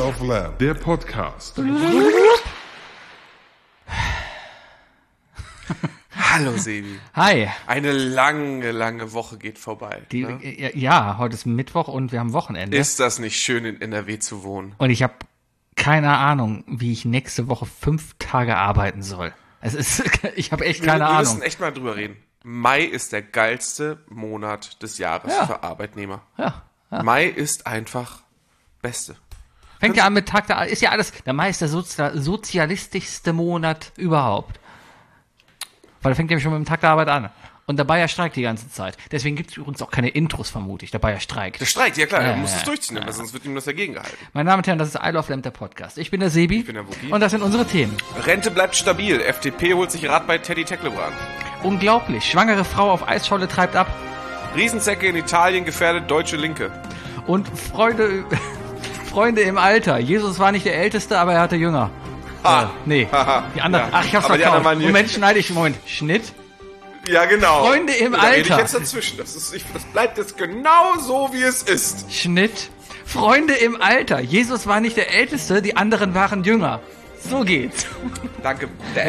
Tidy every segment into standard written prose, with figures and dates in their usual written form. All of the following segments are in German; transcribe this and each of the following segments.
of Lamb, der Podcast. Hallo Sebi. Hi. Eine lange Woche geht vorbei. Ja, heute ist Mittwoch und wir haben Wochenende. Ist das nicht schön, in NRW zu wohnen? Und ich habe keine Ahnung, wie ich nächste Woche 5 Tage arbeiten soll. Ich habe echt keine Ahnung. Wir müssen echt mal drüber reden. Mai ist der geilste Monat des Jahres für Arbeitnehmer. Ja. Mai ist einfach Beste. Fängt ja an mit Tag der, ist ja alles, der Mai ist der sozialistischste Monat überhaupt. Weil er fängt ja schon mit dem Tag der Arbeit an. Und der Bayer streikt die ganze Zeit. Deswegen gibt es übrigens auch keine Intros, vermute ich. Der Bayer streikt. Der streikt, ja klar, er muss es durchziehen, weil sonst wird ihm das dagegen gehalten. Meine Damen und Herren, das ist I Love Lamb, der Podcast. Ich bin der Sebi. Ich bin der Wookie. Und das sind unsere Themen. Rente bleibt stabil. FDP holt sich Rat bei Teddy Tecklebrand. Unglaublich. Schwangere Frau auf Eisscholle treibt ab. Riesenzecke in Italien gefährdet deutsche Linke. Und Freunde im Alter. Jesus war nicht der Älteste, aber er hatte Jünger. Nee. Die anderen. Ja. Ach, ich hab's Aber die verkauft. anderen waren Moment, schneide ich. Moment. Schnitt. Ja, genau. Freunde im Da Alter. rede ich jetzt dazwischen. Das bleibt jetzt genau so, wie es ist. Schnitt. Freunde im Alter. Jesus war nicht der Älteste, die anderen waren Jünger. So geht's. Danke.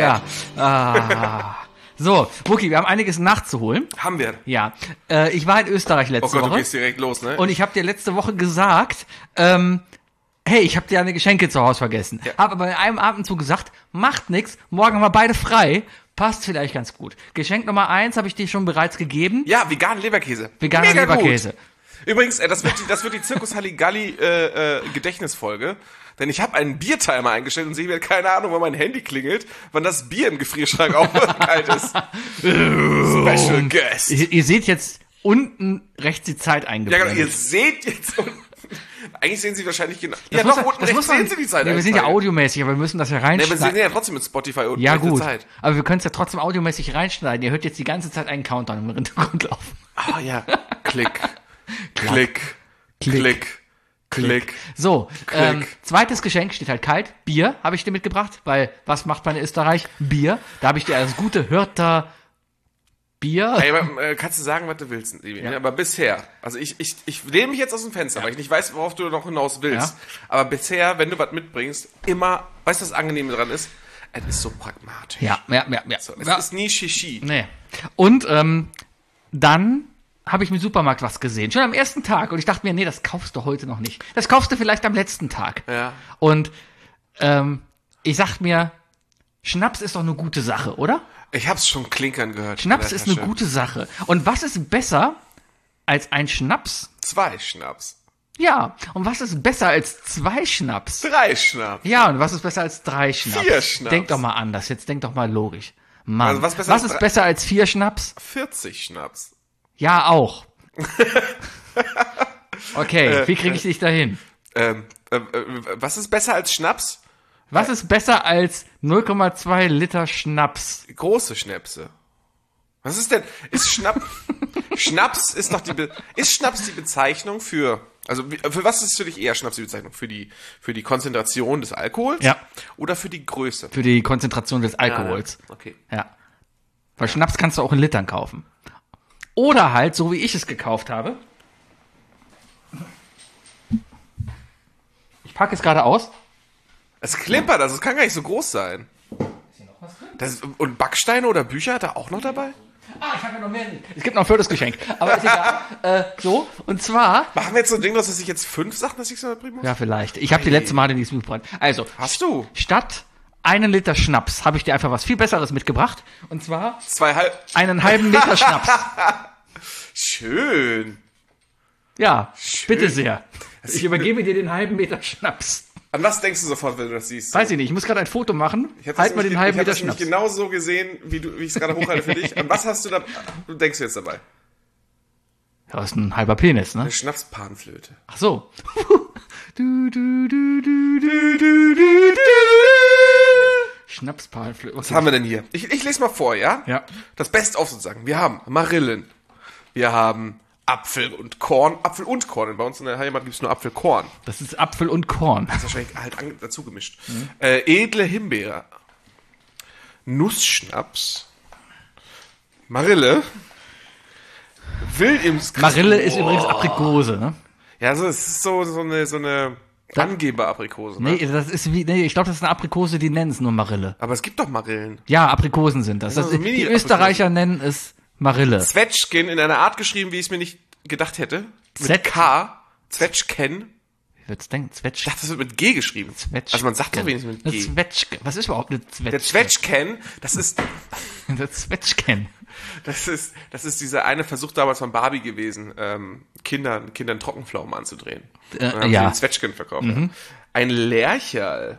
Ja. So, Wookie, wir haben einiges nachzuholen. Haben wir. Ja. Ich war in Österreich Oh letzte Gott, Woche. du gehst direkt los, ne? Und ich habe dir letzte Woche gesagt, hey, ich habe dir eine Geschenke zu Hause vergessen. Ja. Habe aber in einem Atemzug gesagt, macht nix, morgen haben wir beide frei. Passt vielleicht ganz gut. Geschenk Nummer 1 habe ich dir schon bereits gegeben. Ja, veganen Leberkäse. Veganer Mega Leberkäse. Gut. Übrigens, das wird die Zirkus Halligalli Gedächtnisfolge. Denn ich habe einen Biertimer eingestellt und sehe keine Ahnung, wann mein Handy klingelt, wann das Bier im Gefrierschrank auch kalt ist. Special Guest. Ihr seht jetzt unten rechts die Zeit Ja, eingeblendet. genau, ihr seht jetzt unten. Eigentlich sehen sie wahrscheinlich genau. Das Ja, muss doch, man- unten das rechts muss man- sehen sie die Zeit. Nee, wir sind ja audiomäßig, aber wir müssen das ja Ja, aber sie reinschneiden. sehen ja trotzdem mit Spotify unten Ja, rechte gut. Zeit. Aber wir können es ja trotzdem audiomäßig reinschneiden. Ihr hört jetzt die ganze Zeit einen Countdown im Hintergrund laufen. Ah ja. Klick. Klick. Klick. Klick. So, Klick. zweites Geschenk steht halt kalt. Bier habe ich dir mitgebracht, weil was macht man in Österreich? Bier. Da habe ich dir das gute Hörter Bier. Ey, aber, kannst du sagen, was du willst, Sebi, ne? Aber bisher, also ich lehne mich jetzt aus dem Fenster, weil ich nicht weiß, worauf du noch hinaus willst. Ja. Aber bisher, wenn du was mitbringst, immer, weißt du, was Angenehme dran ist? Es ist so pragmatisch. Ja. So, es Ja. ist nie Shishi. Nee. Und dann habe ich im Supermarkt was gesehen, schon am ersten Tag. Und ich dachte mir, nee, das kaufst du heute noch nicht. Das kaufst du vielleicht am letzten Tag. Ja. Und ich sag mir, Schnaps ist doch eine gute Sache, oder? Ich hab's schon klinkern gehört. Schnaps in ist der eine Tasche. gute Sache. Und was ist besser als ein Schnaps? 2 Schnaps. Ja. Und was ist besser als 2 Schnaps? 3 Schnaps. Ja, und was ist besser als 3 Schnaps? 4 Schnaps. Denk doch mal anders. Jetzt denk doch mal logisch. Mann. Also was besser als ist drei- besser als 4 Schnaps? 40 Schnaps. Ja, auch. Okay, wie kriege ich dich dahin? Was ist besser als Schnaps? Was ist besser als 0,2 Liter Schnaps? Große Schnäpse. Was ist denn? Ist Schnaps ist doch ist Schnaps die Bezeichnung für, also für was ist für dich eher Schnaps die Bezeichnung? Für die Konzentration des Alkohols? Ja. Oder für die Größe? Für die Konzentration des Alkohols. Okay. Ja. Weil Schnaps kannst du auch in Litern kaufen. Oder halt, so wie ich es gekauft habe. Ich packe es gerade aus. Es klimpert, also es kann gar nicht so groß sein. Und Backsteine oder Bücher hat er auch noch dabei? Ah, ich habe ja noch mehr. Es gibt noch ein viertes Geschenk. Aber ist egal. So, und zwar. Machen wir jetzt so ein Ding, dass ich jetzt 5 Sachen, dass ich so mitbringen muss? Ja, vielleicht. Ich habe die letzte Mal in diesem mitgebracht. Also, Hast du? statt 1 Liter Schnaps habe ich dir einfach was viel Besseres mitgebracht. Und zwar 2,5. einen halben Liter Schnaps. Schön. Ja, Schön. bitte sehr. Ich übergebe dir den halben Meter Schnaps. An was denkst du sofort, wenn du das siehst? Weiß ich nicht, ich muss gerade ein Foto machen. Ich hab Halt das mal nämlich- den halben ich hab Meter das nämlich Schnaps. genau so gesehen, wie ich es gerade hochhalte für dich. An was hast du da, denkst du jetzt dabei? Ja, das ist ein halber Penis, ne? Eine Schnapspanflöte. Ach so. Schnapspanflöte. Was haben wir denn hier? Ich lese mal vor, ja? Ja. Das Best-of sozusagen. Wir haben Marillen. Wir haben Apfel und Korn. Apfel und Korn. Bei uns in der Heimat gibt es nur Apfelkorn. Das ist Apfel und Korn. Das ist wahrscheinlich halt dazu gemischt. Edle Himbeere. Nussschnaps. Marille. Williams. Marille ist übrigens Aprikose, ne? Ja, so, es ist so eine Angeber-Aprikose, ne? Nee, das ist ich glaube, das ist eine Aprikose, die nennen es nur Marille. Aber es gibt doch Marillen. Ja, Aprikosen sind das. Ja, so Die Mini-Aprikosen. Österreicher nennen es Marille. Zwetschgen in einer Art geschrieben, wie ich es mir nicht gedacht hätte. Mit Z- K. Zwetschgen. Wie würd's denken? Ich dachte, das wird mit G geschrieben. Zwetschgen. Also man sagt doch wenigstens mit Eine G. Zwetschgen. Was ist überhaupt eine Zwetschgen? Der Zwetschgen, das ist Der Zwetschgen. Das ist dieser eine Versuch damals von Barbie gewesen, Kindern Trockenpflaumen anzudrehen. Dann haben sie ja. den Zwetschgen verkauft. Ja. Ein Lercherl.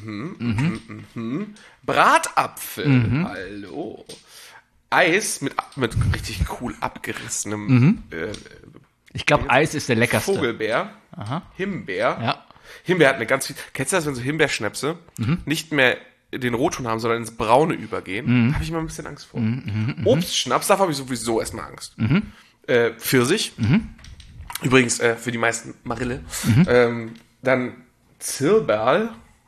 Bratapfel. Hallo. Eis mit richtig cool abgerissenem Ich glaube, Eis ist der leckerste. Vogelbeer. Himbeer. Ja. Himbeer hat eine ganz viel. Kennst du das, wenn so Himbeerschnäpse nicht mehr den Rotton haben, sondern ins Braune übergehen? Da habe ich immer ein bisschen Angst vor. Obstschnaps, davor habe ich sowieso erstmal Angst. Pfirsich. Übrigens, für die meisten Marille. Dann Zirberl.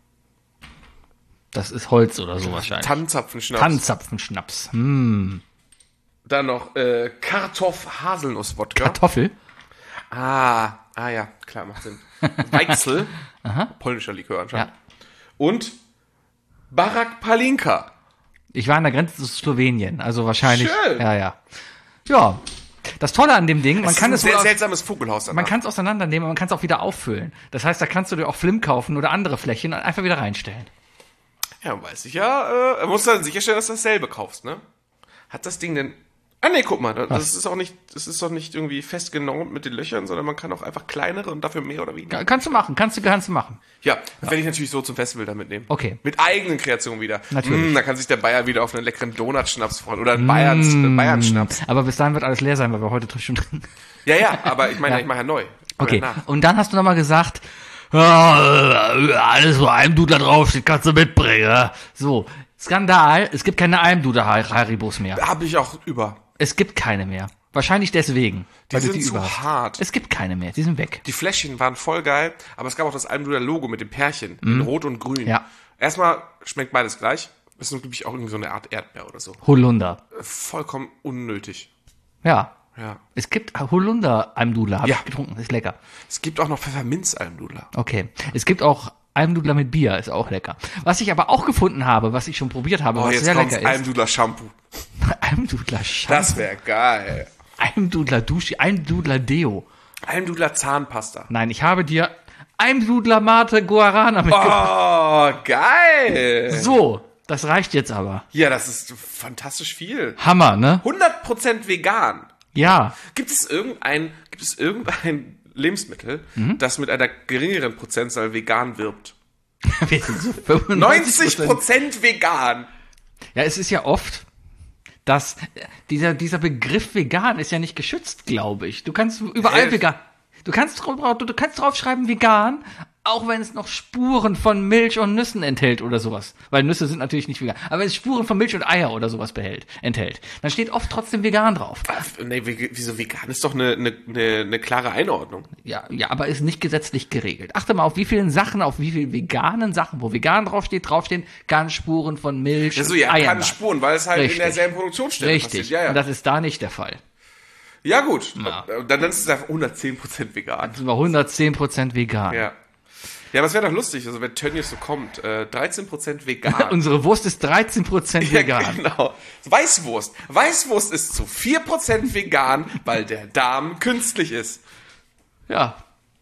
Das ist Holz oder so wahrscheinlich. Tannenzapfenschnaps. Tannenzapfenschnaps. Dann noch Kartoff-Haselnuss-Wodka. Kartoffel. Ah ja, klar, macht Sinn. Weichsel. Polnischer Likör anscheinend. Ja. Und Barak Palinka. Ich war an der Grenze zu Slowenien, also wahrscheinlich. Schön. Ja. Ja. Das Tolle an dem Ding, man kann ist es ein sehr wohl seltsames Vogelhaus danach. man kann es auseinandernehmen, aber man kann es auch wieder auffüllen. Das heißt, da kannst du dir auch Flim kaufen oder andere Fläschchen und einfach wieder reinstellen. Ja, weiß ich ja. Musst dann sicherstellen, dass du dasselbe kaufst, ne? Hat das Ding denn... Ah, nee, guck mal, das ist doch nicht irgendwie festgenormt mit den Löchern, sondern man kann auch einfach kleinere und dafür mehr oder weniger. Kannst du machen. Ja, das werde ich natürlich so zum Festival dann mitnehmen. Okay. Mit eigenen Kreationen wieder. Natürlich. Da kann sich der Bayer wieder auf einen leckeren Donutschnaps freuen oder einen Bayern-Schnaps. Aber bis dahin wird alles leer sein, weil wir heute schon trinken. Ja, aber ich meine, ich mache ja neu. Okay, Ja, nach. und dann hast du nochmal gesagt, alles, wo Almdudler draufsteht, kannst du mitbringen. Ja? So, Skandal, es gibt keine Almdudler-Haribos mehr. Da habe ich auch über. Es gibt keine mehr. Wahrscheinlich deswegen. Die sind zu hart. Es gibt keine mehr, die sind weg. Die Fläschchen waren voll geil, aber es gab auch das Almdudler Logo mit dem Pärchen in Rot und Grün. Ja. Erstmal schmeckt beides gleich. Das ist, glaube ich, auch irgendwie so eine Art Erdbeer oder so. Holunder. Vollkommen unnötig. Ja. Ja. Es gibt Holunder-Almdudler, habe Ja. ich getrunken, ist lecker. Es gibt auch noch Pfefferminz-Almdudler. Okay. Es gibt auch Almdudler mit Bier, ist auch lecker. Was ich aber auch gefunden habe, was ich schon probiert habe, was jetzt sehr kommt lecker ist. Almdudler Shampoo. Almdudler Shampoo. Das wäre geil. Almdudler Dusche, Almdudler Deo. Almdudler Zahnpasta. Nein, ich habe dir Almdudler Mate Guarana mitgebracht. Oh, geil. So, das reicht jetzt aber. Ja, das ist fantastisch viel. Hammer, ne? 100% vegan. Ja. Gibt es irgendein Lebensmittel, das mit einer geringeren Prozentzahl vegan wirbt? Wir sind so 95%. 90% vegan. Ja, es ist ja oft, dass dieser Begriff vegan ist ja nicht geschützt, glaube ich. Du kannst überall vegan. Du kannst draufschreiben vegan, auch wenn es noch Spuren von Milch und Nüssen enthält oder sowas. Weil Nüsse sind natürlich nicht vegan. Aber wenn es Spuren von Milch und Eier oder sowas enthält, dann steht oft trotzdem vegan drauf. Nee, wieso vegan? Ist doch eine klare Einordnung. Ja, aber ist nicht gesetzlich geregelt. Achte mal, auf wie vielen veganen Sachen, wo vegan draufstehen, kann Spuren von Milch Also und ja, Eiern kann sein. Spuren, weil es halt Richtig. in derselben Produktionsstelle Richtig. passiert. Ja. Und das ist da nicht der Fall. Ja, gut. Ja. Dann ist es einfach 110% vegan. Das sind wir 110% vegan. Ja. Ja, aber es wäre doch lustig, also wenn Tönnies so kommt, 13% vegan. Unsere Wurst ist 13% vegan. Ja, genau. Weißwurst. Weißwurst ist zu 4% vegan, weil der Darm künstlich ist. Ja.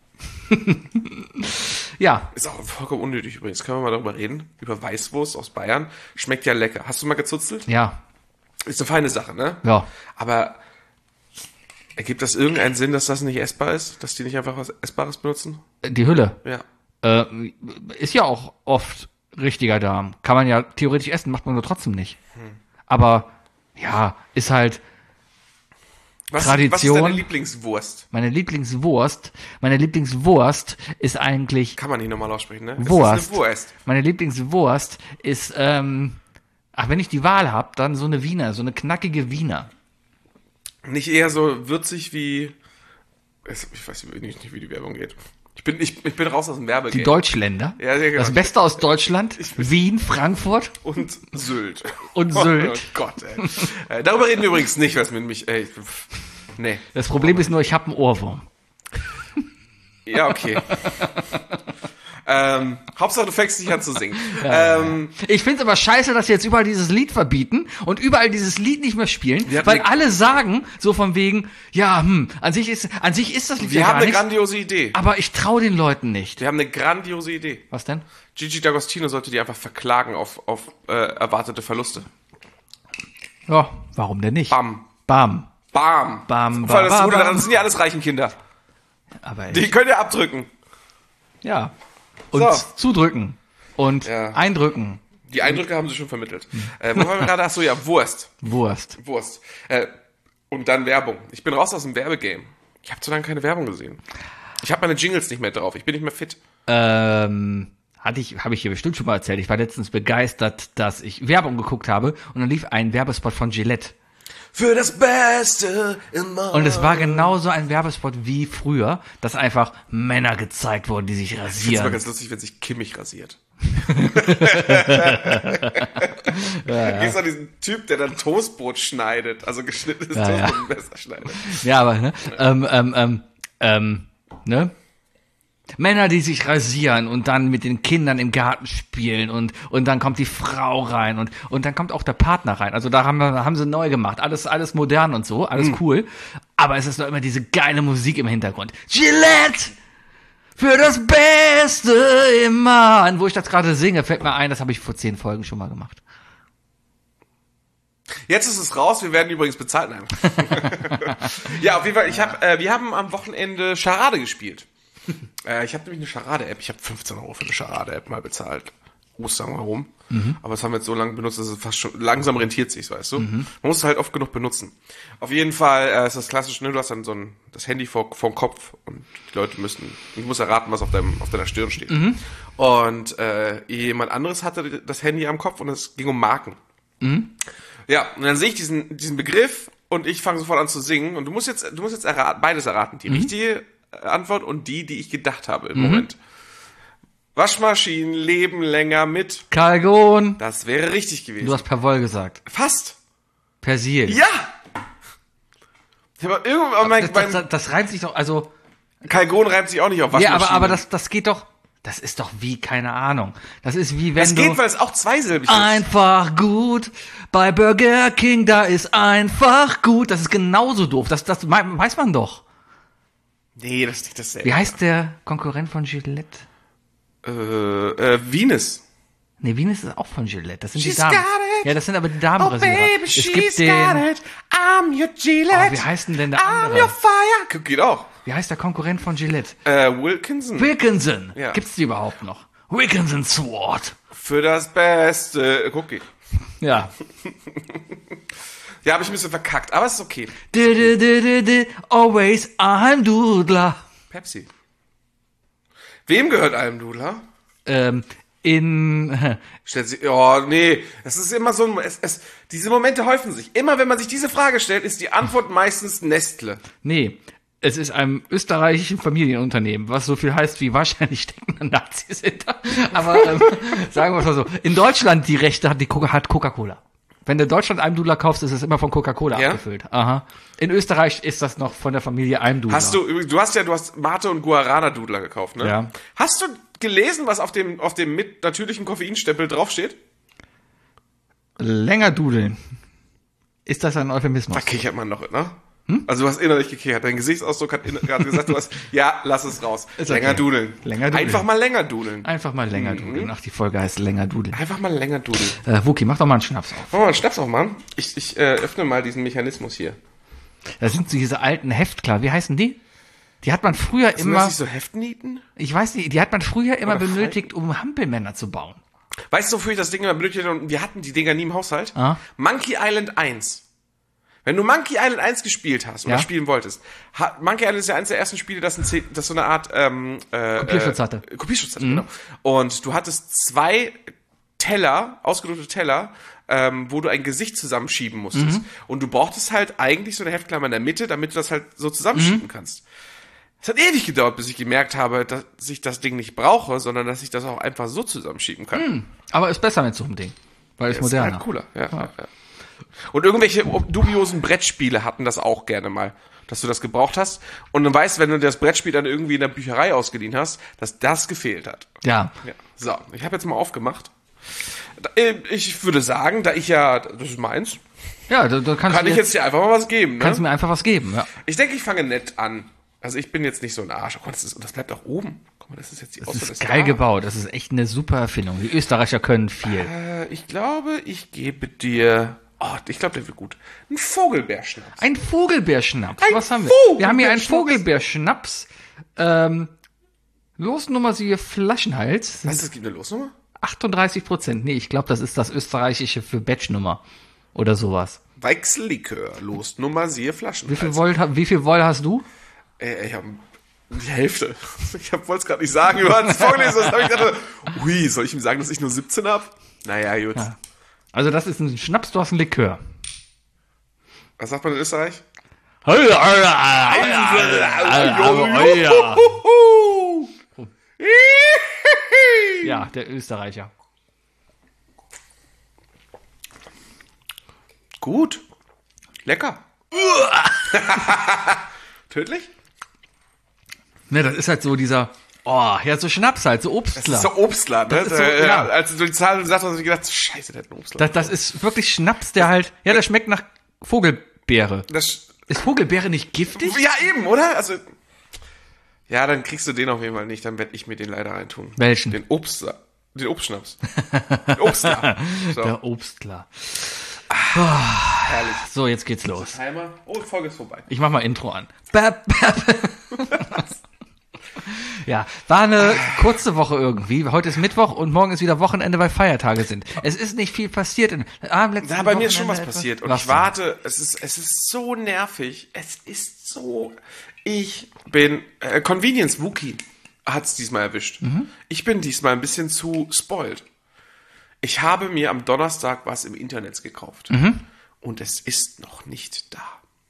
Ja. Ist auch vollkommen unnötig übrigens. Können wir mal darüber reden? Über Weißwurst aus Bayern. Schmeckt ja lecker. Hast du mal gezuzelt? Ja. Ist eine feine Sache, ne? Ja. Aber ergibt das irgendeinen Sinn, dass das nicht essbar ist? Dass die nicht einfach was Essbares benutzen? Die Hülle. Ja. Ist ja auch oft richtiger Darm. Kann man ja theoretisch essen, macht man nur trotzdem nicht. Aber, ja, ist halt Tradition. Was ist deine Lieblingswurst? Meine Lieblingswurst ist eigentlich Kann man nicht nochmal aussprechen, ne? Wurst. Es ist eine Wurst. Meine Lieblingswurst ist, wenn ich die Wahl habe, dann so eine Wiener, so eine knackige Wiener. Nicht eher so würzig wie... Ich weiß nicht, wie die Werbung geht. Ich bin raus aus dem Werbegame. Die Deutschländer. Ja, sehr genau. Das Beste aus Deutschland. Wien, Frankfurt Und Sylt. und Sylt. Oh Gott, ey. Darüber reden wir übrigens nicht, was mit mich... nee. Das Problem ist nur, ich habe einen Ohrwurm. Ja, okay. Hauptsache, du fängst nicht an zu singen. Ich find's aber scheiße, dass sie jetzt überall dieses Lied verbieten und überall dieses Lied nicht mehr spielen, Wir hatten weil eine- alle sagen, so von wegen, ja, an sich ist das Lied Wir ja haben gar eine nichts, grandiose Idee. aber ich traue den Leuten nicht. Wir haben eine grandiose Idee. Was denn? Gigi D'Agostino sollte die einfach verklagen auf erwartete Verluste. Ja, warum denn nicht? Bam. Bam. Bam. Bam, Vor allem das bam, Gute bam. daran, das sind ja alles reichen Kinder. Aber Die könnt ihr abdrücken. ja. Und So. zudrücken. Und Ja. eindrücken. Die Eindrücke haben sie schon vermittelt. Wo waren wir gerade? Achso, ja, Wurst. Wurst. Und dann Werbung. Ich bin raus aus dem Werbegame. Ich habe zu lange keine Werbung gesehen. Ich habe meine Jingles nicht mehr drauf. Ich bin nicht mehr fit. Habe ich hier bestimmt schon mal erzählt. Ich war letztens begeistert, dass ich Werbung geguckt habe und dann lief ein Werbespot von Gillette. Für das Beste immer. Und es war genauso ein Werbespot wie früher, dass einfach Männer gezeigt wurden, die sich Ich find's mal rasieren. ganz lustig, wenn sich Kimmich rasiert. Gibt's auch diesen Typ, der dann Toastbrot schneidet, also geschnittenes Ja, ja. Toastbrot mit Messer schneidet. Ja, aber, ne? Männer, die sich rasieren und dann mit den Kindern im Garten spielen und dann kommt die Frau rein und dann kommt auch der Partner rein. Also da haben sie neu gemacht. Alles modern und so, alles cool. Aber es ist doch immer diese geile Musik im Hintergrund. Gillette! Für das Beste immer! Und wo ich das gerade singe, fällt mir ein, das habe ich vor 10 Folgen schon mal gemacht. Jetzt ist es raus, wir werden übrigens bezahlt. Nein. Ja, auf jeden Fall, wir haben am Wochenende Charade gespielt. Ich habe nämlich eine Charade-App. Ich habe 15 € für eine Charade-App mal bezahlt. Ostern herum. Aber das haben wir jetzt so lange benutzt, dass es fast schon langsam rentiert sich, weißt du. Man muss es halt oft genug benutzen. Auf jeden Fall ist das klassisch, ne? Du hast dann das Handy vor dem Kopf und die Leute ich muss erraten, was auf deiner Stirn steht. Und jemand anderes hatte das Handy am Kopf und es ging um Marken. Ja, und dann sehe ich diesen Begriff und ich fange sofort an zu singen und du musst jetzt beides erraten. Die richtige Antwort und die ich gedacht habe im Moment. Waschmaschinen leben länger mit. Kalgon! Das wäre richtig gewesen. Du hast Perwoll gesagt. Fast. Persil. Ja! Aber irgendwann Das reimt sich doch, also... Kalgon reimt sich auch nicht auf Ja, Waschmaschinen. aber das geht doch... Das ist doch wie, keine Ahnung. Das ist wie wenn das geht, du... weil es auch zweisilbig ist. Einfach gut. Bei Burger King, da ist einfach gut. Das ist genauso doof. Das weiß man doch. Nee, das ist nicht dasselbe. Wie heißt der Konkurrent von Gillette? Venus. Nee, Venus ist auch von Gillette. Das sind She's die Damen. got it. Ja, das sind aber die Damenrasierer. baby, Es she's gibt got den... it. I'm your Gillette. Oh, wie heißt denn der I'm andere? your fire. Geht auch. Wie heißt der Konkurrent von Gillette? Wilkinson. Wilkinson. Ja. Gibt's die überhaupt noch? Wilkinson Sword. Für das Beste. Cookie. Ja. Ja, habe ich ein bisschen verkackt, aber es ist okay. Always I'm Dudler. Pepsi. Wem gehört Almdudler? Stellt sie, oh, nee, das ist immer so diese Momente häufen sich. Immer wenn man sich diese Frage stellt, ist die Antwort meistens Nestle. Nee, es ist einem österreichischen Familienunternehmen, was so viel heißt wie wahrscheinlich stecken da Nazis hinter. Aber sagen wir mal so, in Deutschland die Rechte hat Coca-Cola. Wenn du in Deutschland Almdudler kaufst, ist es immer von Coca-Cola Ja? abgefüllt. Aha. In Österreich ist das noch von der Familie Almdudler. Du hast Mate und Guarana Dudler gekauft, ne? Ja. Hast du gelesen, was auf dem mit natürlichem Koffeinstempel draufsteht? Länger dudeln. Ist das ein Euphemismus? Da kichert man noch, ne? Also du hast innerlich gekichert. Dein Gesichtsausdruck hat gerade gesagt, du hast, ja, lass es raus. Ist Länger okay. dudeln. Länger dudeln. Einfach mal länger dudeln. Einfach mal länger dudeln. Ach, die Folge heißt länger dudeln. Einfach mal länger dudeln. Wookie, mach doch mal einen Schnaps auf. Machen wir einen Schnaps auf, Mann. Ich öffne mal diesen Mechanismus hier. Das sind so diese alten Heftklar. Wie heißen die? Die hat man früher Sind immer, das nicht so Heftnieten? ich weiß nicht, die hat man früher immer Oder benötigt, um Hampelmänner zu bauen. Weißt du, wofür ich das Ding immer benötigt habe? Und wir hatten die Dinger nie im Haushalt. Ah. Monkey Island 1. Wenn du Monkey Island 1 gespielt hast oder Ja. spielen wolltest, Monkey Island ist ja eines der ersten Spiele, das so eine Art Kopierschutz hatte. Kopierschutz hatte, genau. Und du hattest 2 Teller, ausgedruckte Teller, wo du ein Gesicht zusammenschieben musstest. Und du brauchtest halt eigentlich so eine Heftklammer in der Mitte, damit du das halt so zusammenschieben kannst. Es hat ewig gedauert, bis ich gemerkt habe, dass ich das Ding nicht brauche, sondern dass ich das auch einfach so zusammenschieben kann. Aber ist besser mit so einem Ding. Weil es Ist moderner. halt cooler. Ja. Und irgendwelche dubiosen Brettspiele hatten das auch gerne mal, dass du das gebraucht hast. Und dann weißt, wenn du das Brettspiel dann irgendwie in der Bücherei ausgeliehen hast, dass das gefehlt hat. Ja. Ja. So, ich habe jetzt mal aufgemacht. Ich würde sagen, das ist meins, Ja, du kannst kann ich jetzt dir einfach mal was geben. kannst Ne? mir einfach was geben, ja. Ich denke, ich fange nett an. Also ich bin jetzt nicht so ein Arsch. Oh, das bleibt auch oben. Guck mal, das ist jetzt die Das Auswahl ist des geil Jahres. gebaut. Das ist echt eine super Erfindung. Die Österreicher können viel. Ich glaube, ich gebe dir... Oh, ich glaube, der wird gut. Ein Vogelbeerschnaps. Ein Vogelbeerschnaps. Ein Was haben wir? Wir haben hier einen Vogelbeerschnaps. Losnummer siehe Flaschenhals. Was, das gibt eine Losnummer? 38%. Nee, ich glaube, das ist das österreichische für Batchnummer. Oder sowas. Weichsellikör. Losnummer, siehe Flaschen. Wie viel Volt hast du? Ich habe die Hälfte. Ich wollte es gerade nicht sagen, über das vorgelesen. Das habe ich gedacht, ui, soll ich ihm sagen, dass ich nur 17 habe? Naja, gut. Ja. Also das ist ein Schnaps, du hast ein Likör. Was sagt man in Österreich? Ja, der Österreicher. Gut. Lecker. Tödlich? Ne, das ist halt so dieser, ja, so Schnaps halt, so Das Obstler. ist so Obstler, ne? Das ist so, ja. Als du die Zahl gesagt hast, habe ich gedacht, scheiße, der hat einen Obstler. Das ist wirklich Schnaps, der halt, ja, der schmeckt nach Vogelbeere. Ist Vogelbeere nicht giftig? Ja, eben, oder? Also, ja, dann kriegst du den auf jeden Fall nicht, dann werde ich mir den leider reintun. Welchen? Den Obstler. Den Obstschnaps. Den Obstler. So, Der Obstler. herrlich. So, jetzt geht's los. Timer. Oh, die Folge ist vorbei. Ich mach mal Intro an. Ja, war eine kurze Woche irgendwie. Heute ist Mittwoch und morgen ist wieder Wochenende, weil Feiertage sind. Es ist nicht viel passiert. Am letzten Ja, bei mir ist Wochenende schon was etwas. passiert. Und Was ich denn? warte, es ist so nervig. Es ist so. Ich bin. Convenience Wookie hat's diesmal erwischt. Ich bin diesmal ein bisschen zu spoiled. Ich habe mir am Donnerstag was im Internet gekauft. Und es ist noch nicht da.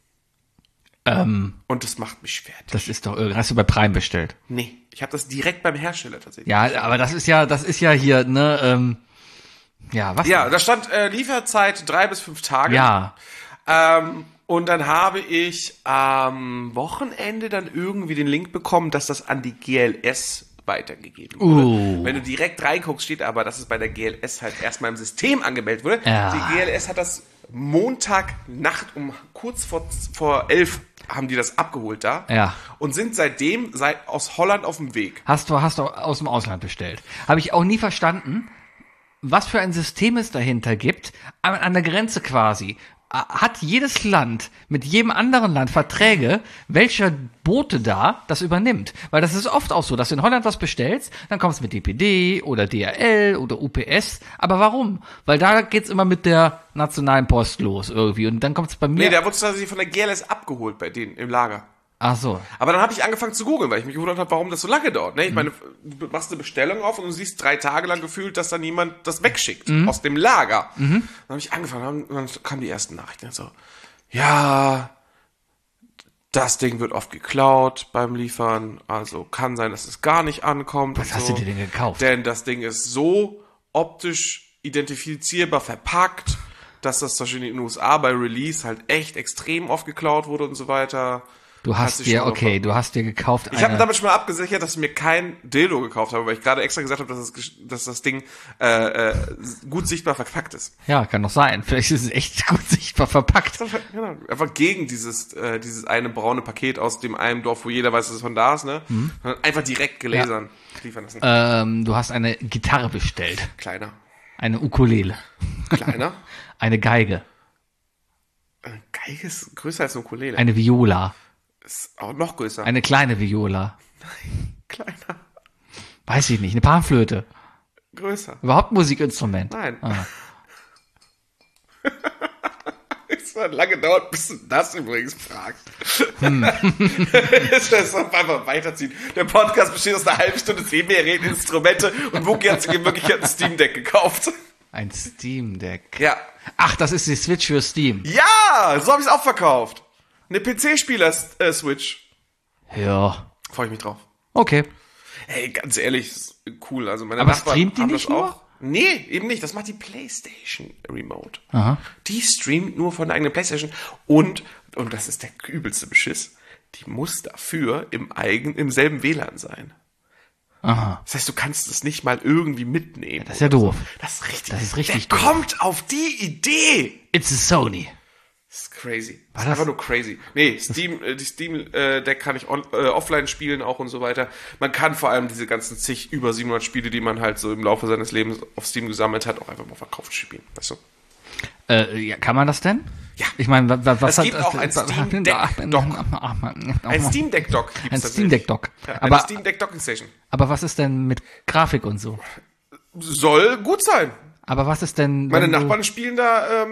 Und das macht mich fertig. Das ist doch, hast du bei Prime bestellt? Nee, ich habe das direkt beim Hersteller tatsächlich. Ja, aber das ist ja hier, ne, ja, was? Ja, da stand Lieferzeit 3 bis 5 Tage. Ja. Und dann habe ich am Wochenende dann irgendwie den Link bekommen, dass das an die GLS weitergegeben wurde. Wenn du direkt reinguckst, steht aber, dass es bei der GLS halt erstmal im System angemeldet wurde. Ja. Die GLS hat das Montagnacht kurz vor 11 haben die das abgeholt da. Ja. Und sind seitdem aus Holland auf dem Weg. Hast du aus dem Ausland bestellt. Habe ich auch nie verstanden, was für ein System es dahinter gibt, an der Grenze quasi. Hat jedes Land mit jedem anderen Land Verträge, welcher Bote da das übernimmt? Weil das ist oft auch so, dass du in Holland was bestellst, dann kommst du mit DPD oder DHL oder UPS. Aber warum? Weil da geht's immer mit der nationalen Post los irgendwie. Und dann kommt's bei mir... Nee, der wurde tatsächlich von der GLS abgeholt bei denen im Lager. Ach so. Aber dann habe ich angefangen zu googeln, weil ich mich gewundert habe, warum das so lange dauert. Ne? Ich meine, du machst eine Bestellung auf und du siehst 3 Tage lang gefühlt, dass dann jemand das wegschickt aus dem Lager. Dann habe ich angefangen und dann kamen die ersten Nachrichten. So, ja, das Ding wird oft geklaut beim Liefern, also kann sein, dass es gar nicht ankommt. Was hast du dir denn gekauft? Denn das Ding ist so optisch identifizierbar verpackt, dass das zum Beispiel in den USA bei Release halt echt extrem oft geklaut wurde und so weiter. Du hast dir gekauft Ich habe damit schon mal abgesichert, dass ich mir kein Dildo gekauft habe, weil ich gerade extra gesagt habe, dass das Ding gut sichtbar verpackt ist. Ja, kann doch sein. Vielleicht ist es echt gut sichtbar verpackt. Genau. Einfach gegen dieses eine braune Paket aus dem einen Dorf, wo jeder weiß, dass es von da ist, ne? Einfach direkt gelasern liefern lassen. Du hast eine Gitarre bestellt. Kleiner. Eine Ukulele. Kleiner? Eine Geige. Geige ist größer als eine Ukulele. Eine Viola. Ist auch noch größer. Eine kleine Viola. Kleiner. Weiß ich nicht. Eine Panflöte. Größer. Überhaupt ein Musikinstrument. Nein. Ah. Es hat lange gedauert, bis du das übrigens fragst. Das ist einfach weiterziehen. Der Podcast besteht aus einer halben Stunde wir reden Instrumente und Wookie hat sich wirklich ein Steam Deck gekauft. Ein Steam Deck. Ja. Ach, das ist die Switch für Steam. Ja, so habe ich es auch verkauft. Eine PC-Spieler-Switch. Ja. Freue ich mich drauf. Okay. Hey, ganz ehrlich, ist cool. Also meine Aber Nachbarn streamt die haben nicht das auch. nur? Nee, eben nicht. Das macht die PlayStation Remote. Aha. Die streamt nur von der eigenen PlayStation und das ist der übelste Beschiss, die muss dafür im selben WLAN sein. Aha. Das heißt, du kannst es nicht mal irgendwie mitnehmen. Das ist ja doof. Das ist richtig. Das ist richtig Der doof. kommt auf die Idee. It's a Sony. Das ist crazy. Das das- ist einfach nur crazy. Nee, die Steam Deck kann ich offline spielen auch und so weiter. Man kann vor allem diese ganzen über 700 Spiele, die man halt so im Laufe seines Lebens auf Steam gesammelt hat, auch einfach mal verkauft spielen. Weißt du? Ja, kann man das denn? Ja. Ich meine, was Es gibt auch ein Steam Deck Dock. Ein Steam Deck Dock gibt's Ein tatsächlich. Steam Deck Dock. Ja, eine Aber, Steam Deck Docking Station. aber was ist denn mit Grafik und so? Soll gut sein. Aber was ist denn... Meine wenn du- Nachbarn spielen da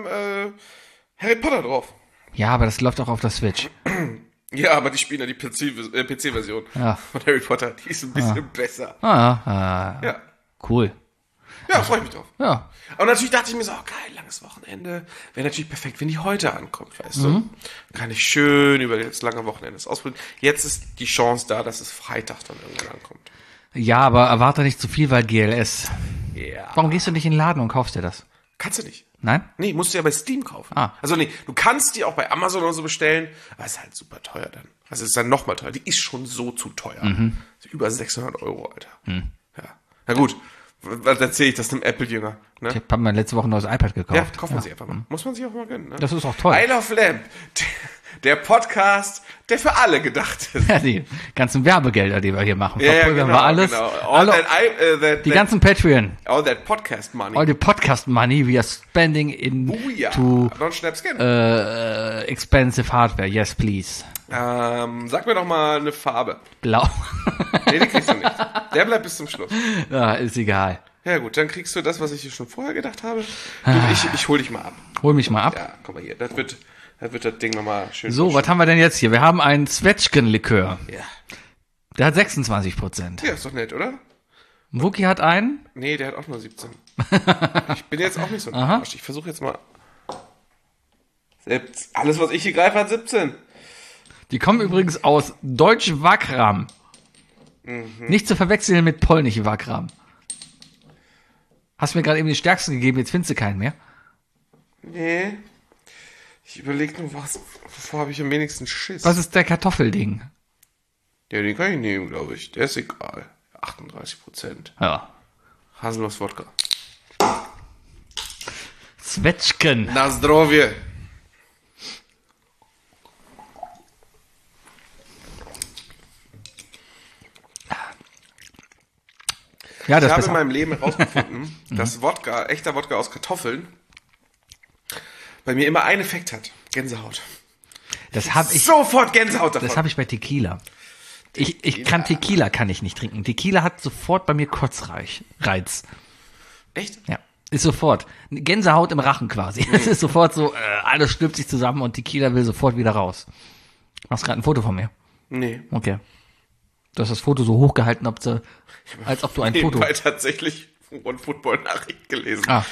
Harry Potter drauf. Ja, aber das läuft auch auf der Switch. Ja, aber die spielen ja die PC-Version Ja. von Harry Potter. Die ist ein bisschen besser. Ja, cool. Ja, freue ich mich drauf. Ja. Und natürlich dachte ich mir so, geil, langes Wochenende. Wäre natürlich perfekt, wenn die heute ankommt, weißt du. Kann ich schön über das lange Wochenende das ausprobieren. Jetzt ist die Chance da, dass es Freitag dann irgendwann ankommt. Ja, aber erwarte nicht zu viel, weil GLS. Ja. Warum gehst du nicht in den Laden und kaufst dir das? Kannst du nicht. Nein? Nee, musst du ja bei Steam kaufen. Ah. Also nee, du kannst die auch bei Amazon oder so bestellen, aber es ist halt super teuer dann. Also es ist dann nochmal teuer. Die ist schon so zu teuer. Über 600 €, Alter. Ja. Na gut, was erzähle ich das einem Apple-Jünger? Ne? Ich habe mir letzte Woche ein neues iPad gekauft. Ja, kauft man sich einfach mal. Muss man sich auch mal gönnen. Ne? Das ist auch toll. I Love Lamp, der Podcast, der für alle gedacht ist. Ja, die ganzen Werbegelder, die wir hier machen. Ja, Verpulvern wir alles. Genau. Alle, That die ganzen Patreon. all that Podcast Money. All the podcast money we are spending Booyah. to Don't snap skin. expensive hardware. Yes, please. Sag mir doch mal eine Farbe. Blau. Nee, die kriegst du nicht. Der bleibt bis zum Schluss. Ja, ist egal. Ja gut, dann kriegst du das, was ich dir schon vorher gedacht habe. Du, ich hol dich mal ab. Hol mich mal ab. Ja, guck mal hier. Das wird das Ding nochmal schön. So, was haben wir denn jetzt hier? Wir haben einen Zwetschgen-Likör. Ja. Der hat 26%. Ja, ist doch nett, oder? Wookie hat einen. Nee, der hat auch nur 17. Ich bin jetzt auch nicht so ein Arsch. Ich versuche jetzt mal. Selbst alles, was ich hier greife, hat 17. Die kommen übrigens aus Deutsch-Wagram. Nicht zu verwechseln mit Polnisch-Wagram. Hast mir gerade eben die stärksten gegeben, jetzt findest du keinen mehr. Nee. Ich überlege nur, wovor habe ich am wenigsten Schiss? Was ist der Kartoffelding? Ja, den kann ich nehmen, glaube ich. Der ist egal. 38%. Ja. Haselnuss-Wodka. Zwetschgen. Na zdrowie. Ja, Ich das habe ist in besser. meinem Leben herausgefunden, dass echter Wodka aus Kartoffeln, bei mir immer einen Effekt hat. Gänsehaut. Das habe ich, Sofort Gänsehaut davon. das hab ich bei Tequila. Ich kann Tequila kann ich nicht trinken. Tequila hat sofort bei mir Reiz. Echt? Ja, ist sofort. Gänsehaut im Rachen quasi. Es ist sofort so, alles stülpt sich zusammen und Tequila will sofort wieder raus. Machst gerade ein Foto von mir. Nee. Okay. Du hast das Foto so hochgehalten, als ob du ein Foto... Nebenbei tatsächlich One Football Nachricht gelesen. Ah.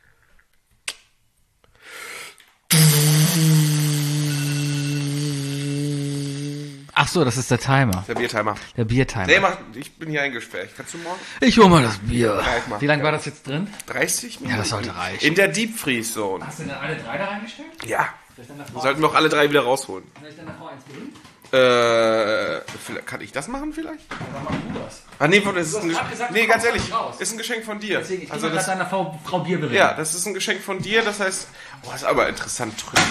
Ach so, das ist der Timer. Der Biertimer. Der Biertimer. Nee, ich bin hier eingesperrt. Kannst du morgen? Ich hol mal das Bier. Gleich mal. Wie lange war das jetzt drin? 30 Minuten? Ja, das sollte reichen. In der Deep Freeze Zone. Hast du denn alle drei da reingestellt? Ja. Sollten wir auch alle drei wieder rausholen. Soll ich dann nach eins drin? Kann ich das machen vielleicht? Ah, nee, das ist ein gerade gesagt, nee, du ganz kommst ehrlich, nicht raus. ist ein Geschenk von dir. Deswegen, ich Also also das, deiner Frau Bier bringen. ja, das ist ein Geschenk von dir, das heißt, oh, ist aber interessant drin.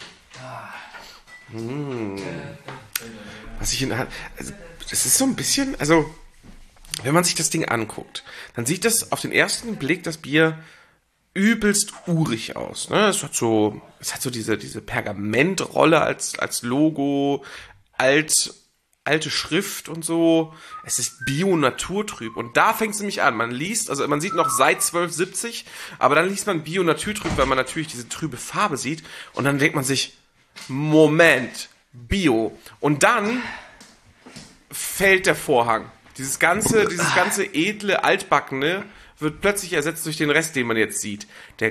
Was ich also, das ist so ein bisschen, also, wenn man sich das Ding anguckt, dann sieht das auf den ersten Blick das Bier übelst urig aus. Ne? Es hat so diese Pergamentrolle als Logo, alte Schrift und so. Es ist Bio-Naturtrüb. Und da fängt es nämlich an. Man liest, also man sieht noch seit 1270, aber dann liest man Bio-Naturtrüb, weil man natürlich diese trübe Farbe sieht. Und dann denkt man sich, Moment, Bio. Und dann fällt der Vorhang. Dieses ganze edle, altbackene wird plötzlich ersetzt durch den Rest, den man jetzt sieht.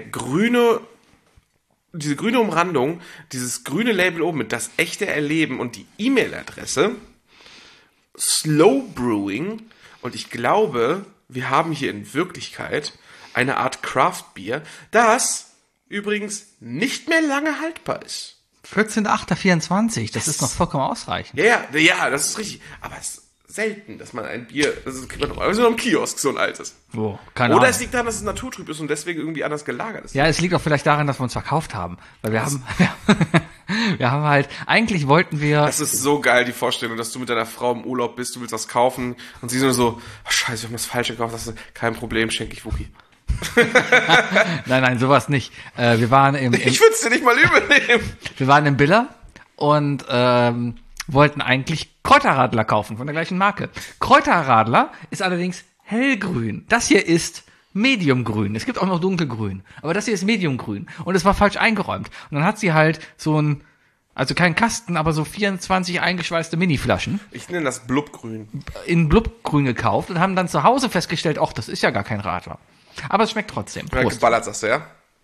Diese grüne Umrandung, dieses grüne Label oben mit das echte Erleben und die E-Mail-Adresse, Slow Brewing, und ich glaube, wir haben hier in Wirklichkeit eine Art Craft-Bier, das übrigens nicht mehr lange haltbar ist. 14.08.24, das ist noch vollkommen ausreichend. Ja, das ist richtig. Aber es ist selten, dass man ein Bier, das kriegt man normalerweise nur im Kiosk, so ein altes. Oh, keine Ahnung. Oder es liegt daran, dass es naturtrüb ist und deswegen irgendwie anders gelagert ist. Ja, es liegt auch vielleicht daran, dass wir uns verkauft haben. Weil wir haben, wir haben halt, eigentlich wollten wir... Das ist so geil, die Vorstellung, dass du mit deiner Frau im Urlaub bist, du willst was kaufen und sie so, oh, scheiße, wir haben das Falsche gekauft, das ist kein Problem, schenke ich Wookie. Nein, sowas nicht. Wir waren Ich würde es dir nicht mal übel nehmen. Wir waren im Billa und wollten eigentlich Kräuterradler kaufen von der gleichen Marke. Kräuterradler ist allerdings hellgrün. Das hier ist mediumgrün. Es gibt auch noch dunkelgrün. Aber das hier ist mediumgrün. Und es war falsch eingeräumt. Und dann hat sie halt also kein Kasten, aber so 24 eingeschweißte Mini-Flaschen Ich nenne das Blubgrün. in Blubgrün gekauft und haben dann zu Hause festgestellt, ach, das ist ja gar kein Radler. Aber es schmeckt trotzdem. Ja, Prost. geballert, sagst du, ja?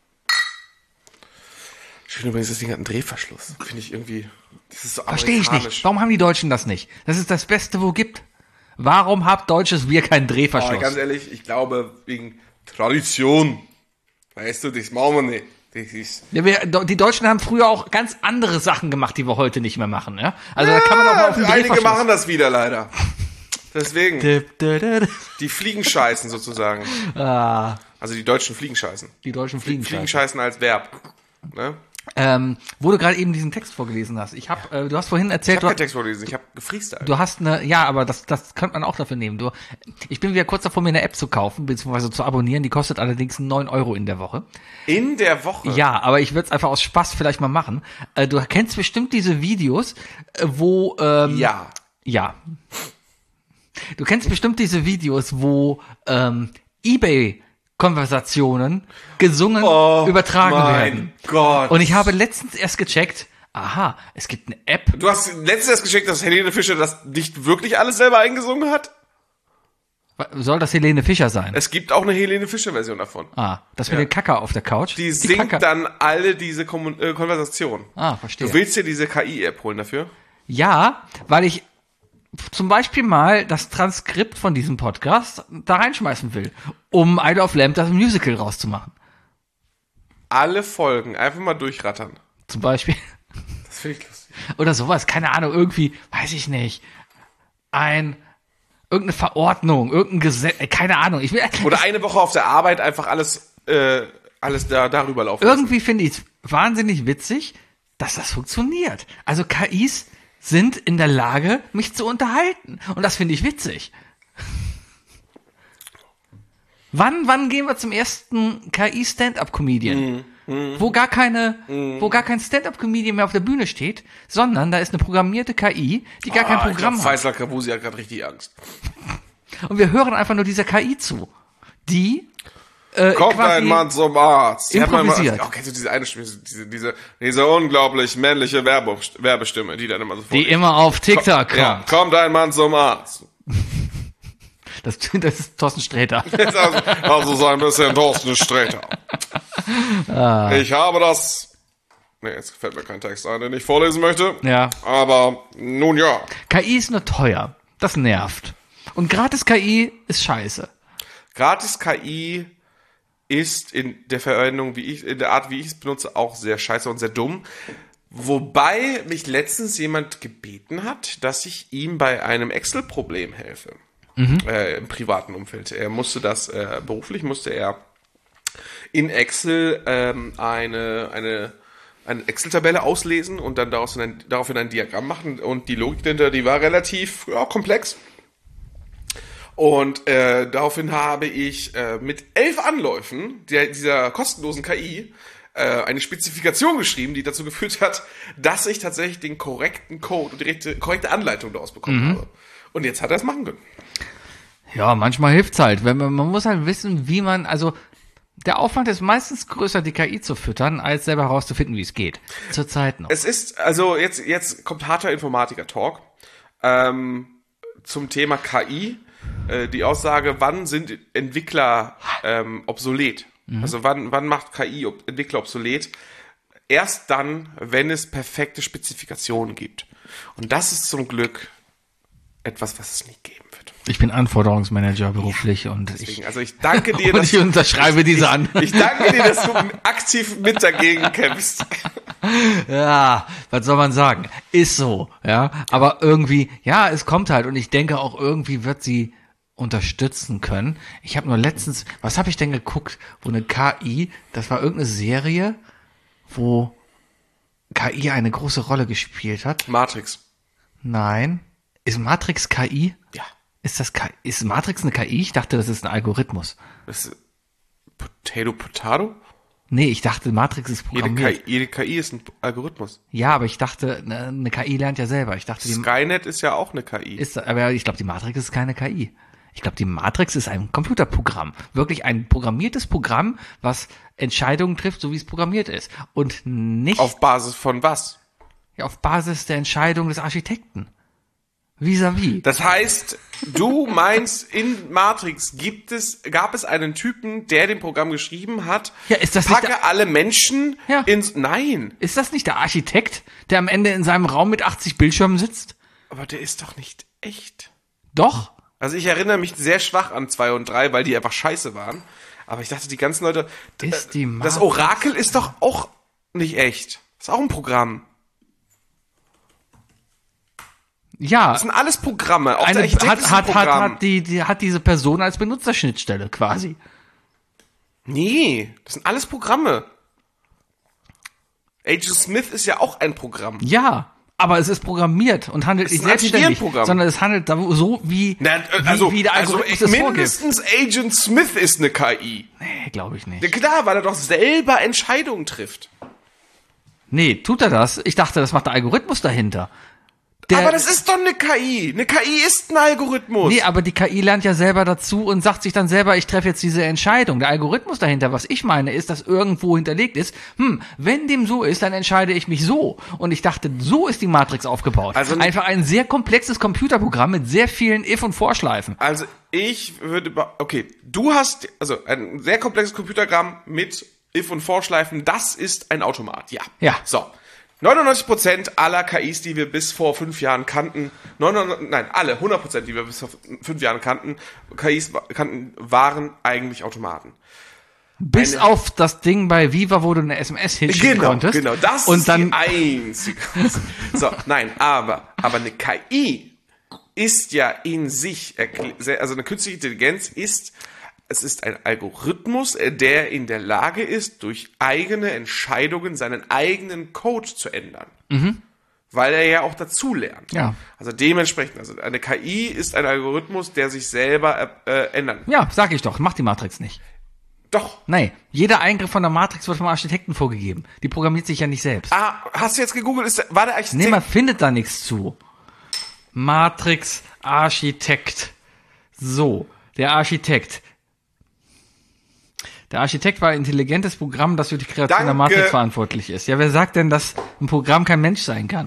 Schön übrigens, das Ding hat einen Drehverschluss. Finde ich irgendwie, das ist so Verstehe ich amerikanisch. nicht. Warum haben die Deutschen das nicht? Das ist das Beste, wo gibt. Warum hat deutsches Bier keinen Drehverschluss? Aber ganz ehrlich, ich glaube, wegen Tradition. Weißt du, das machen wir nicht. Das ist Ja, die Deutschen haben früher auch ganz andere Sachen gemacht, die wir heute nicht mehr machen. Ja? Also da kann man auch mal auf den einige Drehverschluss. machen das wieder leider. Deswegen, Die die Fliegenscheißen sozusagen. Also die deutschen Fliegenscheißen. deutschen fliegen. Fliegenscheißen als Verb. Ne? Wo du gerade eben diesen Text vorgelesen hast. Du hast vorhin Ich erzählt, habe keinen Text vorgelesen, ich habe gefreestylt. du hast aber das könnte man auch dafür nehmen. Ich bin wieder kurz davor, mir eine App zu kaufen, beziehungsweise zu abonnieren. Die kostet allerdings 9 € in der Woche. In der Woche? Ja, aber ich würde es einfach aus Spaß vielleicht mal machen. Du kennst bestimmt diese Videos, wo Ja. Ja. Du kennst bestimmt diese Videos, wo eBay-Konversationen gesungen übertragen werden. Gott. Und ich habe letztens erst gecheckt, aha, es gibt eine App. Du hast letztens erst geschickt, dass Helene Fischer das nicht wirklich alles selber eingesungen hat? Soll das Helene Fischer sein? Es gibt auch eine Helene Fischer-Version davon. Das mit dem Kacker auf der Couch. Die singt Kacker. dann alle diese Konversationen. Verstehe. Du willst dir diese KI-App holen dafür? Ja, weil ich zum Beispiel mal das Transkript von diesem Podcast da reinschmeißen will, um Isle of Lamp das Musical rauszumachen. Alle Folgen einfach mal durchrattern. Zum Beispiel. Das finde ich lustig. Oder sowas, keine Ahnung, irgendwie, weiß ich nicht. Irgendeine Verordnung, irgendein Gesetz, keine Ahnung. Oder eine Woche auf der Arbeit einfach alles darüber laufen lassen. Irgendwie finde ich es wahnsinnig witzig, dass das funktioniert. Also KIs sind in der Lage, mich zu unterhalten. Und das finde ich witzig. Wann gehen wir zum ersten KI-Stand-Up-Comedian? Wo gar kein Stand-Up-Comedian mehr auf der Bühne steht, sondern da ist eine programmierte KI, die gar kein Programm hat. Faisal Kavusi hat gerade richtig Angst. Und wir hören einfach nur dieser KI zu. Die Kommt quasi ein Mann zum Arzt. improvisiert. Kennst du diese eine Stimme, diese unglaublich männliche Werbestimme, die dann immer so die vorliegt? immer auf TikTok kommt. Ja, kommt ein Mann zum Arzt. Das ist Thorsten Sträter. Also so ein bisschen Thorsten Sträter. Ich habe das... Nee, jetzt fällt mir kein Text ein, den ich vorlesen möchte. Ja. Aber nun ja. KI ist nur teuer. Das nervt. Und gratis KI ist scheiße. Gratis KI ist in der Verwendung, in der Art, wie ich es benutze, auch sehr scheiße und sehr dumm. Wobei mich letztens jemand gebeten hat, dass ich ihm bei einem Excel-Problem helfe. Im privaten Umfeld. Er musste das, beruflich musste er in Excel eine Excel-Tabelle auslesen und dann daraufhin ein Diagramm machen. Und die Logik dahinter, die war relativ komplex. Und daraufhin habe ich mit 11 Anläufen dieser kostenlosen KI eine Spezifikation geschrieben, die dazu geführt hat, dass ich tatsächlich den korrekten Code und die korrekte Anleitung daraus bekommen habe. Und jetzt hat er es machen können. Ja, manchmal hilft's halt. Man muss halt wissen, also der Aufwand ist meistens größer, die KI zu füttern, als selber herauszufinden, wie es geht. Zurzeit noch. Es ist, also jetzt kommt harter Informatiker-Talk zum Thema KI. Die Aussage, wann sind Entwickler obsolet? Also wann macht KI Entwickler obsolet? Erst dann, wenn es perfekte Spezifikationen gibt. Und das ist zum Glück etwas, was es nicht geben wird. Ich bin Anforderungsmanager beruflich und Deswegen, also ich danke dir, und ich unterschreibe diese an. ich danke dir, dass du aktiv mit dagegen kämpfst. Ja, was soll man sagen? Ist so, ja. Aber irgendwie, ja, es kommt halt und ich denke auch irgendwie wird sie unterstützen können. Ich habe nur letztens, was habe ich denn geguckt, wo eine KI, das war irgendeine Serie, wo KI eine große Rolle gespielt hat. Matrix. Nein. Ist Matrix KI? Ja. Ist Matrix eine KI? Ich dachte, das ist ein Algorithmus. Das ist Potato? Nee, ich dachte, Matrix ist programmiert. Jede KI ist ein Algorithmus. Ja, aber ich dachte, eine KI lernt ja selber. Ich dachte, Skynet ist ja auch eine KI. aber ich glaube, die Matrix ist keine KI. Ich glaube, die Matrix ist ein Computerprogramm. Wirklich ein programmiertes Programm, was Entscheidungen trifft, so wie es programmiert ist. Und nicht Auf Basis von was? auf Basis der Entscheidung des Architekten. Vis-à-vis. Das heißt, du meinst, in Matrix gab es einen Typen, der dem Programm geschrieben hat, Ja, ist das nicht packe alle Menschen Ja. ins... Nein, Ist das nicht der Architekt, der am Ende in seinem Raum mit 80 Bildschirmen sitzt? aber der ist doch nicht echt. Doch. Also ich erinnere mich sehr schwach an 2 und 3, weil die einfach scheiße waren. Aber ich dachte, die ganzen Leute... Ist die das Matrix- Orakel ist doch auch nicht echt. Ist auch ein Programm. Ja. Das sind alles Programme. Auch der Architekt ist ein Programm. Hat diese Person als Benutzerschnittstelle quasi. Nee, das sind alles Programme. Agent Smith ist ja auch ein Programm. Ja. Aber es ist programmiert und handelt nicht ist ein selbstständig, Antivirenprogramm. sondern es handelt so wie, wie der Algorithmus es vorgibt. mindestens Agent Smith ist eine KI. Nee, glaube ich nicht. Ja, klar, weil er doch selber Entscheidungen trifft. Nee, tut er das? Ich dachte, das macht der Algorithmus dahinter. Aber das ist doch eine KI. Eine KI ist ein Algorithmus. Nee, aber die KI lernt ja selber dazu und sagt sich dann selber, ich treffe jetzt diese Entscheidung. Der Algorithmus dahinter, was ich meine, ist, dass irgendwo hinterlegt ist, wenn dem so ist, dann entscheide ich mich so. Und ich dachte, so ist die Matrix aufgebaut. Also einfach ein sehr komplexes Computerprogramm mit sehr vielen If- und Vorschleifen. Also ich würde... Okay, du hast also ein sehr komplexes Computerprogramm mit If- und Vorschleifen. Das ist ein Automat, ja. Ja. So. 99% aller KIs, die wir bis vor 5 Jahren kannten, alle 100%, die wir bis vor 5 Jahren kannten, waren eigentlich Automaten. Bis auf das Ding bei Viva, wo du eine SMS hinschicken konntest. Genau, das und ist dann die einzige. So, nein, aber eine KI ist ja in sich, also eine künstliche Intelligenz es ist ein Algorithmus, der in der Lage ist, durch eigene Entscheidungen seinen eigenen Code zu ändern. Weil er ja auch dazu lernt. Ja. Also dementsprechend, also eine KI ist ein Algorithmus, der sich selber ändern kann. ja, sag ich doch, macht die Matrix nicht. Doch. Nein, jeder Eingriff von der Matrix wird vom Architekten vorgegeben. Die programmiert sich ja nicht selbst. Ah, hast du jetzt gegoogelt? War der Architekt? Nee, man findet da nichts zu. Matrix Architekt. So, der Architekt. Der Architekt war ein intelligentes Programm, das für die Kreation der Danke. Matrix verantwortlich ist. Ja, wer sagt denn, dass ein Programm kein Mensch sein kann?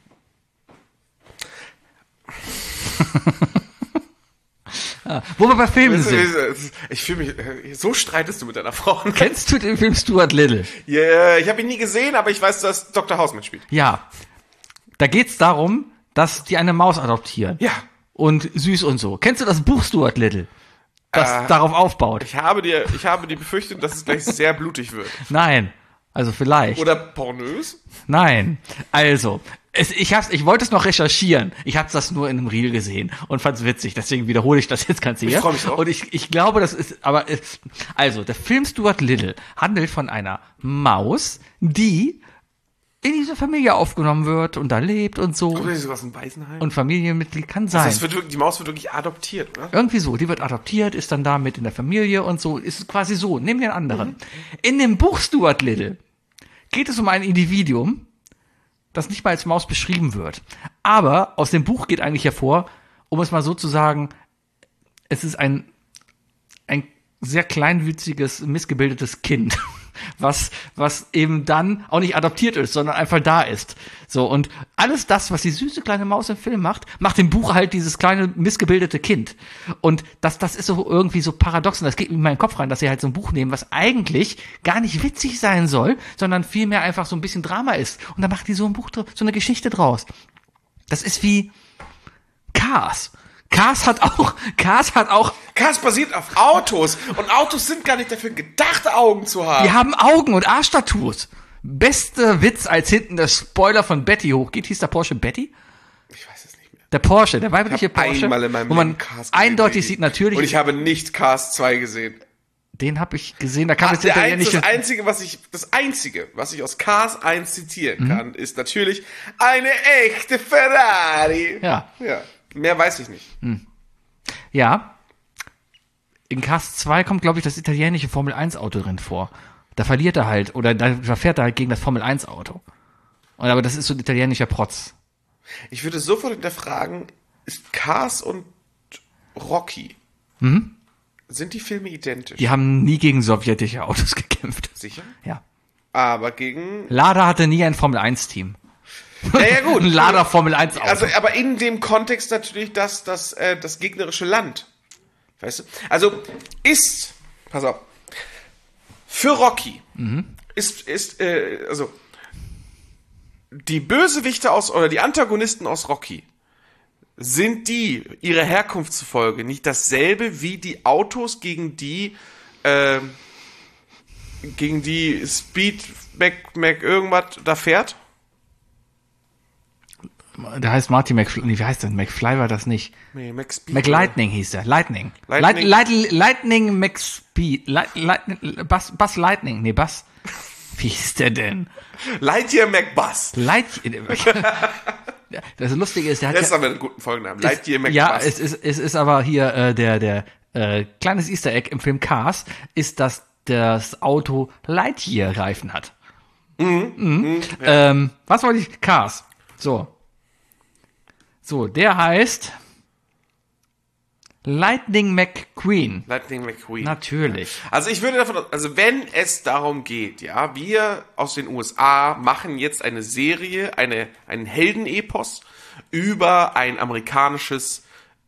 Wo wir bei Filmen sind. Ich fühle mich, so streitest du mit deiner Frau. Kennst du den Film Stuart Little? Yeah, ich habe ihn nie gesehen, aber ich weiß, dass Dr. House mitspielt. Ja. Da geht's darum, dass die eine Maus adoptieren. Ja. Und süß und so. Kennst du das Buch Stuart Little? Das darauf aufbaut? Ich habe die Befürchtung, dass es gleich sehr blutig wird. Nein. Also vielleicht. Oder pornös? Nein. Also, ich wollte es noch recherchieren. Ich habe das nur in einem Reel gesehen und fand's witzig. Deswegen wiederhole ich das jetzt ganz hier. Ich freu mich drauf. Und ich glaube, das ist, also, der Film Stuart Little handelt von einer Maus, die in diese Familie aufgenommen wird und da lebt und so. Oder sowas ein Waisenheim? Und Familienmitglied kann sein. Die Maus wird wirklich adoptiert, oder? Irgendwie so, die wird adoptiert, ist dann da mit in der Familie und so, ist quasi so, neben den anderen. In dem Buch Stuart Little geht es um ein Individuum, das nicht mal als Maus beschrieben wird. Aber aus dem Buch geht eigentlich hervor, um es mal so zu sagen, es ist ein sehr kleinwüchsiges, missgebildetes Kind, was eben dann auch nicht adoptiert ist, sondern einfach da ist. So, und alles das, was die süße kleine Maus im Film macht im Buch halt dieses kleine, missgebildete Kind. Und das ist so irgendwie so paradox, und das geht mir in meinen Kopf rein, dass sie halt so ein Buch nehmen, was eigentlich gar nicht witzig sein soll, sondern vielmehr einfach so ein bisschen Drama ist. Und dann macht die so ein Buch, so eine Geschichte draus. Das ist wie Cars. Cars hat auch, Cars basiert auf Autos und Autos sind gar nicht dafür gedacht, Augen zu haben. die haben Augen und Arschtattoos. Bester Witz, als hinten der Spoiler von Betty hochgeht. Hieß der Porsche Betty? Ich weiß es nicht mehr. Der Porsche, der weibliche Ich habe Porsche, einmal in meinem wo man Leben Cars gesehen, eindeutig Baby. sieht, natürlich, Und ich habe nicht Cars 2 gesehen. den habe ich gesehen, da kam jetzt italienische... Das Einzige, was ich aus Cars 1 zitieren kann, ist natürlich eine echte Ferrari. Ja. Ja. Mehr weiß ich nicht. Ja. In Cars 2 kommt, glaube ich, das italienische Formel-1-Auto drin vor. Da verliert er halt, oder da fährt er halt gegen das Formel-1-Auto. Aber das ist so ein italienischer Protz. Ich würde sofort hinterfragen, ist Cars und Rocky, sind die Filme identisch? Die haben nie gegen sowjetische Autos gekämpft. Sicher? Ja. Aber gegen... Lada hatte nie ein Formel-1-Team. Naja, gut. Ein Lada Formel-1-Auto. Also, aber in dem Kontext natürlich das gegnerische Land. Weißt du? Also, pass auf, für Rocky also, die Bösewichte oder die Antagonisten aus Rocky sind ihrer Herkunft zufolge nicht dasselbe wie die Autos, gegen die Speed Mac irgendwas da fährt? Der heißt Marty McFly. Nee, wie heißt der? McFly war das nicht. Nee, Mac Speed. McLightning hieß der. Lightning. Lightning. Lightning McSpeed. Buzz Lightning. Nee, Buzz. Wie hieß der denn? Lightyear McBus. Das Lustige ist, der hat Das ist aber einen guten Folgennamen. Lightyear McBus. ja, es ist aber hier der kleines Easter Egg im Film Cars ist, dass das Auto Lightyear-Reifen hat. Was wollte ich? Cars. So, der heißt Lightning McQueen. Lightning McQueen. Natürlich. Also ich würde davon, also wenn es darum geht, ja, wir aus den USA machen jetzt eine Serie, einen Heldenepos über ein amerikanisches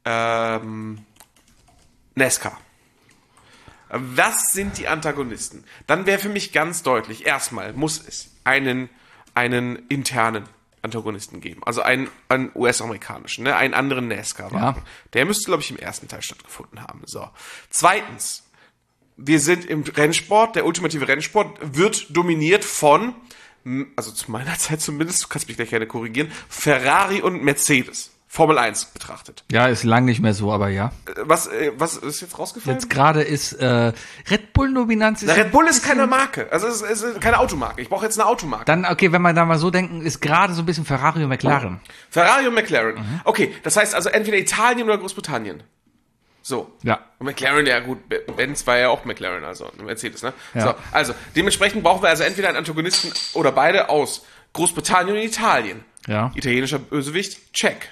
NASCAR. Was sind die Antagonisten? Dann wäre für mich ganz deutlich, erstmal muss es einen internen Antagonisten geben. Also einen US-amerikanischen, ne? Einen anderen NASCAR-Wagen. Ja. Der müsste, glaube ich, im ersten Teil stattgefunden haben. So. Zweitens, wir sind im Rennsport, der ultimative Rennsport wird dominiert von, also zu meiner Zeit zumindest, du kannst mich gleich gerne korrigieren, Ferrari und Mercedes. Formel 1 betrachtet. Ja, ist lang nicht mehr so, aber ja. Was ist jetzt rausgefallen? Jetzt gerade ist Red Bull-Dominanz. Na, Red Bull ist keine Marke. Also es ist keine Automarke. Ich brauche jetzt eine Automarke. Dann, okay, wenn wir da mal so denken, ist gerade so ein bisschen Ferrari und McLaren. Ferrari und McLaren. Okay, das heißt also entweder Italien oder Großbritannien. So. Ja. Und McLaren, ja gut, Benz war ja auch McLaren, also Mercedes, ne? Ja. So, also dementsprechend brauchen wir also entweder einen Antagonisten oder beide aus Großbritannien und Italien. Ja. Italienischer Bösewicht, check.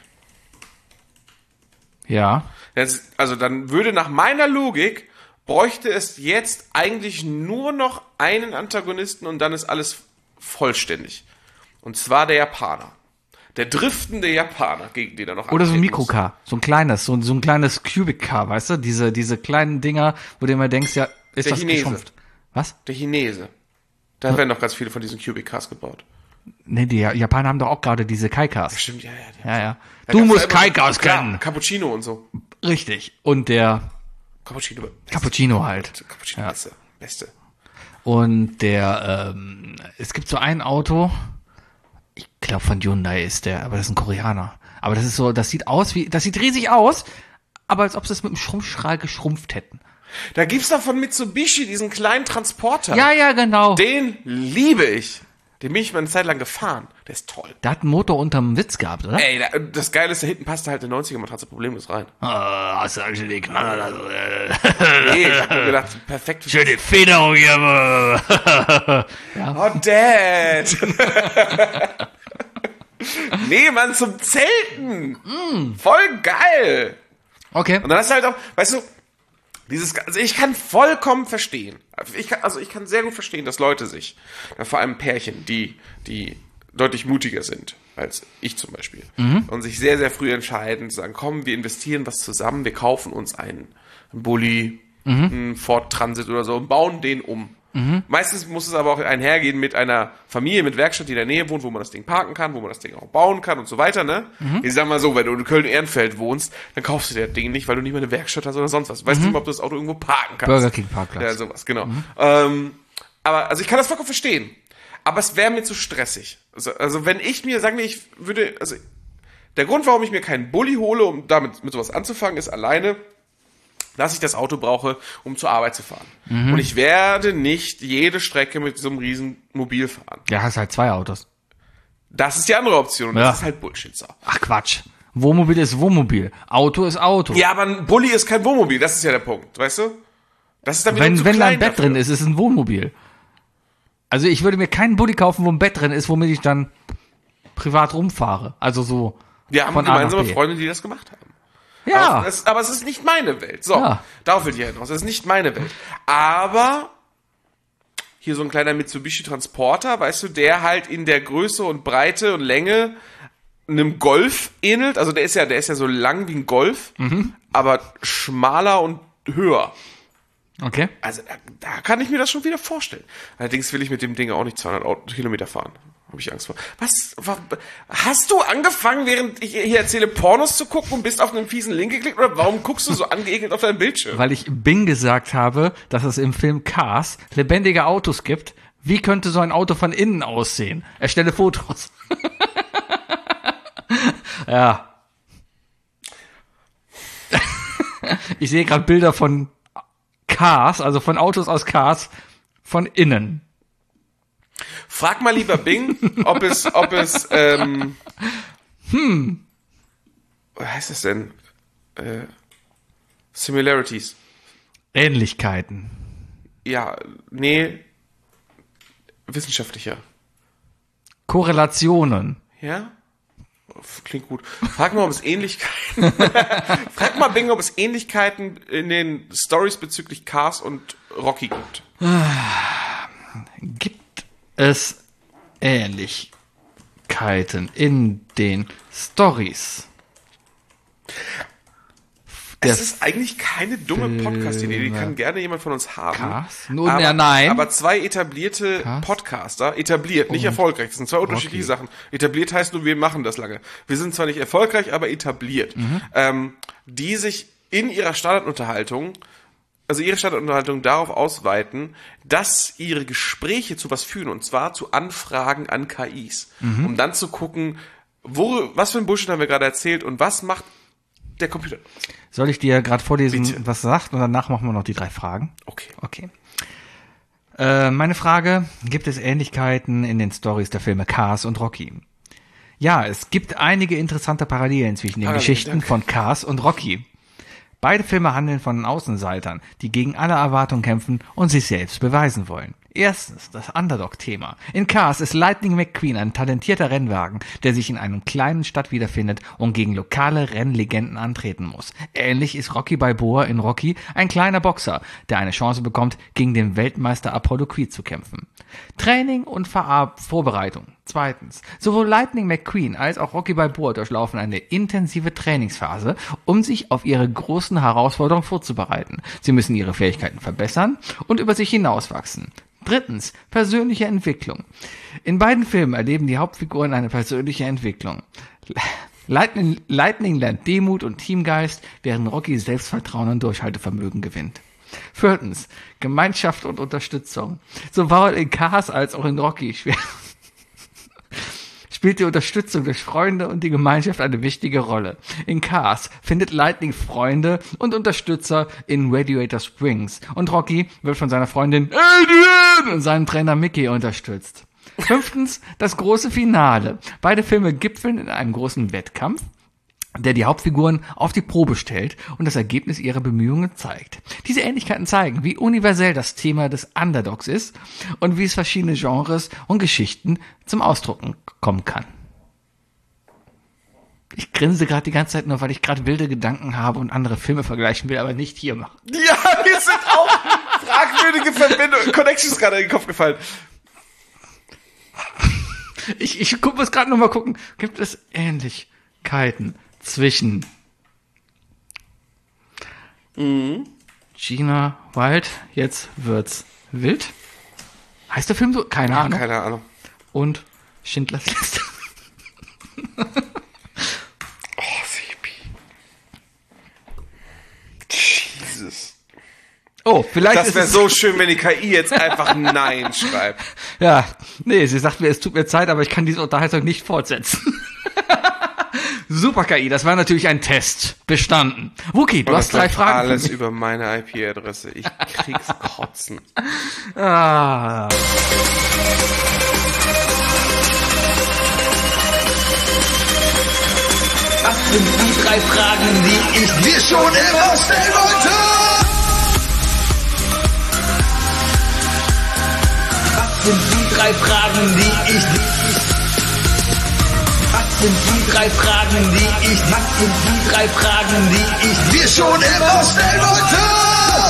Ja. Also dann würde nach meiner Logik, bräuchte es jetzt eigentlich nur noch einen Antagonisten und dann ist alles vollständig. Und zwar der Japaner. Der driftende Japaner, gegen den er noch Oder so ein antreten muss. Mikrocar. So ein kleines Cubic-Car, weißt du? Diese kleinen Dinger, wo du immer denkst, ja, ist Der das Chinese. geschrumpft? Was? Der Chinese. Da werden doch ganz viele von diesen Cubic Cars gebaut. Nee, die Japaner haben doch auch gerade diese Kai-Cars. Stimmt, ja. Ja. Da Du gab's musst ja immer- Kai-Cars klar, kennen. Cappuccino und so. Richtig. Und der Cappuccino halt. Cappuccino, Ja. Beste. Und es gibt so ein Auto, ich glaube von Hyundai ist der, aber das ist ein Koreaner. Aber das ist so, das sieht riesig aus, aber als ob sie es mit einem Schrumpfstrahl geschrumpft hätten. Da gibt's doch von Mitsubishi diesen kleinen Transporter. Ja, genau. Den liebe ich. Den bin ich mal eine Zeit lang gefahren. Der ist toll. Der hat einen Motor unterm Sitz gehabt, oder? Ey, das Geile ist, da hinten passt halt eine 90er-Matratze problemlos rein. Hast du eigentlich die Knaller? Nee, ich hab mir gedacht, perfekt. Schöne Federung hier. Oh, Dad! Nee, Mann, zum Zelten! Voll geil! Okay. Und dann hast du halt auch, weißt du, also ich kann vollkommen verstehen, ich kann sehr gut verstehen, dass Leute sich, vor allem Pärchen, die deutlich mutiger sind als ich zum Beispiel, und sich sehr, sehr früh entscheiden, zu sagen, komm, wir investieren was zusammen, wir kaufen uns einen Bulli, einen Ford Transit oder so und bauen den um. Meistens muss es aber auch einhergehen mit einer Familie mit Werkstatt, die in der Nähe wohnt, wo man das Ding parken kann, wo man das Ding auch bauen kann und so weiter, ne? Ich sag mal so, wenn du in Köln-Ehrenfeld wohnst, dann kaufst du dir das Ding nicht, weil du nicht mehr eine Werkstatt hast oder sonst was. Du weißt nicht mal, ob du das Auto irgendwo parken kannst. Burger King Parkplatz. Ja, sowas, genau. Aber, also ich kann das vollkommen verstehen. Aber es wäre mir zu stressig. Also wenn ich mir, sagen wir, ich würde, also der Grund, warum ich mir keinen Bulli hole, um damit mit sowas anzufangen, ist alleine, dass ich das Auto brauche, um zur Arbeit zu fahren. Und ich werde nicht jede Strecke mit so einem riesen Mobil fahren. Ja, hast halt 2 Autos. Das ist die andere Option und Ja. das ist halt Bullshit. So. Ach Quatsch. Wohnmobil ist Wohnmobil. Auto ist Auto. Ja, aber ein Bulli ist kein Wohnmobil, das ist ja der Punkt, weißt du? Das ist dann wieder zu Wenn da ein klein Bett dafür. drin ist, ist es ein Wohnmobil. Also ich würde mir keinen Bulli kaufen, wo ein Bett drin ist, womit ich dann privat rumfahre. Also so Wir haben von A nach gemeinsame B. Freunde, die das gemacht haben. Ja. Aber es ist nicht meine Welt. So, Ja. darauf will ich hinaus. Es ist nicht meine Welt. Aber hier so ein kleiner Mitsubishi Transporter, weißt du, der halt in der Größe und Breite und Länge einem Golf ähnelt. Also der ist ja so lang wie ein Golf, aber schmaler und höher. Okay. Also da kann ich mir das schon wieder vorstellen. Allerdings will ich mit dem Ding auch nicht 200 Kilometer fahren. Habe ich Angst vor. Hast du angefangen, während ich hier erzähle, Pornos zu gucken und bist auf einen fiesen Link geklickt? Oder warum guckst du so angeekelt auf deinen Bildschirm? Weil ich Bing gesagt habe, dass es im Film Cars lebendige Autos gibt. Wie könnte so ein Auto von innen aussehen? Erstelle Fotos. Ja. Ich sehe gerade Bilder von Cars, also von Autos aus Cars, von innen. Frag mal lieber Bing, ob es, was heißt das denn? Similarities. Ähnlichkeiten. Ja, nee, wissenschaftlicher. Korrelationen. Ja? Klingt gut. Frag mal, ob es Ähnlichkeiten, frag mal Bing, ob es Ähnlichkeiten in den Stories bezüglich Cars und Rocky gibt. Gibt es Ähnlichkeiten in den Stories? Es ist eigentlich keine dumme Podcast-Idee, die kann gerne jemand von uns haben. Cars? Nun, ja, nein. Aber 2 etablierte Cars? Podcaster, etabliert, nicht erfolgreich, das sind 2 unterschiedliche Sachen. Etabliert heißt nur, wir machen das lange. Wir sind zwar nicht erfolgreich, aber etabliert. Die sich in ihrer Standardunterhaltung, also ihre Standardunterhaltung darauf ausweiten, dass ihre Gespräche zu was führen, und zwar zu Anfragen an KIs. Um dann zu gucken, was für ein Bullshit haben wir gerade erzählt und was macht der Computer. Soll ich dir gerade vorlesen, Bitte. was sagt, und danach machen wir noch die 3 Fragen? Okay. Okay. Meine Frage, gibt es Ähnlichkeiten in den Stories der Filme Cars und Rocky? Ja, es gibt einige interessante Parallelen zwischen den Geschichten danke. von Cars und Rocky. Beide Filme handeln von Außenseitern, die gegen alle Erwartungen kämpfen und sich selbst beweisen wollen. Erstens, das Underdog-Thema. In Cars ist Lightning McQueen ein talentierter Rennwagen, der sich in einer kleinen Stadt wiederfindet und gegen lokale Rennlegenden antreten muss. Ähnlich ist Rocky Balboa in Rocky ein kleiner Boxer, der eine Chance bekommt, gegen den Weltmeister Apollo Creed zu kämpfen. Training und Vorbereitung. Zweitens, sowohl Lightning McQueen als auch Rocky Balboa durchlaufen eine intensive Trainingsphase, um sich auf ihre großen Herausforderungen vorzubereiten. Sie müssen ihre Fähigkeiten verbessern und über sich hinauswachsen. Drittens, persönliche Entwicklung. In beiden Filmen erleben die Hauptfiguren eine persönliche Entwicklung. Lightning lernt Demut und Teamgeist, während Rocky Selbstvertrauen und Durchhaltevermögen gewinnt. Viertens, Gemeinschaft und Unterstützung. Sowohl in Cars als auch in Rocky spielt die Unterstützung durch Freunde und die Gemeinschaft eine wichtige Rolle. In Cars findet Lightning Freunde und Unterstützer in Radiator Springs und Rocky wird von seiner Freundin Adrian und seinem Trainer Mickey unterstützt. Fünftens, das große Finale. Beide Filme gipfeln in einem großen Wettkampf, der die Hauptfiguren auf die Probe stellt und das Ergebnis ihrer Bemühungen zeigt. Diese Ähnlichkeiten zeigen, wie universell das Thema des Underdogs ist und wie es verschiedene Genres und Geschichten zum Ausdruck kommen kann. Ich grinse gerade die ganze Zeit nur, weil ich gerade wilde Gedanken habe und andere Filme vergleichen will, aber nicht hier machen. Ja, mir sind auch fragwürdige Verbindungen, Connections gerade in den Kopf gefallen. Ich muss gerade noch mal gucken, gibt es Ähnlichkeiten zwischen Gina Wild, jetzt wird's wild, Heißt der Film so? Keine Ahnung. Keine Ahnung. Und Schindlers Liste. Oh, Sebi. Jesus. Oh, vielleicht Das ist wäre es... so schön, wenn die KI jetzt einfach Nein schreibt. Ja, nee, sie sagt mir, es tut mir Zeit, aber ich kann diese Unterhaltung nicht fortsetzen. Super KI, das war natürlich ein Test. Bestanden. Wookie, du hast 3 Fragen. Alles über meine IP-Adresse. Ich krieg's kotzen. Ah. Was sind die 3 Fragen, die ich dir schon immer stellen wollte? Was sind die 3 Fragen, die ich... Was sind die 3 Fragen, die ich... Was sind die 3 Fragen, die ich dir schon immer stellen wollte?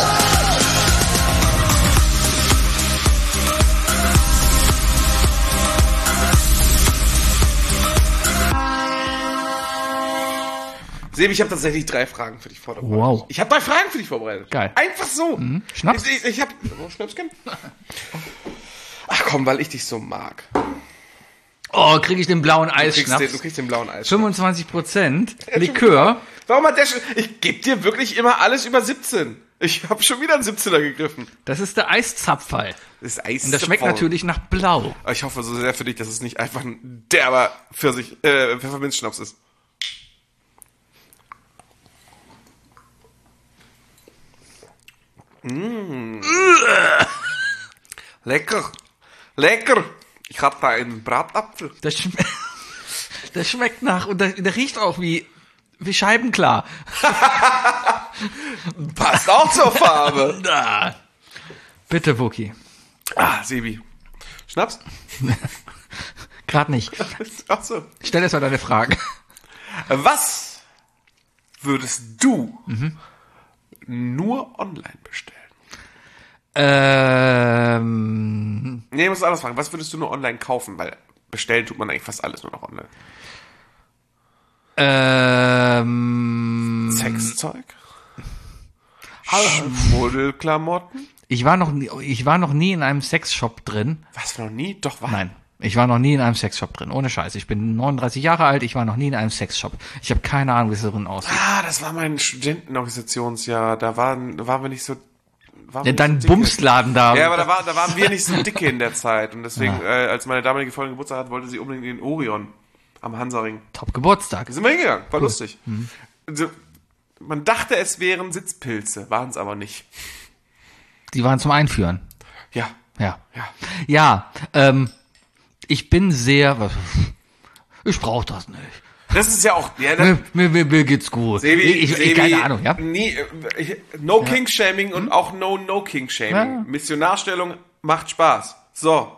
Sebi, ich habe tatsächlich 3 Fragen für dich vorbereitet. Wow. Ich habe 3 Fragen für dich vorbereitet. Geil. Einfach so. Schnaps? Ich hab... Oh, Schnäpschen? Ach komm, weil ich dich so mag. Oh, kriege ich den blauen Du Eisschnaps. kriegst den blauen Eis. 25% Likör. Warum hat der schon... Ich gebe dir wirklich immer alles über 17. Ich habe schon wieder einen 17er gegriffen. Das ist der Eiszapferl. Das ist Eis. Und das schmeckt natürlich nach Blau. Ich hoffe so sehr für dich, dass es nicht einfach ein derber Pfefferminzschnaps ist. Lecker. Lecker. Ich hatte da einen Bratapfel. Das schmeckt nach, und der riecht auch wie scheibenklar. Passt auch zur Farbe. Ah. Bitte, Wookie. Ah, Sebi. Schnaps? Gerade nicht. Ach so. Stell erst mal deine Fragen. Was würdest du nur online bestellen? Nee, ich muss anders fragen. Was würdest du nur online kaufen? Weil bestellen tut man eigentlich fast alles nur noch online. Sexzeug? Schmuddelklamotten? Ich war noch nie in einem Sexshop drin. Was, noch nie? Doch, war. Nein, ich war noch nie in einem Sexshop drin. Ohne Scheiß. Ich bin 39 Jahre alt, ich war noch nie in einem Sexshop. Ich habe keine Ahnung, wie es da drin aussieht. Ah, das war mein Studentenorganisationsjahr. Da waren wir nicht so... Dein Bumsladen da. Ja, aber da waren wir nicht so dicke in der Zeit. Und deswegen, als meine damalige Freundin Geburtstag hat, wollte sie unbedingt in den Orion am Hansaring. Top Geburtstag. Da sind wir hingegangen. War lustig. Also, man dachte, es wären Sitzpilze. Waren es aber nicht. Die waren zum Einführen. Ja. Ja. Ja. Ja, ich bin sehr... Ich brauche das nicht. Das ist ja auch... Ja, Mir geht's gut. Sebi, Ich keine Ahnung, ja? No King-Shaming und auch No King-Shaming. Ja. Missionarstellung macht Spaß. So.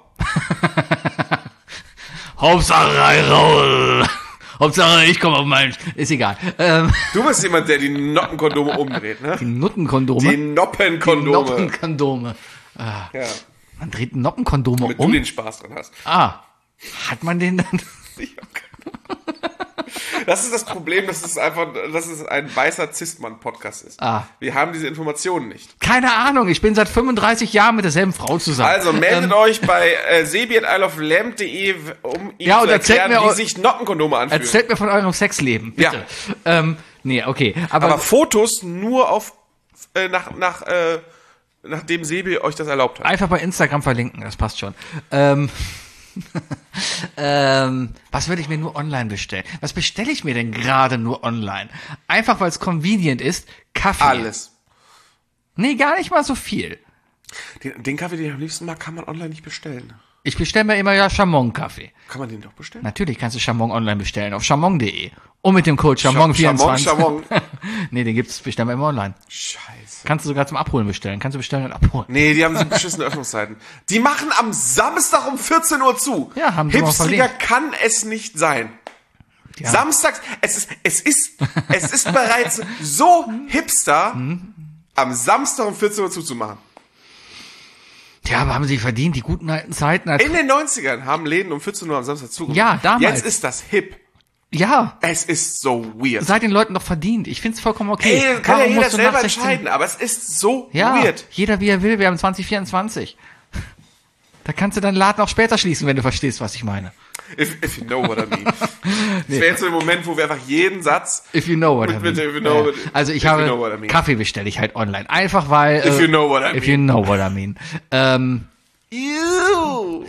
Hauptsache Raul. Hauptsache ich komme auf meinen... Ist egal. Du bist jemand, der die Noppenkondome umdreht, ne? Die Nuttenkondome. Die Noppenkondome. Noppenkondome. Ja. Man dreht Noppenkondome Damit um. du den Spaß dran hast. Ah. Hat man den dann... Ich hab keine Ahnung. Das ist das Problem, dass es ein weißer Cis-Mann-Podcast ist. Ah. Wir haben diese Informationen nicht. Keine Ahnung, ich bin seit 35 Jahren mit derselben Frau zusammen. Also meldet euch bei sebi@isleoflamp.de, um ihm Ja, zu und erzählt erklären, mir wie sich Noppenkondome anfühlen. Erzählt mir von eurem Sexleben, bitte. Nee, okay. Aber Fotos nur auf nachdem Sebi euch das erlaubt hat. Einfach bei Instagram verlinken, das passt schon. Was würde ich mir nur online bestellen? Was bestelle ich mir denn gerade nur online? Einfach, weil es convenient ist, Kaffee. Alles. Nee, gar nicht mal so viel. Den Kaffee, den ich am liebsten mag, kann man online nicht bestellen. Ich bestelle mir immer ja Chamon-Kaffee. Kann man den doch bestellen? Natürlich kannst du Chamon online bestellen, auf chamon.de. Und mit dem Code Chamon24. Chamon. Nee, den bestellen wir immer online. Scheiße. Kannst du sogar zum Abholen bestellen. Kannst du bestellen und abholen. Nee, die haben so beschissene Öffnungszeiten. Die machen am Samstag um 14 Uhr zu. Ja, haben sie mal Hipstriger verdient. kann es nicht sein. Ja. Samstags, es ist bereits so hipster, am Samstag um 14 Uhr zuzumachen. Ja, aber haben sie verdient, die guten alten Zeiten. Als In den 90ern haben Läden um 14 Uhr am Samstag zugemacht. Ja, damals. Jetzt ist das hip. ja, Es ist so weird. seid den Leuten doch verdient. Ich find's vollkommen okay. Ey, kann ja Warum jeder musst du selber nach 16 entscheiden, aber es ist so Ja, weird. jeder wie er will, wir haben 2024. Da kannst du deinen Laden auch später schließen, wenn du verstehst, was ich meine. If you know what I mean. Das wäre jetzt so ein Moment, wo wir einfach jeden Satz If you know what I mean. if you know what, Also ich if you know what I habe mean. Kaffee bestelle ich halt online. Einfach weil... If you know what I If you mean. know what I mean. Ew.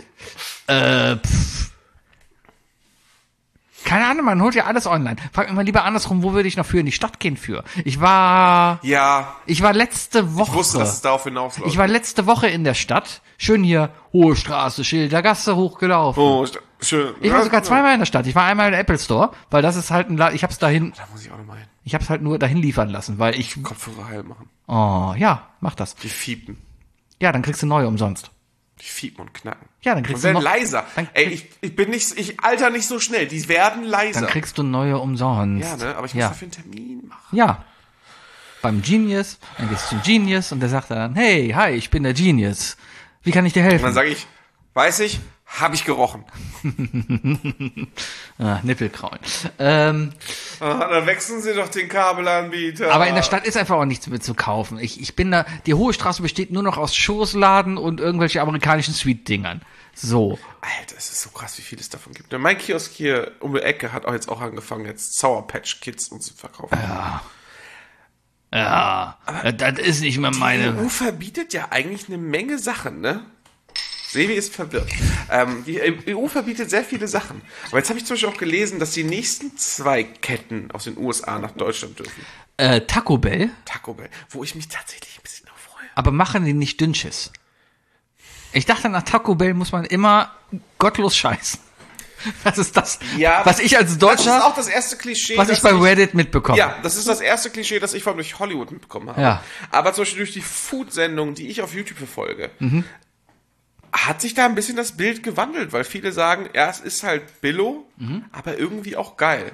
Keine Ahnung, man holt ja alles online. Frag mich mal lieber andersrum, wo würde ich noch für in die Stadt gehen für? Ich war letzte Woche. Ich wusste, dass es darauf hinausläuft. Ich war letzte Woche in der Stadt. Schön hier, Hohe Straße, Schildergasse hochgelaufen. Oh, schön. Ich war sogar zweimal in der Stadt. Ich war einmal im Apple Store, weil das ist halt ein Laden. Ich hab's dahin, Da muss ich auch noch mal hin. ich hab's halt nur dahin liefern lassen, weil ich, Kopfhörer heil machen. oh, ja, mach das. Die fiepen. Ja, dann kriegst du neue umsonst. Die fiepen und knacken. Ja, dann Und kriegst du werden noch, leiser. dann Ey, ich alter nicht so schnell. Die werden leiser. dann kriegst du neue umsonst. Ja, ne? Aber ich muss ja. dafür einen Termin machen. Ja. Beim Genius, dann gehst du zum Genius und der sagt dann, hey, hi, ich bin der Genius. Wie kann ich dir Und helfen? dann sage ich, weiß ich, habe ich gerochen. Nippelkraulen. Dann wechseln Sie doch den Kabelanbieter. Aber in der Stadt ist einfach auch nichts mehr zu kaufen. Ich bin da, die Hohe Straße besteht nur noch aus Schoßladen und irgendwelche amerikanischen Sweet-Dingern. So. Alter, es ist so krass, wie viel es davon gibt. Mein Kiosk hier um die Ecke hat auch jetzt auch angefangen, jetzt Sour Patch Kids und zu verkaufen. Ja, das ist nicht mehr Die meine. EU verbietet ja eigentlich eine Menge Sachen, ne? Sevi ist verwirrt. Die EU verbietet sehr viele Sachen. Aber jetzt habe ich zum Beispiel auch gelesen, dass die nächsten 2 Ketten aus den USA nach Deutschland dürfen. Taco Bell, Taco Bell, wo ich mich tatsächlich ein bisschen auf freue. aber machen die nicht Dünnschiss. Ich dachte, nach Taco Bell muss man immer gottlos scheißen. Das ist das, Ja, was ich als Das ist Deutscher, auch das erste Klischee, was ich das bei Reddit mitbekomme. Ja, das ist das erste Klischee, das ich vor allem durch Hollywood mitbekommen habe. Ja. Aber zum Beispiel durch die Food-Sendungen, die ich auf YouTube verfolge, hat sich da ein bisschen das Bild gewandelt, weil viele sagen, ja, es ist halt Billo, aber irgendwie auch geil.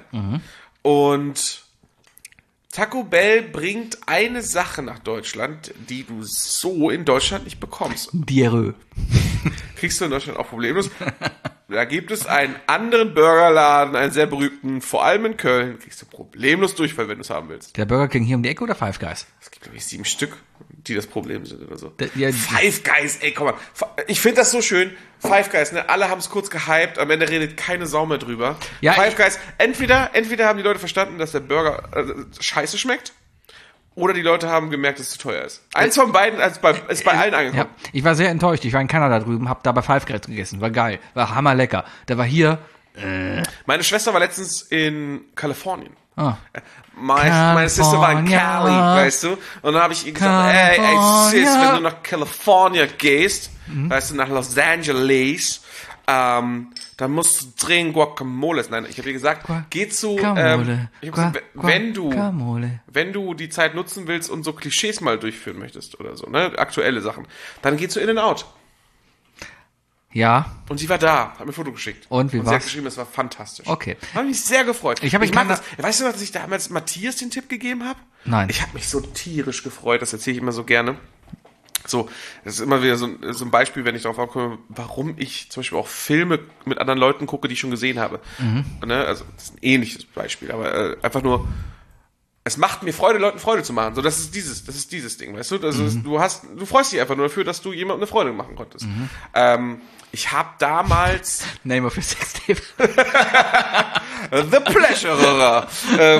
Und Taco Bell bringt eine Sache nach Deutschland, die du so in Deutschland nicht bekommst. Diarrhoe. Kriegst du in Deutschland auch problemlos. Da gibt es einen anderen Burgerladen, einen sehr berühmten, vor allem in Köln, kriegst du problemlos Durchfall, wenn du es haben willst. Der Burger King hier um die Ecke oder Five Guys? Es gibt, glaube ich, 7 Stück, die das Problem sind oder so. Ja, Five Guys, ey, komm mal. Ich finde das so schön. Five Guys, ne? Alle haben es kurz gehypt, am Ende redet keine Sau mehr drüber. Ja, Five Guys, entweder haben die Leute verstanden, dass der Burger scheiße schmeckt, oder die Leute haben gemerkt, dass es zu teuer ist. Eins von beiden ist bei allen angekommen. Ja, ich war sehr enttäuscht. Ich war in Kanada drüben, hab da bei Five Guys gegessen. War geil. War hammerlecker. Der war hier. Meine Schwester war letztens in Kalifornien. Ah. Meine Sister war in Cali, weißt du? Und dann habe ich ihr gesagt, ey, Sis, wenn du nach California gehst, weißt du, nach Los Angeles, dann musst du dringend Guacamole essen. Nein, ich habe ihr gesagt, geh zu, Guacamole. ich hab gesagt, Guacamole. wenn du die Zeit nutzen willst und so Klischees mal durchführen möchtest oder so, ne, aktuelle Sachen, dann geh zu In-N-Out. Ja, Und sie war da, hat mir ein Foto geschickt. Und wie sie hat war's? geschrieben, es war fantastisch. Okay. Habe mich sehr gefreut. Ich mag das. Weißt du, was ich damals Matthias den Tipp gegeben habe? Nein. Ich habe mich so tierisch gefreut, das erzähle ich immer so gerne. So, das ist immer wieder so ein Beispiel, wenn ich darauf aufkomme, warum ich zum Beispiel auch Filme mit anderen Leuten gucke, die ich schon gesehen habe. Ne? Also, das ist ein ähnliches Beispiel, aber einfach nur, es macht mir Freude, Leuten Freude zu machen. So, das ist dieses Ding, weißt du? Also, du freust dich einfach nur dafür, dass du jemandem eine Freude machen konntest. Ich habe damals Name of your Sextape. The Pleasurer.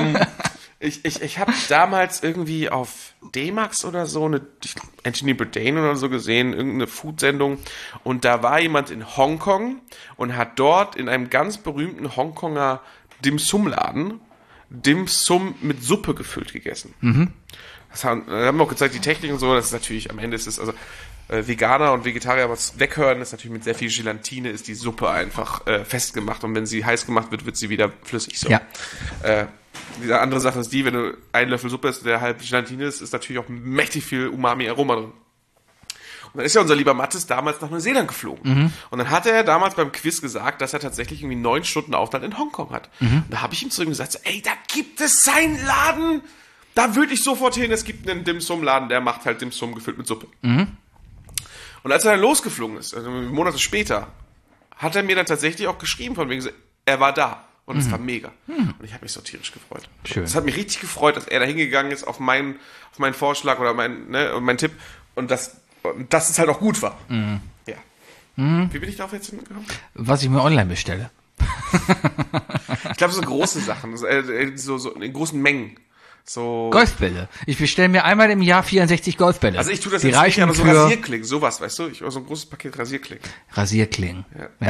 Ich habe damals irgendwie auf D-Max oder so Anthony Bourdain oder so gesehen, irgendeine Food-Sendung, und da war jemand in Hongkong und hat dort in einem ganz berühmten Hongkonger Dim-Sum-Laden Dim Sum mit Suppe gefüllt gegessen. Das haben wir auch gezeigt, die Technik und so, das ist natürlich, am Ende ist es, also Veganer und Vegetarier was weghören, ist natürlich mit sehr viel Gelatine, ist die Suppe einfach festgemacht, und wenn sie heiß gemacht wird, wird sie wieder flüssig. So. Ja. Diese andere Sache ist die, wenn du einen Löffel Suppe isst, der halb Gelatine ist natürlich auch mächtig viel Umami-Aroma drin. Und dann ist ja unser lieber Mattes damals nach Neuseeland geflogen. Und dann hat er damals beim Quiz gesagt, dass er tatsächlich irgendwie 9 Stunden Aufenthalt in Hongkong hat. Und da habe ich ihm zu ihm gesagt, so, ey, da gibt es seinen Laden, da würde ich sofort hin, es gibt einen Dim-Sum-Laden, der macht halt Dim-Sum gefüllt mit Suppe. Und als er dann losgeflogen ist, also Monate später, hat er mir dann tatsächlich auch geschrieben, von wegen, er war da. Und es war mega. Und ich habe mich so tierisch gefreut. Schön. Es hat mich richtig gefreut, dass er da hingegangen ist auf meinen Vorschlag oder mein Tipp. Und dass es halt auch gut war. Ja. Wie bin ich darauf jetzt hingekommen? Was ich mir online bestelle. Ich glaube, so große Sachen, so in großen Mengen. So. Golfbälle. Ich bestelle mir einmal im Jahr 64 Golfbälle. Also ich tue das Die jetzt nicht, reichen aber so für Rasierklingen, sowas, weißt du? Ich so ein großes Paket Rasierklingen. Rasierklingen. Ja.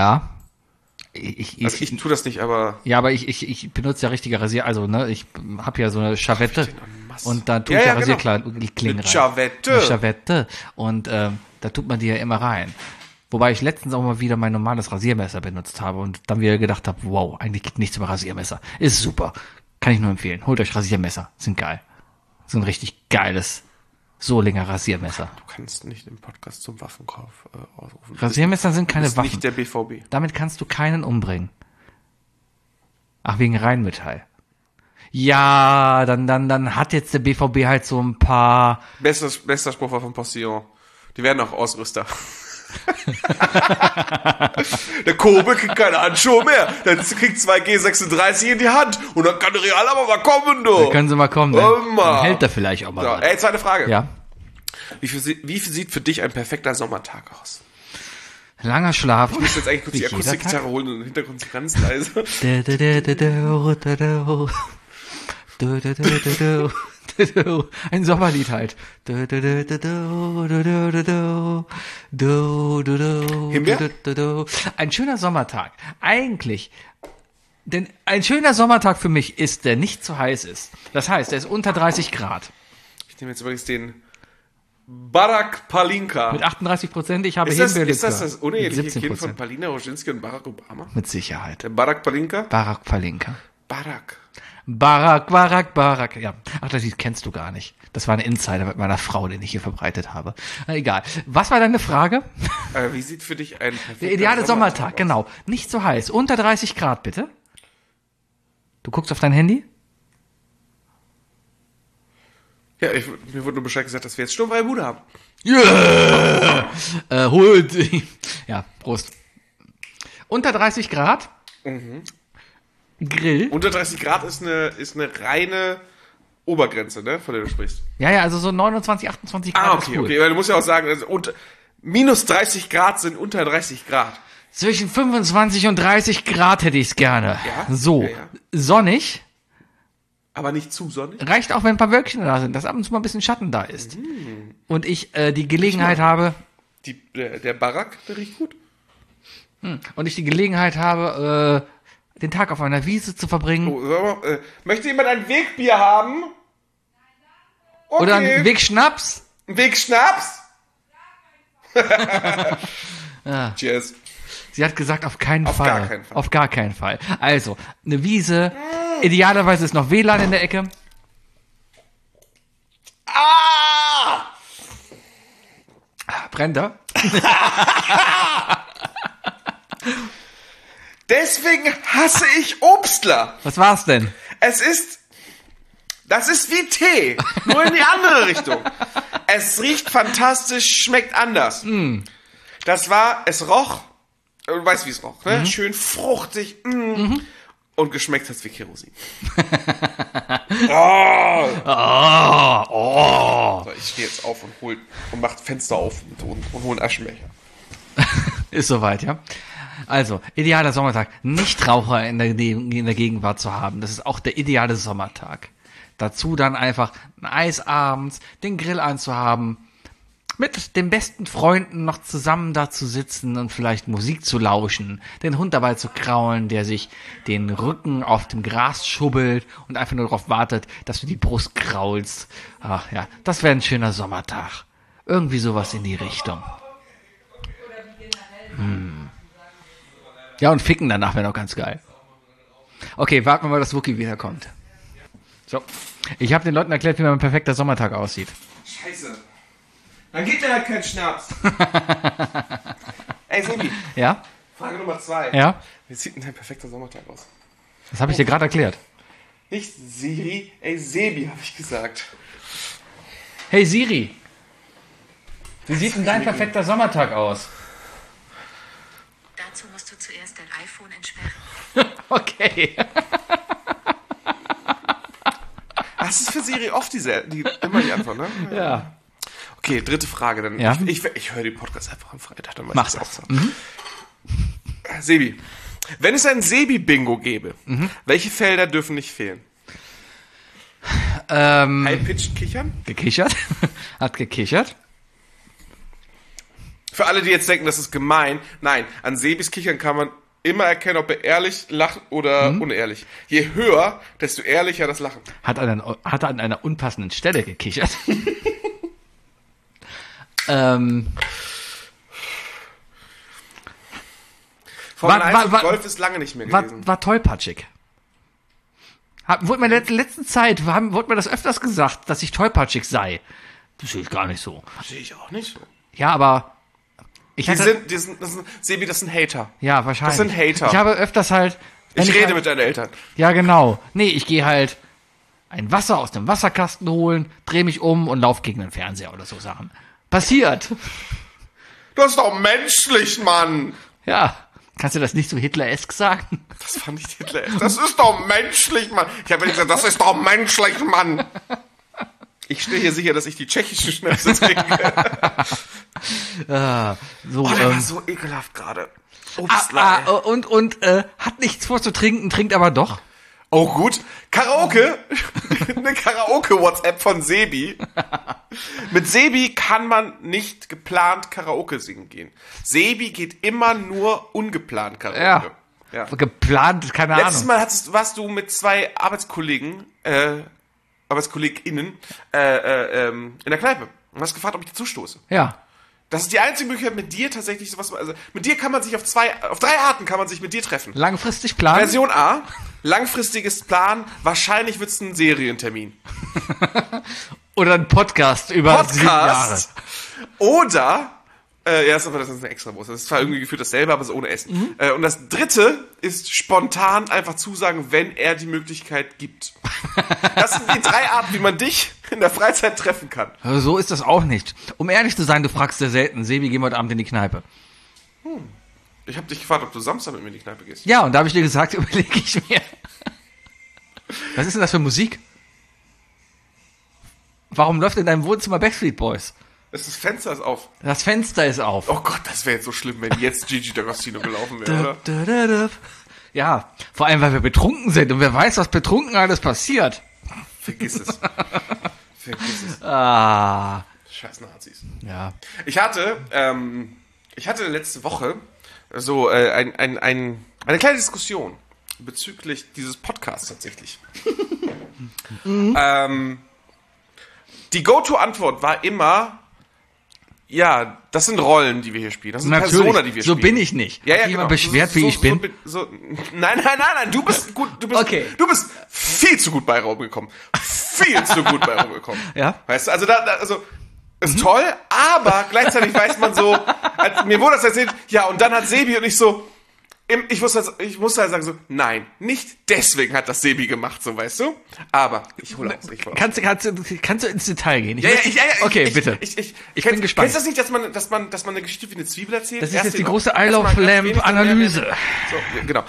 Ich tue das nicht, aber... Ja, aber ich benutze ja richtige Rasier, also ne, ich habe ja so eine Chavette und da tue ich Ja, ja genau. Rasierklingen Eine rein. Chavette. Eine Chavette und da tut man die ja immer rein. Wobei ich letztens auch mal wieder mein normales Rasiermesser benutzt habe und dann wieder gedacht habe, wow, eigentlich geht nichts über Rasiermesser. Ist super. Kann ich nur empfehlen. Holt euch Rasiermesser. Sind geil. So ein richtig geiles Solinger Rasiermesser. Du kannst nicht im Podcast zum Waffenkauf ausrufen. Rasiermesser sind keine Das ist Waffen. nicht der BVB. Damit kannst du keinen umbringen. Ach, wegen Rheinmetall. Ja, dann hat jetzt der BVB halt so ein paar... Bester Spruch war von Postillon. Die werden auch Ausrüster. Der Kobe kriegt keine Handschuhe mehr. Der kriegt 2 G36 in die Hand. Und dann kann der Real aber mal kommen, du. Da können sie mal kommen. Ne? Dann hält er vielleicht auch mal. So, was. zweite Frage. Ja. Wie sieht für dich ein perfekter Sommertag aus? Langer Schlaf. Ich muss jetzt eigentlich kurz die Wie jeder Akustikgitarre holen und im Hintergrund so ganz leise. Ein Sommerlied halt. Ein schöner Sommertag. Eigentlich. Denn ein schöner Sommertag für mich ist, der nicht zu heiß ist. Das heißt, er ist unter 30 Grad. Ich nehme jetzt übrigens den Barack Palinka. Mit 38%, ich habe Ist das Himbeerlikör. das uneheliche Mit Kind von 17%. Palina Roginski und Barack Obama? Mit Sicherheit. Der Barack Palinka? Barack Palinka. Barack. Barack. Ja. Ach, das Lied kennst du gar nicht. Das war ein Insider mit meiner Frau, den ich hier verbreitet habe. Na, egal. Was war deine Frage? Wie sieht für dich ein perfekter Der ideale Sommertag, aus? genau. Nicht so heiß. Unter 30 Grad, bitte. Du guckst auf dein Handy? Ja, mir wurde nur Bescheid gesagt, dass wir jetzt sturmfreie Bude haben. Holt. Ja, Prost. Unter 30 Grad. Grill. Unter 30 Grad ist eine reine Obergrenze, ne, von der du sprichst. Ja, also so 29, 28 Grad ist cool. Okay. Weil du musst ja auch sagen, also minus 30 Grad sind unter 30 Grad. Zwischen 25 und 30 Grad hätte ich's gerne. Ja? So. Ja. Sonnig. Aber nicht zu sonnig. Reicht auch, wenn ein paar Wölkchen da sind, dass ab und zu mal ein bisschen Schatten da ist. Und ich die Gelegenheit habe, Der Barack, der riecht gut. den Tag auf einer Wiese zu verbringen. Oh, sag mal, möchte jemand ein Wegbier haben? Okay. Oder einen Weg Schnaps. Ein Weg Schnaps? Cheers. Sie hat gesagt, auf keinen Auf Fall. gar keinen Fall. Auf gar keinen Fall. Also, eine Wiese. Idealerweise ist noch WLAN in der Ecke. Ah! Brennt er? Deswegen hasse ich Obstler. Was war's denn? Das ist wie Tee, nur in die andere Richtung. Es riecht fantastisch, schmeckt anders. Es roch, du weißt, wie es roch, ne? Schön fruchtig, und geschmeckt hat's wie Kerosin. So, ich stehe jetzt auf und macht Fenster auf und hol einen Aschenbecher. Ist soweit, ja. Also, idealer Sommertag. Nichtraucher in der Gegenwart zu haben. Das ist auch der ideale Sommertag. Dazu dann einfach ein Eis abends, den Grill anzuhaben, mit den besten Freunden noch zusammen da zu sitzen und vielleicht Musik zu lauschen, den Hund dabei zu kraulen, der sich den Rücken auf dem Gras schubbelt und einfach nur darauf wartet, dass du die Brust kraulst. Ach ja, das wäre ein schöner Sommertag. Irgendwie sowas in die Richtung. Ja, und ficken danach wäre noch ganz geil. Okay, warten wir mal, dass Wookie wiederkommt. So. Ich habe den Leuten erklärt, wie mein perfekter Sommertag aussieht. Scheiße. Dann gibt er halt keinen Schnaps. Ey, Sebi, Ja? Frage Nummer 2. Ja? Wie sieht denn dein perfekter Sommertag aus? Das habe ich dir gerade erklärt. Nicht Siri, ey, Sebi, habe ich gesagt. Hey Siri, wie sieht denn dein perfekter Sommertag aus? Dazu musst du zuerst dein iPhone entsperren. Okay. Das ist für Siri oft immer die Antwort, ne? Ja. Okay, dritte Frage. Dann Ja. ich höre die Podcast einfach am Freitag. Dann weiß Mach ich's das. auch. Sebi, wenn es ein Sebi-Bingo gäbe, welche Felder dürfen nicht fehlen? High-Pitched kichern? Gekichert. Hat gekichert. Für alle, die jetzt denken, das ist gemein. Nein, an Sebis Kichern kann man immer erkennen, ob er ehrlich lacht oder unehrlich. Je höher, desto ehrlicher das Lachen. Hat er an einer unpassenden Stelle gekichert. Formel War- 1 war- und war- Golf ist lange nicht mehr gewesen. War tollpatschig. Wurde mir in der letzten Zeit, wurde mir das öfters gesagt, dass ich tollpatschig sei. Das sehe ich gar nicht so. Sehe ich auch nicht so. Ja, aber ich hatte, Sebi, das sind Hater. ja, wahrscheinlich. das sind Hater. Ich habe öfters halt, wenn Ich rede halt, mit deinen Eltern. ja, genau. Nee, ich gehe halt ein Wasser aus dem Wasserkasten holen, drehe mich um und laufe gegen den Fernseher oder so Sachen. Passiert. Das ist doch menschlich, Mann. Ja. Kannst du das nicht so Hitler-esk sagen? Das fand ich Hitler. Das ist doch menschlich, Mann. Ich habe gesagt, das ist doch menschlich, Mann. Ich stehe hier sicher, dass ich die tschechischen Schnäpse trinke. So, Oh, der war so ekelhaft gerade. Obstler, ey. und hat nichts vor zu trinken, trinkt aber doch. Oh, gut. Karaoke. Eine Karaoke-WhatsApp von Sebi. Mit Sebi kann man nicht geplant Karaoke singen gehen. Sebi geht immer nur ungeplant Karaoke. Ja. Geplant, keine Letztes Ahnung. Mal warst du mit zwei ArbeitskollegInnen in der Kneipe und hast gefragt, ob ich dir zustoße. Ja. Das ist die einzige Möglichkeit, mit dir tatsächlich sowas, also mit dir kann man sich auf drei Arten kann man sich mit dir treffen. Langfristig planen. Version A, langfristiges Plan, wahrscheinlich wird's ein Serientermin. Oder ein Podcast über 7 Jahre. Podcast. Oder, das ist eine extra Wurst. Das ist zwar irgendwie gefühlt dasselbe, aber so ohne Essen. Und das dritte ist spontan einfach zusagen, wenn er die Möglichkeit gibt. Das sind die 3 Arten, wie man dich in der Freizeit treffen kann. Also so ist das auch nicht. Um ehrlich zu sein, du fragst sehr selten, Sebi, gehen wir heute Abend in die Kneipe. Ich habe dich gefragt, ob du Samstag mit mir in die Kneipe gehst. Ja, und da habe ich dir gesagt, überlege ich mir. Was ist denn das für Musik? Warum läuft in deinem Wohnzimmer Backstreet Boys? Das Fenster ist auf. Das Fenster ist auf. Oh Gott, das wäre jetzt so schlimm, wenn jetzt Gigi D'Agostino gelaufen wäre, oder? Ja, vor allem, weil wir betrunken sind und wer weiß, was betrunken alles passiert. Vergiss es. Vergiss es. Ah, Scheiß Nazis. ja. Ich hatte letzte Woche so eine kleine Diskussion bezüglich dieses Podcasts tatsächlich. Die Go-To-Antwort war immer, ja, das sind Rollen, die wir hier spielen. Das sind Natürlich, Persona, die wir so spielen. bin ich nicht. Ja, Hab ich immer beschwert, wie ich bin. Nein, du bist gut, Okay. du bist viel zu gut bei rumgekommen. Viel zu gut bei rumgekommen. Ja. Weißt du, also ist toll, aber gleichzeitig weiß man so, mir wurde das erzählt, ja, und dann hat Sebi und ich so, ich musste halt sagen so, nein, nicht deswegen hat das Sebi gemacht, so, weißt du? Aber ich hole aus. Kannst du ins Detail gehen? Okay, bitte. Ich bin gespannt. Kennst du das nicht, dass man eine Geschichte wie eine Zwiebel erzählt? Das ist Erst jetzt die den- große erst I Love mal ganz Lamp wenig, dann Analyse. So, genau.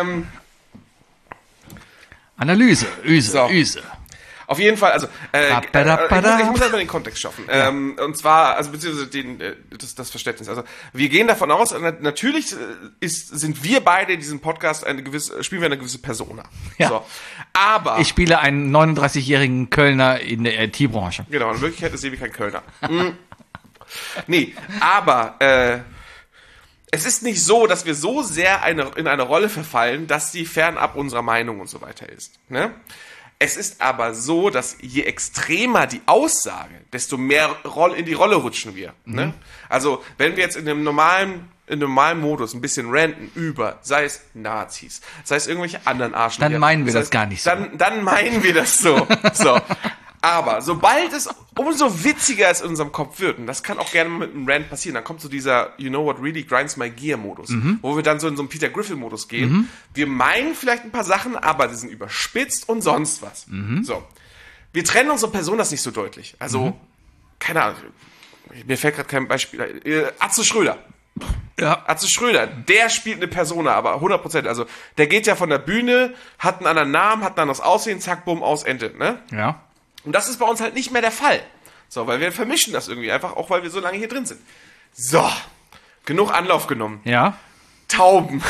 Analyse, So. Üse. Auf jeden Fall, also ich Ba-da-ba-da. muss erstmal den Kontext schaffen. Und zwar, also beziehungsweise das Verständnis. Also wir gehen davon aus, natürlich sind wir beide in diesem Podcast spielen wir eine gewisse Persona. Ja. So. Aber Ich spiele einen 39-jährigen Kölner in der IT-Branche. genau, in Wirklichkeit ist Sebi kein Kölner. Nee, aber es ist nicht so, dass wir so sehr in eine Rolle verfallen, dass sie fernab unserer Meinung und so weiter ist. Ne? Es ist aber so, dass je extremer die Aussage, desto mehr in die Rolle rutschen wir. Ne? Also, wenn wir jetzt in einem normalen Modus ein bisschen ranten über, sei es Nazis, sei es irgendwelche anderen Arschlöcher. Dann meinen wir sei das es- gar nicht so. Dann meinen wir das so. So. Aber sobald es umso witziger es in unserem Kopf wird, und das kann auch gerne mal mit einem Rant passieren, dann kommt so dieser You know what really grinds my gear Modus, wo wir dann so in so einen Peter Griffin Modus gehen. Wir meinen vielleicht ein paar Sachen, aber die sind überspitzt und sonst was. So. Wir trennen unsere Personas nicht so deutlich. Also, keine Ahnung, mir fällt gerade kein Beispiel ein. Atze Schröder. Ja. Atze Schröder, der spielt eine Persona, aber 100%. Also, der geht ja von der Bühne, hat einen anderen Namen, hat ein anderes Aussehen, zack, bumm, aus, Ende, ne? Ja. Und das ist bei uns halt nicht mehr der Fall. So, weil wir vermischen das irgendwie einfach, auch weil wir so lange hier drin sind. So, genug Anlauf genommen. Ja? Tauben.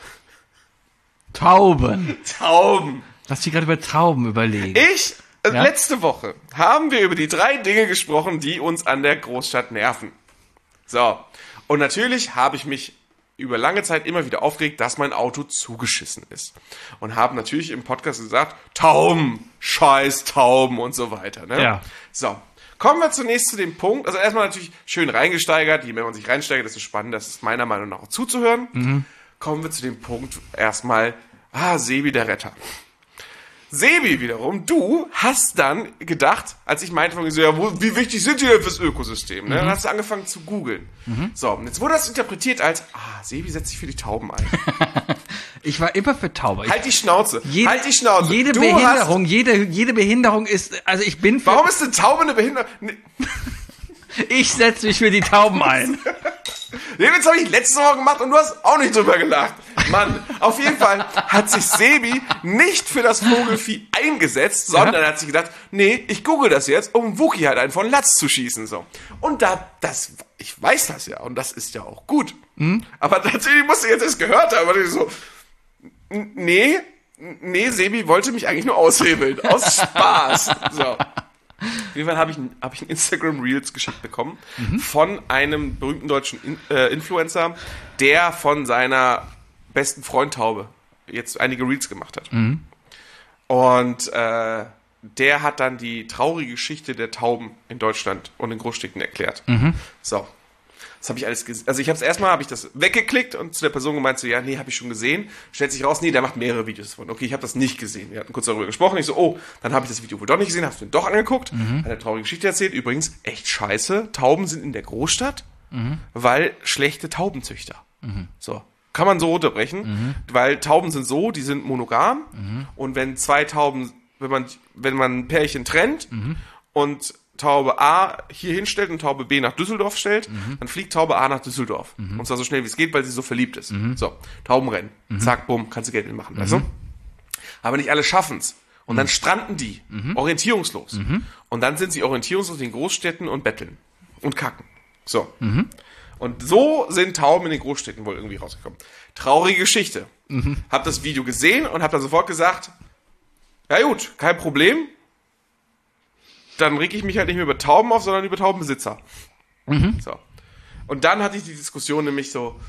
Tauben. Tauben. Lass dich gerade über Tauben überlegen. Ja? Letzte Woche haben wir über die 3 Dinge gesprochen, die uns an der Großstadt nerven. So, und natürlich habe ich mich über lange Zeit immer wieder aufgeregt, dass mein Auto zugeschissen ist. Und habe natürlich im Podcast gesagt, Tauben, scheiß Tauben und so weiter. Ne? Ja. So, kommen wir zunächst zu dem Punkt, also erstmal natürlich schön reingesteigert, je mehr man sich reinsteigert, desto spannender ist es meiner Meinung nach auch zuzuhören. Kommen wir zu dem Punkt erstmal, Sebi der Retter. Sebi wiederum, du hast dann gedacht, als ich meinte, wie wichtig sind die denn fürs Ökosystem? Ne? Dann hast du angefangen zu googeln. So, und jetzt wurde das interpretiert als, Sebi setzt sich für die Tauben ein. Ich war immer für Tauben. Halt die Schnauze, halt die Schnauze. Jede Du Behinderung, jede Behinderung ist, also ich bin für, Warum ist eine Taube eine Behinderung? ich setze mich für die Tauben ein. Den Witz habe ich letzte Woche gemacht und du hast auch nicht drüber gelacht. Mann, auf jeden Fall hat sich Sebi nicht für das Vogelvieh eingesetzt, sondern hat sich gedacht, nee, ich google das jetzt, um Wookie halt einen von Latz zu schießen. So. Und ich weiß das ja und das ist ja auch gut. Aber natürlich musste ich jetzt das gehört haben, weil ich so, nee, Sebi wollte mich eigentlich nur aushebeln. Aus Spaß. So. Auf jeden Fall habe ich ein Instagram Reels geschickt bekommen von einem berühmten deutschen Influencer, der von seiner besten Freundtaube jetzt einige Reels gemacht hat. Und der hat dann die traurige Geschichte der Tauben in Deutschland und in Großstädten erklärt. So. Das habe ich alles gesehen. Also habe ich das weggeklickt und zu der Person gemeint, so, ja, nee, habe ich schon gesehen. Stellt sich raus, nee, der macht mehrere Videos davon. Okay, ich habe das nicht gesehen. Wir hatten kurz darüber gesprochen. Ich so, oh, dann habe ich das Video wohl doch nicht gesehen, hab's mir doch angeguckt. Hat eine traurige Geschichte erzählt. Übrigens, echt scheiße. Tauben sind in der Großstadt, weil schlechte Taubenzüchter. So. Kann man so runterbrechen, weil Tauben sind so, die sind monogam. Und wenn 2 Tauben, wenn man ein Pärchen trennt und Taube A hier hinstellt und Taube B nach Düsseldorf stellt, dann fliegt Taube A nach Düsseldorf. Und zwar so schnell wie es geht, weil sie so verliebt ist. So, Taubenrennen. Zack, bumm, kannst du Geld mitmachen. Weißt du? Aber nicht alle schaffen's. Und dann stranden die, orientierungslos. Und dann sind sie orientierungslos in Großstädten und betteln. Und kacken. So. Und so sind Tauben in den Großstädten wohl irgendwie rausgekommen. Traurige Geschichte. Hab das Video gesehen und hab dann sofort gesagt, ja gut, kein Problem. Dann reg ich mich halt nicht mehr über Tauben auf, sondern über Taubenbesitzer. So. Und dann hatte ich die Diskussion nämlich so,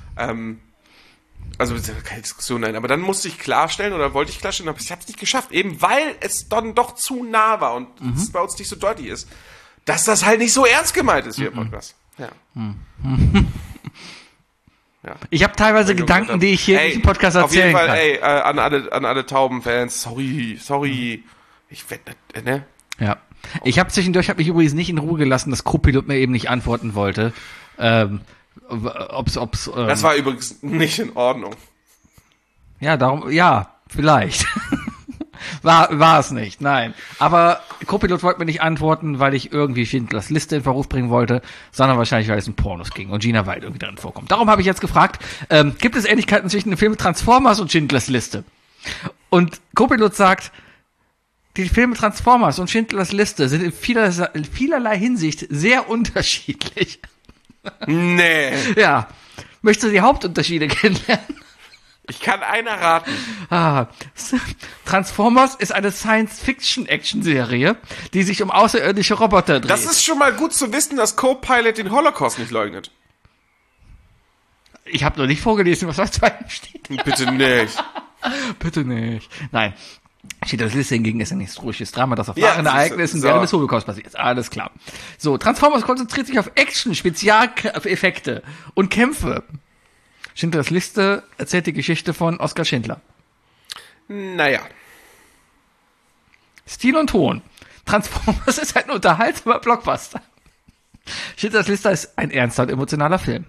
also keine Diskussion, nein, aber dann musste ich klarstellen oder wollte ich klarstellen, aber ich habe es nicht geschafft, eben weil es dann doch zu nah war und es bei uns nicht so deutlich ist, dass das halt nicht so ernst gemeint ist hier im Podcast. Ja. Ja. Ich habe teilweise Gedanken, die ich hier in diesem Podcast erzählen kann. Auf jeden Fall, an alle Taubenfans, sorry. Ich wette, ne? Ja. Ich habe zwischendurch mich übrigens nicht in Ruhe gelassen, dass Copilot mir eben nicht antworten wollte. Das war übrigens nicht in Ordnung. Ja, darum, ja, vielleicht. War es nicht, nein. Aber Copilot wollte mir nicht antworten, weil ich irgendwie Schindlers Liste in Verruf bringen wollte, sondern wahrscheinlich, weil es um Pornos ging und Gina Wild irgendwie drin vorkommt. Darum habe ich jetzt gefragt, gibt es Ähnlichkeiten zwischen dem Film Transformers und Schindlers Liste? Und Copilot sagt, die Filme Transformers und Schindlers Liste sind in vielerlei Hinsicht sehr unterschiedlich. Nee. Ja. Möchtest du die Hauptunterschiede kennenlernen? Ich kann einer raten. Transformers ist eine Science-Fiction-Action-Serie, die sich um außerirdische Roboter dreht. Das ist schon mal gut zu wissen, dass Co-Pilot den Holocaust nicht leugnet. Ich habe noch nicht vorgelesen, was da zweiten steht. Bitte nicht. Bitte nicht. Nein. Schindlers Liste hingegen ist ein historisches Drama, das auf wahren Ereignissen während des Holocaust basiert. Alles klar. So, Transformers konzentriert sich auf Action, Spezialeffekte und Kämpfe. Schindlers Liste erzählt die Geschichte von Oskar Schindler. Naja. Stil und Ton. Transformers ist ein unterhaltsamer Blockbuster. Schindlers Liste ist ein ernster und emotionaler Film.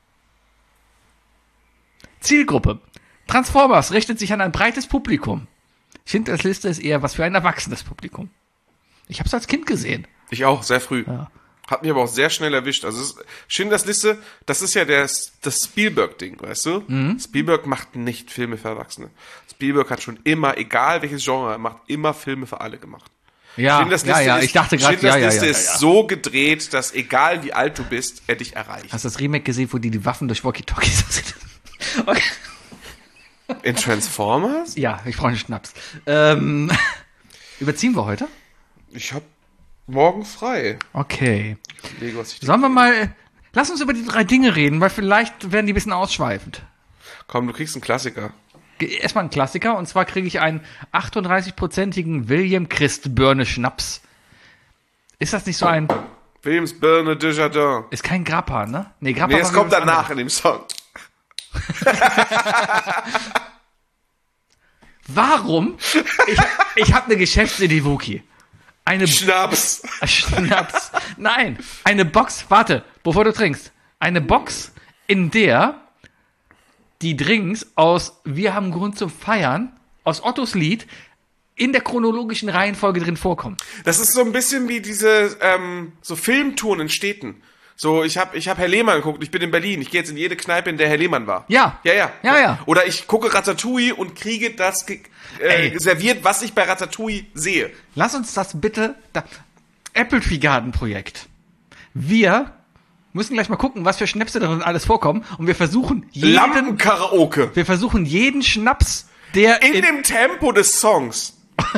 Zielgruppe. Transformers richtet sich an ein breites Publikum. Schindlers Liste ist eher was für ein erwachsenes Publikum. Ich habe es als Kind gesehen. Ich auch, sehr früh. Ja. Hat mich aber auch sehr schnell erwischt. Also Schindlers Liste, das ist ja das Spielberg-Ding, weißt du? Spielberg macht nicht Filme für Erwachsene. Spielberg hat schon immer, egal welches Genre er macht, immer Filme für alle gemacht. Ja, Schindlers Liste ja, ist- ich dachte gerade, Schindlers ja. Liste ist so gedreht, dass egal wie alt du bist, er dich erreicht. Hast du das Remake gesehen, wo die Waffen durch Walkie-Talkies okay. In Transformers? Ja, ich brauche einen Schnaps. Überziehen wir heute? Ich hab morgen frei. Okay. Ich überlege, was ich Sollen wir mal... Lass uns über die 3 Dinge reden, weil vielleicht werden die ein bisschen ausschweifend. Komm, du kriegst einen Klassiker. Erstmal ein Klassiker, und zwar kriege ich einen 38-prozentigen William Christ Birne Schnaps. Ist das nicht so ein... Williams Birne Desjardins. Ist kein Grappa, ne? Nee, Grappa Nee, es war kommt wieder was danach in dem Song. Warum? Ich habe eine Geschäftsidee, Wookie. Eine Schnaps. Schnaps. Nein, eine Box. Warte, bevor du trinkst. Eine Box, in der die Drinks aus Wir haben Grund zum Feiern, aus Ottos Lied, in der chronologischen Reihenfolge drin vorkommen. Das ist so ein bisschen wie diese so Filmtouren in Städten. So, ich hab Herr Lehmann geguckt, ich bin in Berlin, ich gehe jetzt in jede Kneipe, in der Herr Lehmann war. Ja. Ja. Oder ich gucke Ratatouille und kriege das serviert, was ich bei Ratatouille sehe. Lass uns das bitte... Apple Tree Garden Projekt. Wir müssen gleich mal gucken, was für Schnäpse darin alles vorkommen. Und wir versuchen Lampenkaraoke. jeden Schnaps, der In dem Tempo des Songs.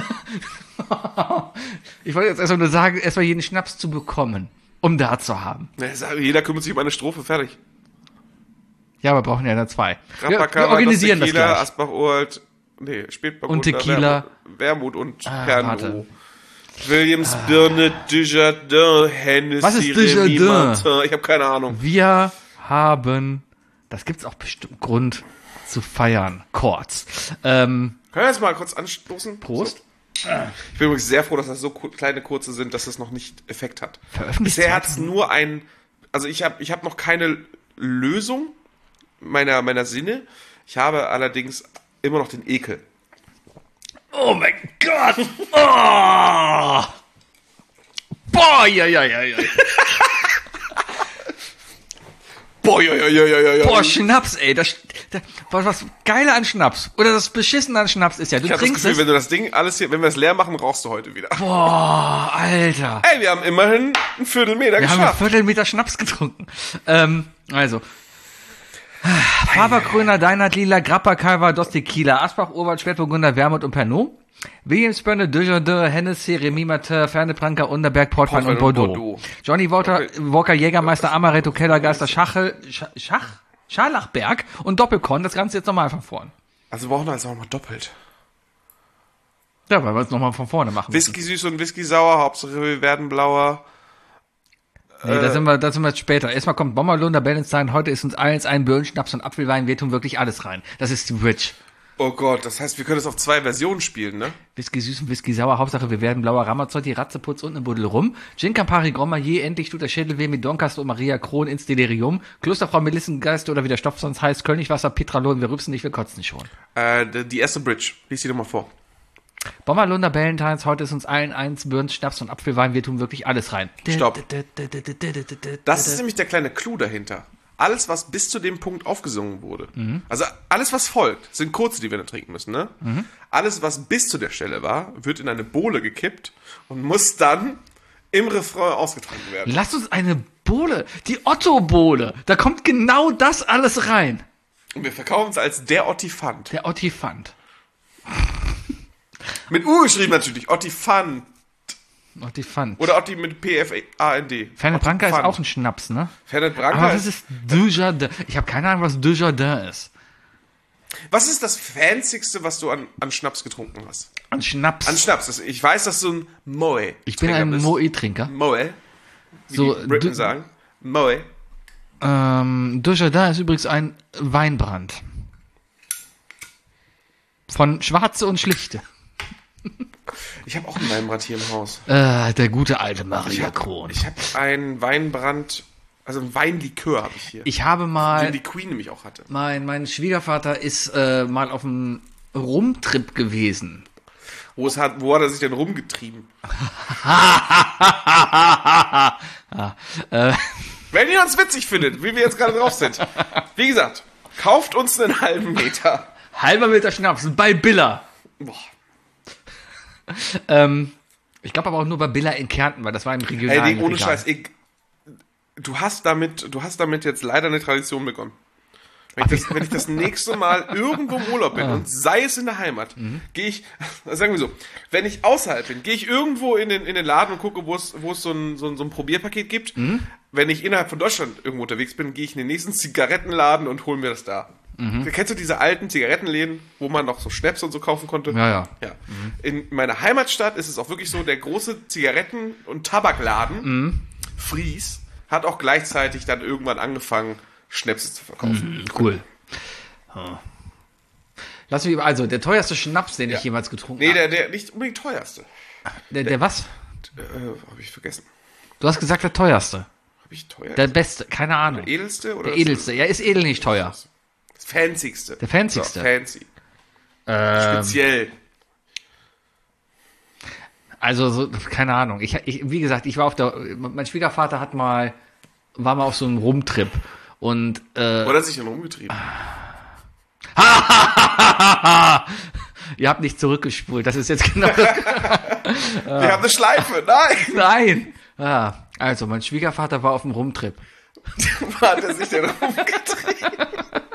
Ich wollte jetzt erstmal nur sagen, erstmal jeden Schnaps zu bekommen, um da zu haben. Jeder kümmert sich um eine Strophe, fertig. Ja, wir brauchen ja da 2. Wir Rapakara, organisieren das Tequila, gleich. Asbach-Uralt, Spätburgunder, Und Tequila. Wermut und warte. Pernod. Williams, Birne, Desjardins, Hennessy, Was ist Remy Desjardins? Martin. Ich habe keine Ahnung. Wir haben, das gibt's auch bestimmt Grund zu feiern, kurz. Können wir jetzt mal kurz anstoßen? Prost. Ich bin übrigens sehr froh, dass das so kleine kurze sind, dass es noch nicht Effekt hat. Veröffentlicht Bisher hat es nur also ich hab noch keine Lösung meiner Sinne. Ich habe allerdings immer noch den Ekel. Oh mein Gott! Oh! Boah, ja. Boah, Boah, Schnaps, ey. Was Geile an Schnaps. Oder das Beschissene an Schnaps ist ja, du Ich habe das trinkst Gefühl, es. wenn du das Ding alles hier, wenn wir es leer machen, rauchst du heute wieder. Boah, Alter. Ey, wir haben immerhin einen Viertelmeter Wir haben einen geschafft. Viertelmeter Schnaps getrunken. Also. Faberkröner, Deinert, Lila, Grappa, Calvados, Tequila, Asbach, Urwald, Spätburgunder, Wermut und Pernod. Williams, Birne, Desjardins, Hennessy, Remy Martin, Fernet Branca, Unterberg, Portwein und Bordeaux. Johnny Walker, Jägermeister, Amaretto, Kellergeister, Scharlachberg und Doppelkorn. Das Ganze jetzt nochmal von vorn. Also wir brauchen das auch mal doppelt. Ja, weil wir es nochmal von vorne machen müssen. Whisky süß und Whisky sauer, Hauptsache wir werden blauer. Nee, da sind wir jetzt später. Erstmal kommt Bommerlunder, Ballenstein. Heute ist uns eins ein Birnenschnaps und Apfelwein. Wir tun wirklich alles rein. Das ist die Rich. Oh Gott, das heißt, wir können es auf 2 Versionen spielen, ne? Whisky süß und Whisky sauer. Hauptsache, wir werden blauer Ramazzotti, Ratzeputz und eine Buddel rum. Gin Campari, Grand Marnier, endlich tut der Schädelweh mit Doncaster und Maria Kron ins Delirium. Klosterfrau Melissengeist oder wie der Stoff sonst heißt. Königswasser, Petralon, wir rübsen nicht, wir kotzen schon. Die erste Bridge. Lies die doch mal vor. Bommerlunder, Ballentines. Heute ist uns allen eins Birnenschnaps und Apfelwein. Wir tun wirklich alles rein. Stopp. Das ist nämlich der kleine Clou dahinter. Alles, was bis zu dem Punkt aufgesungen wurde, also alles, was folgt, sind kurze, die wir dann trinken müssen, ne? Alles, was bis zu der Stelle war, wird in eine Bohle gekippt und muss dann im Refrain ausgetrunken werden. Lass uns eine Bohle, die Otto-Bohle. Da kommt genau das alles rein. Und wir verkaufen es als der Ottifant. Der Ottifant. Mit U geschrieben natürlich, Ottifant. Ottifant. Oder Otti mit P-F-A-N-D. Fernet Branca ist Ottifant. auch ein Schnaps, ne? Fernet Branca Aber das ist Desjardins. Ich habe keine Ahnung, was Desjardins ist. Was ist das Fancyste, was du an Schnaps getrunken hast? An Schnaps. An Schnaps. Ich weiß, dass du ein Moe. Ich bin ein Moe-Trinker. Moe. Wie So, die Briten sagen. Moe. Desjardins ist übrigens ein Weinbrand. Von Schwarze und Schlichte. Ich habe auch einen Weinbrand hier im Haus. Der gute alte Maria Kron. Ich habe einen Weinbrand, also ein Weinlikör habe ich hier. Ich habe Den mal, die Queen nämlich auch hatte. mein Schwiegervater ist mal auf einem Rumtrip gewesen. Wo hat er sich denn rumgetrieben? Wenn ihr uns witzig findet, wie wir jetzt gerade drauf sind. Wie gesagt, kauft uns einen halben Meter. Halber Meter Schnaps bei Billa. Boah. Ich glaube aber auch nur bei Billa in Kärnten, weil das war im Ey, regionalen nee, ohne Regal. Scheiß, du hast damit jetzt leider eine Tradition begonnen. Wenn ich das nächste Mal irgendwo im Urlaub bin und sei es in der Heimat, gehe ich, sagen wir so, wenn ich außerhalb bin, gehe ich irgendwo in den Laden und gucke, wo es so ein Probierpaket gibt. Wenn ich innerhalb von Deutschland irgendwo unterwegs bin, gehe ich in den nächsten Zigarettenladen und hole mir das da. Kennst du diese alten Zigarettenläden, wo man noch so Schnaps und so kaufen konnte? Ja. In meiner Heimatstadt ist es auch wirklich so, der große Zigaretten- und Tabakladen, Fries, hat auch gleichzeitig dann irgendwann angefangen, Schnäpse zu verkaufen. Cool. Lass mich, also, der teuerste Schnaps, den ich jemals getrunken Nee, habe. der nicht unbedingt teuerste. Der was? Habe ich vergessen. Du hast gesagt, der teuerste. Habe ich teuer? Der beste, keine Ahnung. Der edelste? Oder Der edelste. Ja, ist edel nicht teuer. Das fancyste. Der fancyste. So, fancy. Speziell. Also, so, keine Ahnung. Ich, wie gesagt, ich war mein Schwiegervater war mal auf so einem Rumtrip. Und, Oder hat sich dann rumgetrieben? ihr habt nicht zurückgespult. Das ist jetzt genau das. Wir haben eine Schleife. Nein! Nein! Ja, also, mein Schwiegervater war auf einem Rumtrip. Hat er sich denn rumgetrieben?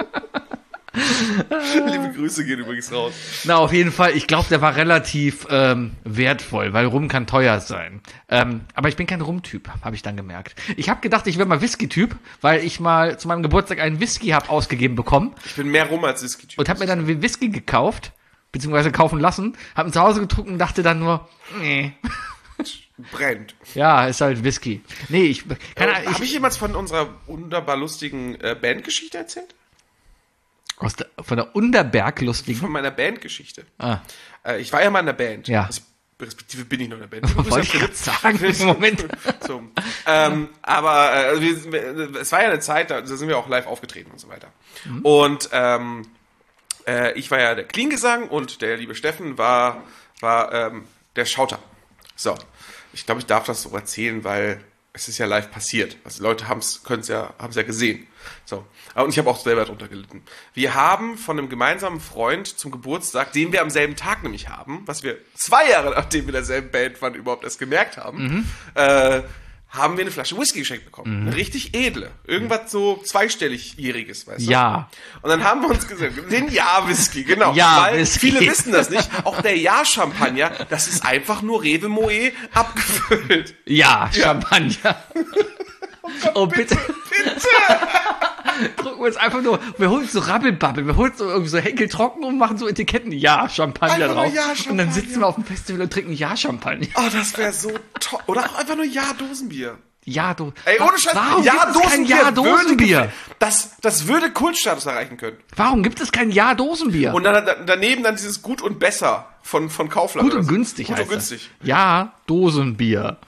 Liebe Grüße gehen übrigens raus. Na, auf jeden Fall. Ich glaube, der war relativ wertvoll, weil Rum kann teuer sein. Aber ich bin kein Rum-Typ, habe ich dann gemerkt. Ich habe gedacht, ich wäre mal Whisky-Typ, weil ich mal zu meinem Geburtstag einen Whisky habe ausgegeben bekommen Ich bin mehr rum als Whisky-Typ. und habe mir dann einen Whisky gekauft, beziehungsweise kaufen lassen, habe ihn zu Hause getrunken und dachte dann nur, nee. Brennt. Ja, ist halt Whisky. Nee, Habe ich jemals von unserer wunderbar lustigen Bandgeschichte erzählt? Von der Underberg-lustigen. Von meiner Bandgeschichte. Ah. Ich war ja mal in der Band. Ja. Also, respektive bin ich noch in der Band. Wollte ich gerade sagen, im Moment. So. Aber es war ja eine Zeit, da sind wir auch live aufgetreten und so weiter. Und ich war ja der Clean-Gesang und der liebe Steffen war der Schauter. So, ich glaube, ich darf das so erzählen, weil es ist ja live passiert. Also die Leute haben es ja gesehen. So. Und ich habe auch selber darunter gelitten. Wir haben von einem gemeinsamen Freund zum Geburtstag, den wir am selben Tag nämlich haben, was wir 2 Jahre nachdem wir in derselben Band waren, überhaupt erst gemerkt haben, haben wir eine Flasche Whisky geschenkt bekommen. Eine richtig edle. Irgendwas so zweistelligjähriges, weißt du? Ja. Und dann haben wir uns gesagt, den Ja-Whisky, genau. Ja, weil Whisky. viele wissen das nicht. Auch der Ja-Champagner, das ist einfach nur Rewe Moët abgefüllt. Ja, Champagner. Oh, bitte. Drücken wir uns einfach nur, wir holen so Rabbelbabbel, wir holen so irgendwie so Henkel trocken und machen so Etiketten, ja, Champagner Einfach nur drauf. Ja-Champagner. Und dann sitzen wir auf dem Festival und trinken Ja-Champagner. Oh, das wäre so toll. Oder auch einfach nur Ja-Dosenbier. Ja, du. Ey, ohne Scheiß, Warum gibt es kein Ja-Dosenbier? Das würde Kultstatus erreichen können. Warum gibt es kein Ja-Dosenbier? Und dann daneben dann dieses Gut und Besser von Kaufland. Gut oder und so. günstig Gut heißt und günstig. das. Ja-Dosenbier.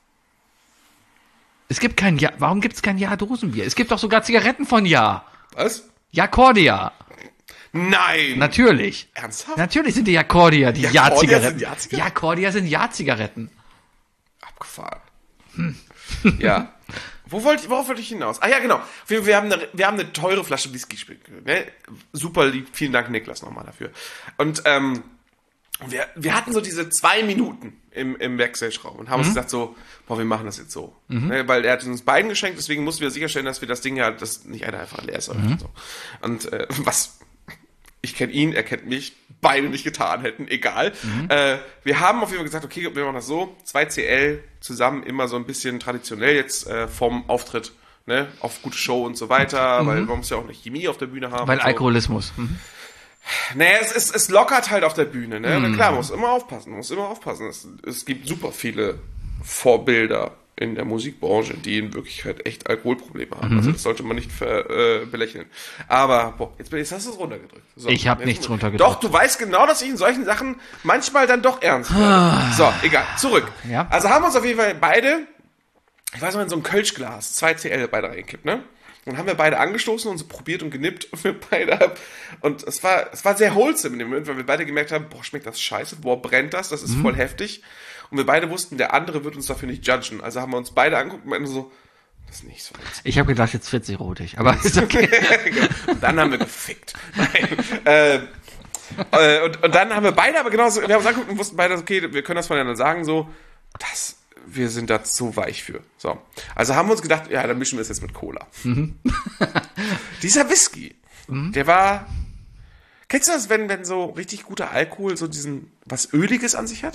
Es gibt kein Ja. Warum gibt es kein Ja-Dosenbier? Es gibt doch sogar Zigaretten von Ja. Was? Ja-Cordia. Nein. Natürlich. Ernsthaft? Natürlich sind die Ja-Cordia die Ja-Cordia Ja-Zigaretten. sind Ja-Zigaretten? Ja-Cordia sind Ja-Zigaretten. Abgefahren. Ja. Worauf wollte ich hinaus? Ah ja, genau. Wir haben eine teure Flasche Whisky gespielt. Ne? Super lieb. Vielen Dank, Niklas, nochmal dafür. Und wir hatten so diese 2 Minuten im Backstage-Raum und haben uns gesagt so, boah, wir machen das jetzt so. Ne? Weil er hat uns beiden geschenkt, deswegen mussten wir sicherstellen, dass wir das Ding ja, dass nicht einer einfach leer ist. Und, so. Und ich kenne ihn, er kennt mich, beide nicht getan hätten, egal. Wir haben auf jeden Fall gesagt, okay, wir machen das so, 2 CL zusammen, immer so ein bisschen traditionell jetzt vom Auftritt, ne, auf gute Show und so weiter, weil man muss ja auch eine Chemie auf der Bühne haben. Weil und so. Alkoholismus. Naja, es lockert halt auf der Bühne, ne? Na klar, man muss immer aufpassen. Es gibt super viele Vorbilder in der Musikbranche, die in Wirklichkeit echt Alkoholprobleme haben. Also das sollte man nicht belächeln. Aber, boah, jetzt hast du es runtergedrückt. So, Ich habe jetzt nichts mal- runtergedrückt. Doch, du weißt genau, dass ich in solchen Sachen manchmal dann doch ernst werde. So, egal, zurück. Ja. Also haben wir uns auf jeden Fall beide, ich weiß noch, in so ein Kölschglas, 2 CL beide reingekippt, ne? Und haben wir beide angestoßen und so probiert und genippt und wir beide und es war sehr wholesome in dem Moment, weil wir beide gemerkt haben, boah, schmeckt das scheiße, boah, brennt das ist voll heftig. Und wir beide wussten, der andere wird uns dafür nicht judgen. Also haben wir uns beide angeguckt und meinten so, das ist nicht so witzig. Ich habe gedacht, jetzt wird sie rotig, aber ist okay. Und dann haben wir gefickt. Nein. Und dann haben wir beide aber genauso, wir haben uns angeguckt und wussten beide, okay, wir können das voneinander sagen, so, wir sind da zu weich für. So. Also haben wir uns gedacht, ja, dann mischen wir es jetzt mit Cola. Dieser Whisky, der war, kennst du das, wenn so richtig guter Alkohol so was Öliges an sich hat?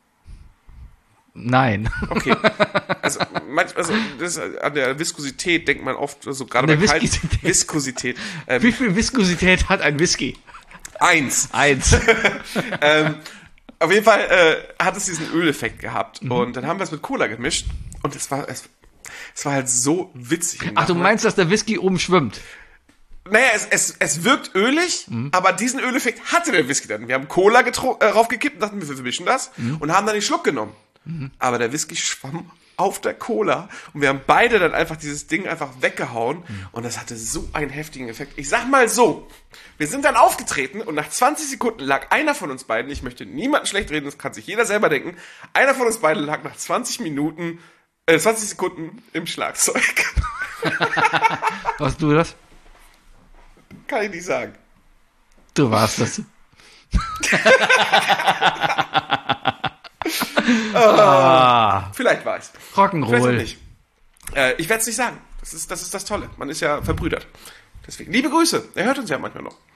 Nein. Okay. Also an der Viskosität denkt man oft, so gerade An bei der kalten Viskosität. Wie viel Viskosität hat ein Whisky? 1. Auf jeden Fall hat es diesen Öleffekt gehabt. Und dann haben wir es mit Cola gemischt. Und es war halt so witzig. Ach, du meinst, dass der Whisky oben schwimmt? Naja, es wirkt ölig, aber diesen Öleffekt hatte der Whisky dann. Wir haben Cola raufgekippt und dachten, wir vermischen das und haben dann den Schluck genommen. Aber der Whisky schwamm auf der Cola und wir haben beide dann einfach dieses Ding einfach weggehauen und das hatte so einen heftigen Effekt. Ich sag mal so, wir sind dann aufgetreten und nach 20 Sekunden lag einer von uns beiden, ich möchte niemanden schlecht reden, das kann sich jeder selber denken, einer von uns beiden lag nach 20 Sekunden im Schlagzeug. Warst du das? Kann ich nicht sagen. Du warst das. Vielleicht war ich's. Rock'n'Roll. Vielleicht auch nicht. Ich werde es nicht sagen. Das ist das Tolle. Man ist ja verbrüdert. Deswegen, liebe Grüße. Er hört uns ja manchmal noch.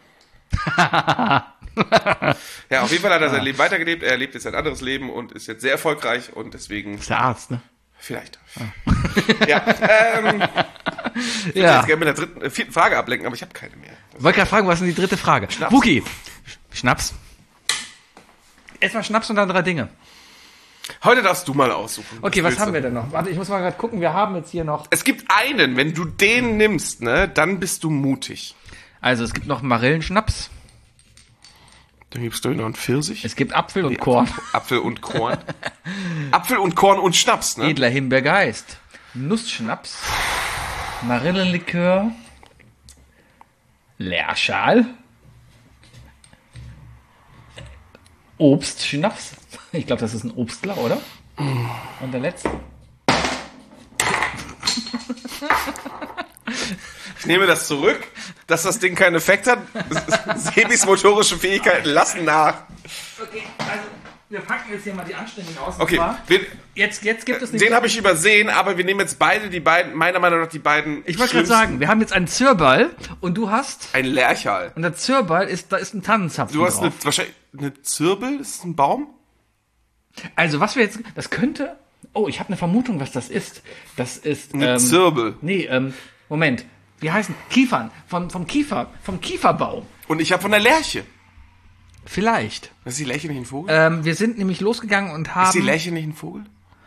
Ja, auf jeden Fall hat er sein Leben weitergelebt. Er lebt jetzt ein anderes Leben und ist jetzt sehr erfolgreich und deswegen... Ist der Arzt, ne? Vielleicht. Ja, ich würde Ja. jetzt gerne mit der vierten Frage ablenken, aber ich habe keine mehr. Wollte gerade fragen, was ist denn die dritte Frage? Schnaps. Wookie. Schnaps. Erstmal Schnaps und dann 3 Dinge. Heute darfst du mal aussuchen. Okay, was haben wir denn noch? Warte, ich muss mal gerade gucken. Wir haben jetzt hier noch... Es gibt einen, wenn du den nimmst, ne, dann bist du mutig. Also, es gibt noch Marillenschnaps. Dann gibst du noch einen Pfirsich. Es gibt Apfel und Korn. Apfel und Korn. Apfel und Korn und Schnaps, ne? Edler Himbeergeist. Nussschnaps. Marillenlikör. Leerschal. Obstschnaps. Ich glaube, das ist ein Obstler, oder? Und der letzte. Ich nehme das zurück, dass das Ding keinen Effekt hat. Sebis motorische Fähigkeiten lassen nach. Okay, also wir packen jetzt hier mal die Anständigen aus. Okay, Jetzt gibt es den habe ich übersehen, aber wir nehmen jetzt meiner Meinung nach die beiden. Ich wollte gerade sagen, wir haben jetzt einen Zürball und du hast... Ein Lerchal. Und der Zürball da ist ein Tannenzapfen Du hast drauf. wahrscheinlich eine Zirbel? Ist das ein Baum? Also was wir jetzt... Das könnte... Oh, ich habe eine Vermutung, was das ist. Das ist... Eine Zirbel. Nee, Moment. Wie heißen Kiefern? Vom Kieferbaum. Und ich habe von der Lerche. Vielleicht. Ist die Lerche nicht ein Vogel? Wir sind nämlich losgegangen und haben... Ist die Lerche nicht ein Vogel?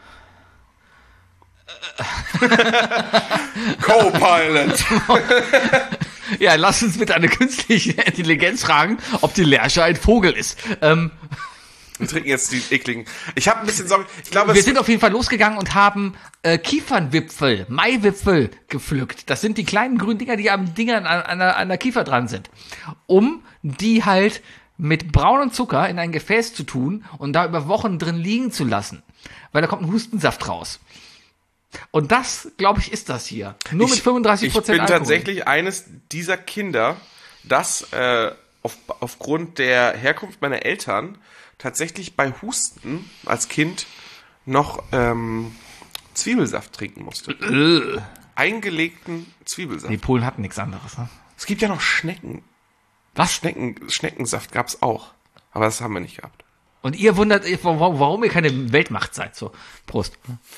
Co-Pilot. Ja, lass uns bitte eine künstliche Intelligenz fragen, ob die Lerche ein Vogel ist. Wir trinken jetzt die ekligen. Ich habe ein bisschen Sorge. Ich glaube, Wir sind auf jeden Fall losgegangen und haben Kiefernwipfel, Maiwipfel gepflückt. Das sind die kleinen grünen Dinger, die am Dingern an der Kiefer dran sind. Um die halt mit braunem Zucker in ein Gefäß zu tun und da über Wochen drin liegen zu lassen. Weil da kommt ein Hustensaft raus. Und das, glaube ich, ist das hier. Nur mit 35% Alkohol. Ich bin tatsächlich eines dieser Kinder, das aufgrund der Herkunft meiner Eltern tatsächlich bei Husten als Kind noch Zwiebelsaft trinken musste. Eingelegten Zwiebelsaft. Die Polen hatten nichts anderes, ne? Es gibt ja noch Schnecken. Was? Schneckensaft gab's auch. Aber das haben wir nicht gehabt. Und ihr wundert, warum ihr keine Weltmacht seid. So, Prost.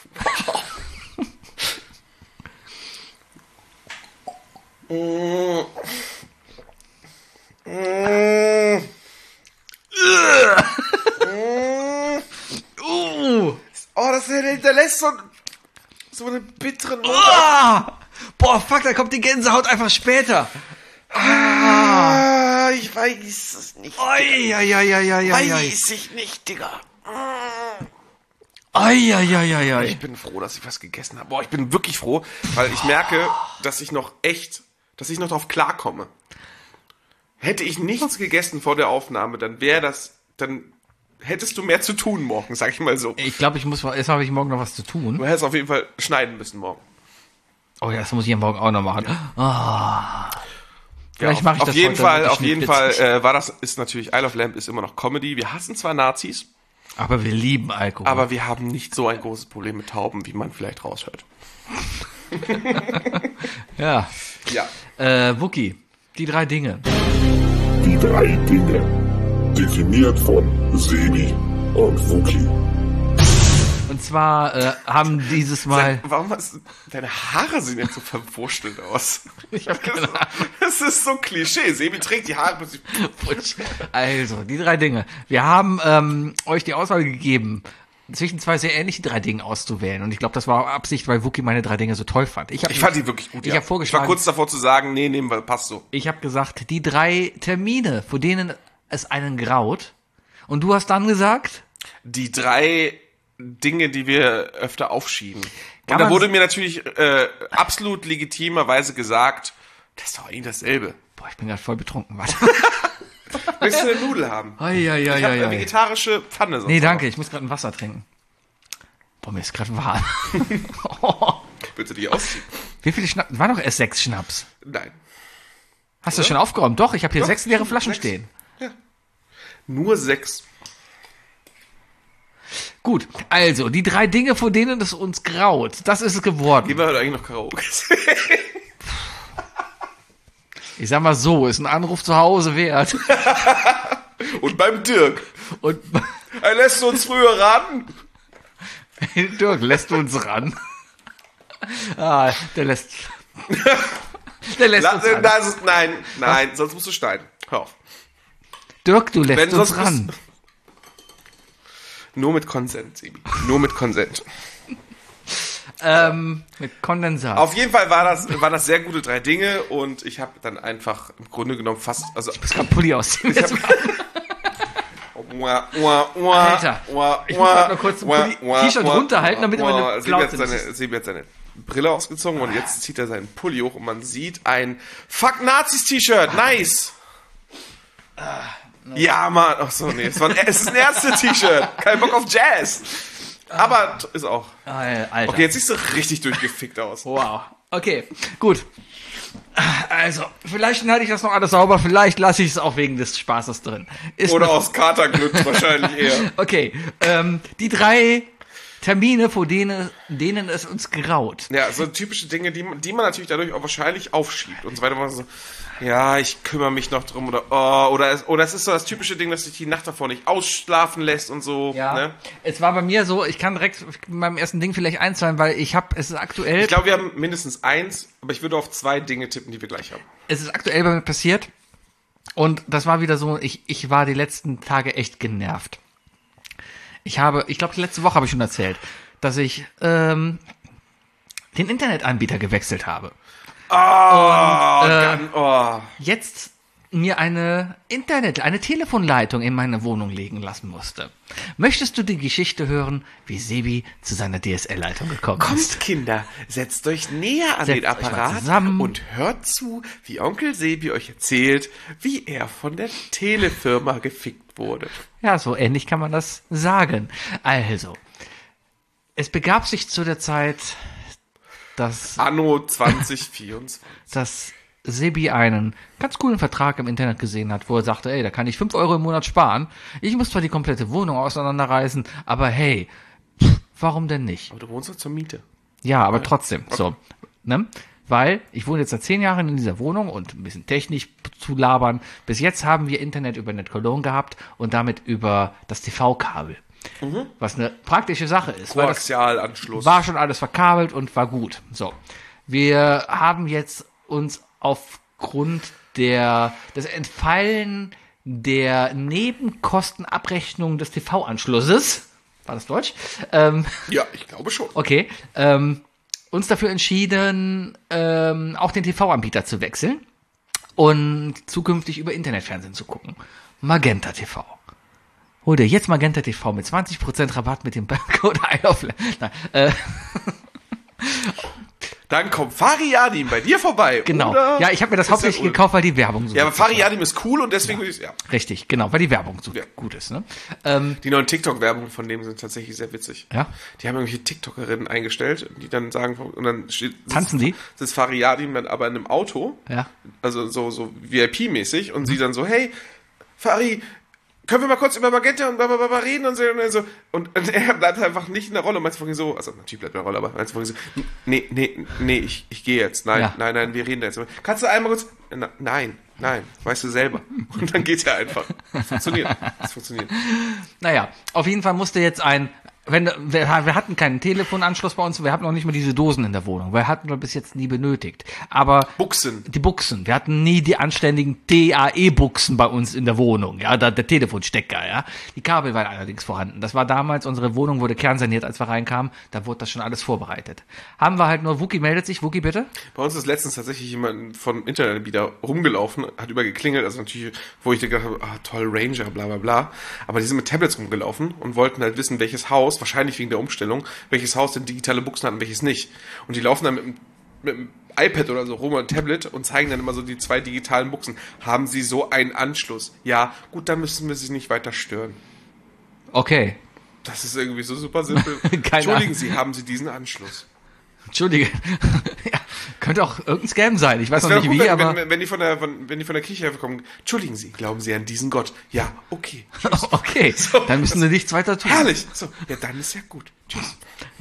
Oh, das hinterlässt so einen bitteren Mund. Boah, fuck, da kommt die Gänsehaut einfach später. Ich weiß es nicht. Weiß ich nicht, Digga. Ich bin froh, dass ich was gegessen habe. Boah, ich bin wirklich froh, weil ich merke, dass ich noch drauf klarkomme. Hätte ich nichts gegessen vor der Aufnahme, dann hättest du mehr zu tun morgen, sag ich mal so. Ich glaube, jetzt habe ich morgen noch was zu tun. Du hättest auf jeden Fall schneiden müssen morgen. Oh ja, das muss ich ja morgen auch noch machen. Vielleicht Ja, mache ich das auf jeden heute Fall mit ist natürlich Isle of Lamp ist immer noch Comedy. Wir hassen zwar Nazis, Aber wir lieben Alkohol. Aber wir haben nicht so ein großes Problem mit Tauben, wie man vielleicht raushört. ja. Ja. Wookie, die 3 Dinge. Die 3 Dinge. Definiert von Sebi und Wookie. Und zwar haben dieses Mal... Warum hast deine Haare sehen jetzt so verwurstelt aus? Ich hab keine Ahnung. Das ist so Klischee. Sebi trägt die Haare plötzlich. Also, die 3 Dinge. Wir haben euch die Auswahl gegeben, zwischen 2 sehr ähnlichen 3 Dingen auszuwählen. Und ich glaube, das war Absicht, weil Wookie meine 3 Dinge so toll fand. Ich fand die wirklich gut, Ich ja. habe vorgeschlagen... Ich war kurz davor zu sagen, nee, nehmen wir, passt so. Ich habe gesagt, die 3 Termine, vor denen es einen graut. Und du hast dann gesagt... Die 3 Dinge, die wir öfter aufschieben. Kann Und da man- wurde mir natürlich absolut legitimerweise gesagt, das ist doch eigentlich dasselbe. Boah, ich bin gerade voll betrunken, warte. Willst du eine Nudel haben? Ich habe eine Ja. vegetarische Pfanne. sonst Nee, auch. danke, ich muss gerade ein Wasser trinken. Boah, mir ist gerade warm. Oh. Willst du die ausziehen? Wie viele Schnaps? War doch erst 6 Schnaps. Nein. Hast du schon aufgeräumt? Doch, ich habe hier Doch, 6 leere Flaschen 6. stehen. Nur 6. Gut, also, die 3 Dinge, vor denen es uns graut. Das ist es geworden. Gehen wir heute eigentlich noch Karaoke? Ich sag mal so, ist ein Anruf zu Hause wert. Und beim Dirk. Und Er lässt uns früher raten. Dirk, lässt du uns ran? Ah, der lässt uns ran. Nein, sonst musst du schneiden. Hör auf. Dirk, du lässt Wenn uns sonst ran. Nur mit Konsent, Sebi. Nur mit Konsent. Mit Kondensat. Auf jeden Fall waren das sehr gute 3 Dinge und ich habe dann einfach im Grunde genommen fast, also Ich kann Pulli ausziehen. Alter, ich muss grad noch kurz ein T-Shirt runterhalten, damit meine Plauze Sebi hat seine Brille ausgezogen und jetzt zieht er seinen Pulli hoch und man sieht ein Fuck Nazis T-Shirt. Nice. Ja, Mann. Ach so, nee. Es ist ein Ärzte-T-Shirt. Kein Bock auf Jazz. Aber ist auch. Alter. Okay, jetzt siehst du richtig durchgefickt aus. Wow. Okay, gut. Also, vielleicht schneide ich das noch alles sauber, vielleicht lasse ich es auch wegen des Spaßes drin. Ist Oder eine- aus Katerglück wahrscheinlich eher. Okay, die 3 Termine, vor denen es uns graut. Ja, so typische Dinge, die man natürlich dadurch auch wahrscheinlich aufschiebt und so weiter. Man so, ja, ich kümmere mich noch drum oder es ist so das typische Ding, dass sich die Nacht davor nicht ausschlafen lässt und so. Ja, Ne? es war bei mir so, ich kann direkt beim ersten Ding vielleicht einzahlen, weil es ist aktuell, Ich glaube, wir haben mindestens 1, aber ich würde auf 2 Dinge tippen, die wir gleich haben. es ist aktuell bei mir passiert und das war wieder so, ich war die letzten Tage echt genervt. Ich glaube, letzte Woche habe ich schon erzählt, dass ich den Internetanbieter gewechselt habe. Jetzt mir eine Telefonleitung in meine Wohnung legen lassen musste. Möchtest du die Geschichte hören, wie Sebi zu seiner DSL-Leitung gekommen ist? Kommt, Kinder, setzt euch näher an Setzt den euch mal Apparat zusammen. und hört zu, wie Onkel Sebi euch erzählt, wie er von der Telefirma gefickt wurde. Ja, so ähnlich kann man das sagen. Also, es begab sich zu der Zeit, dass Anno 2024. Sebi einen ganz coolen Vertrag im Internet gesehen hat, wo er sagte, ey, da kann ich 5 Euro im Monat sparen. Ich muss zwar die komplette Wohnung auseinanderreißen, aber hey, warum denn nicht? Aber du wohnst doch zur Miete. Ja, aber trotzdem, so, ne? Weil ich wohne jetzt seit 10 Jahren in dieser Wohnung und ein bisschen technisch zu labern. Bis jetzt haben wir Internet über NetCologne gehabt und damit über das TV-Kabel. Was eine praktische Sache ist. Weil das Koaxialanschluss. war schon alles verkabelt und war gut. So. Wir haben jetzt uns aufgrund des Entfallen der Nebenkostenabrechnung des TV-Anschlusses, war das Deutsch? Ja, ich glaube schon. Okay, uns dafür entschieden, auch den TV-Anbieter zu wechseln und zukünftig über Internetfernsehen zu gucken. Magenta TV. Hol dir jetzt Magenta TV mit 20% Rabatt mit dem Code Dann kommt Fariadim bei dir vorbei. Genau. Oder Ja, ich habe mir das Christian hauptsächlich Ulm. gekauft, weil die Werbung so Ja, aber gut ist. Fariadim ist cool und deswegen würde ich ja. Richtig, genau, weil die Werbung so Ja. gut ist. Ne? Die neuen TikTok-Werbungen von dem sind tatsächlich sehr witzig. Ja. Die haben irgendwelche TikTokerinnen eingestellt, die dann sagen, und dann Tanzen die? sitzt Fariadim dann aber in einem Auto, Ja. also so VIP-mäßig, und sie dann so, hey, Fari, können wir mal kurz über Magenta und blablabla reden und so. Und er bleibt einfach nicht in der Rolle. Und meinst du so, also natürlich bleibt er in der Rolle, aber meinst du so, nee, ich gehe jetzt. Nein, wir reden da jetzt. Kannst du einmal kurz, nein, weißt du selber. Und dann geht er einfach. Das funktioniert. Naja, auf jeden Fall musste jetzt wir hatten keinen Telefonanschluss bei uns, wir hatten noch nicht mal diese Dosen in der Wohnung, wir hatten wir bis jetzt nie benötigt. Aber die Buchsen, wir hatten nie die anständigen DAE-Buchsen bei uns in der Wohnung, ja, der Telefonstecker, ja. Die Kabel waren allerdings vorhanden. Das war damals, unsere Wohnung wurde kernsaniert, als wir reinkamen, da wurde das schon alles vorbereitet. Haben wir halt nur, Wookie meldet sich, Wookie bitte? Bei uns ist letztens tatsächlich jemand von Internet wieder rumgelaufen, hat übergeklingelt, also natürlich, wo ich gedacht habe, toll, Ranger, bla bla bla, aber die sind mit Tablets rumgelaufen und wollten halt wissen, welches Haus, wahrscheinlich wegen der Umstellung, welches Haus denn digitale Buchsen hat und welches nicht. Und die laufen dann mit dem iPad oder so rum oder ein Tablet und zeigen dann immer so die 2 digitalen Buchsen. Haben sie so einen Anschluss? Ja, gut, dann müssen wir sie nicht weiter stören. Okay. Das ist irgendwie so super simpel. Entschuldigen Sie, haben Sie diesen Anschluss? Entschuldige. Ja, könnte auch irgendein Scam sein. Ich weiß noch nicht gut, wie, aber... Wenn die von der Kirche kommen, entschuldigen Sie, glauben Sie an diesen Gott? Ja, okay. Okay, so, dann müssen Sie nichts weiter tun. Herrlich. So, ja, dann ist ja gut. Tschüss.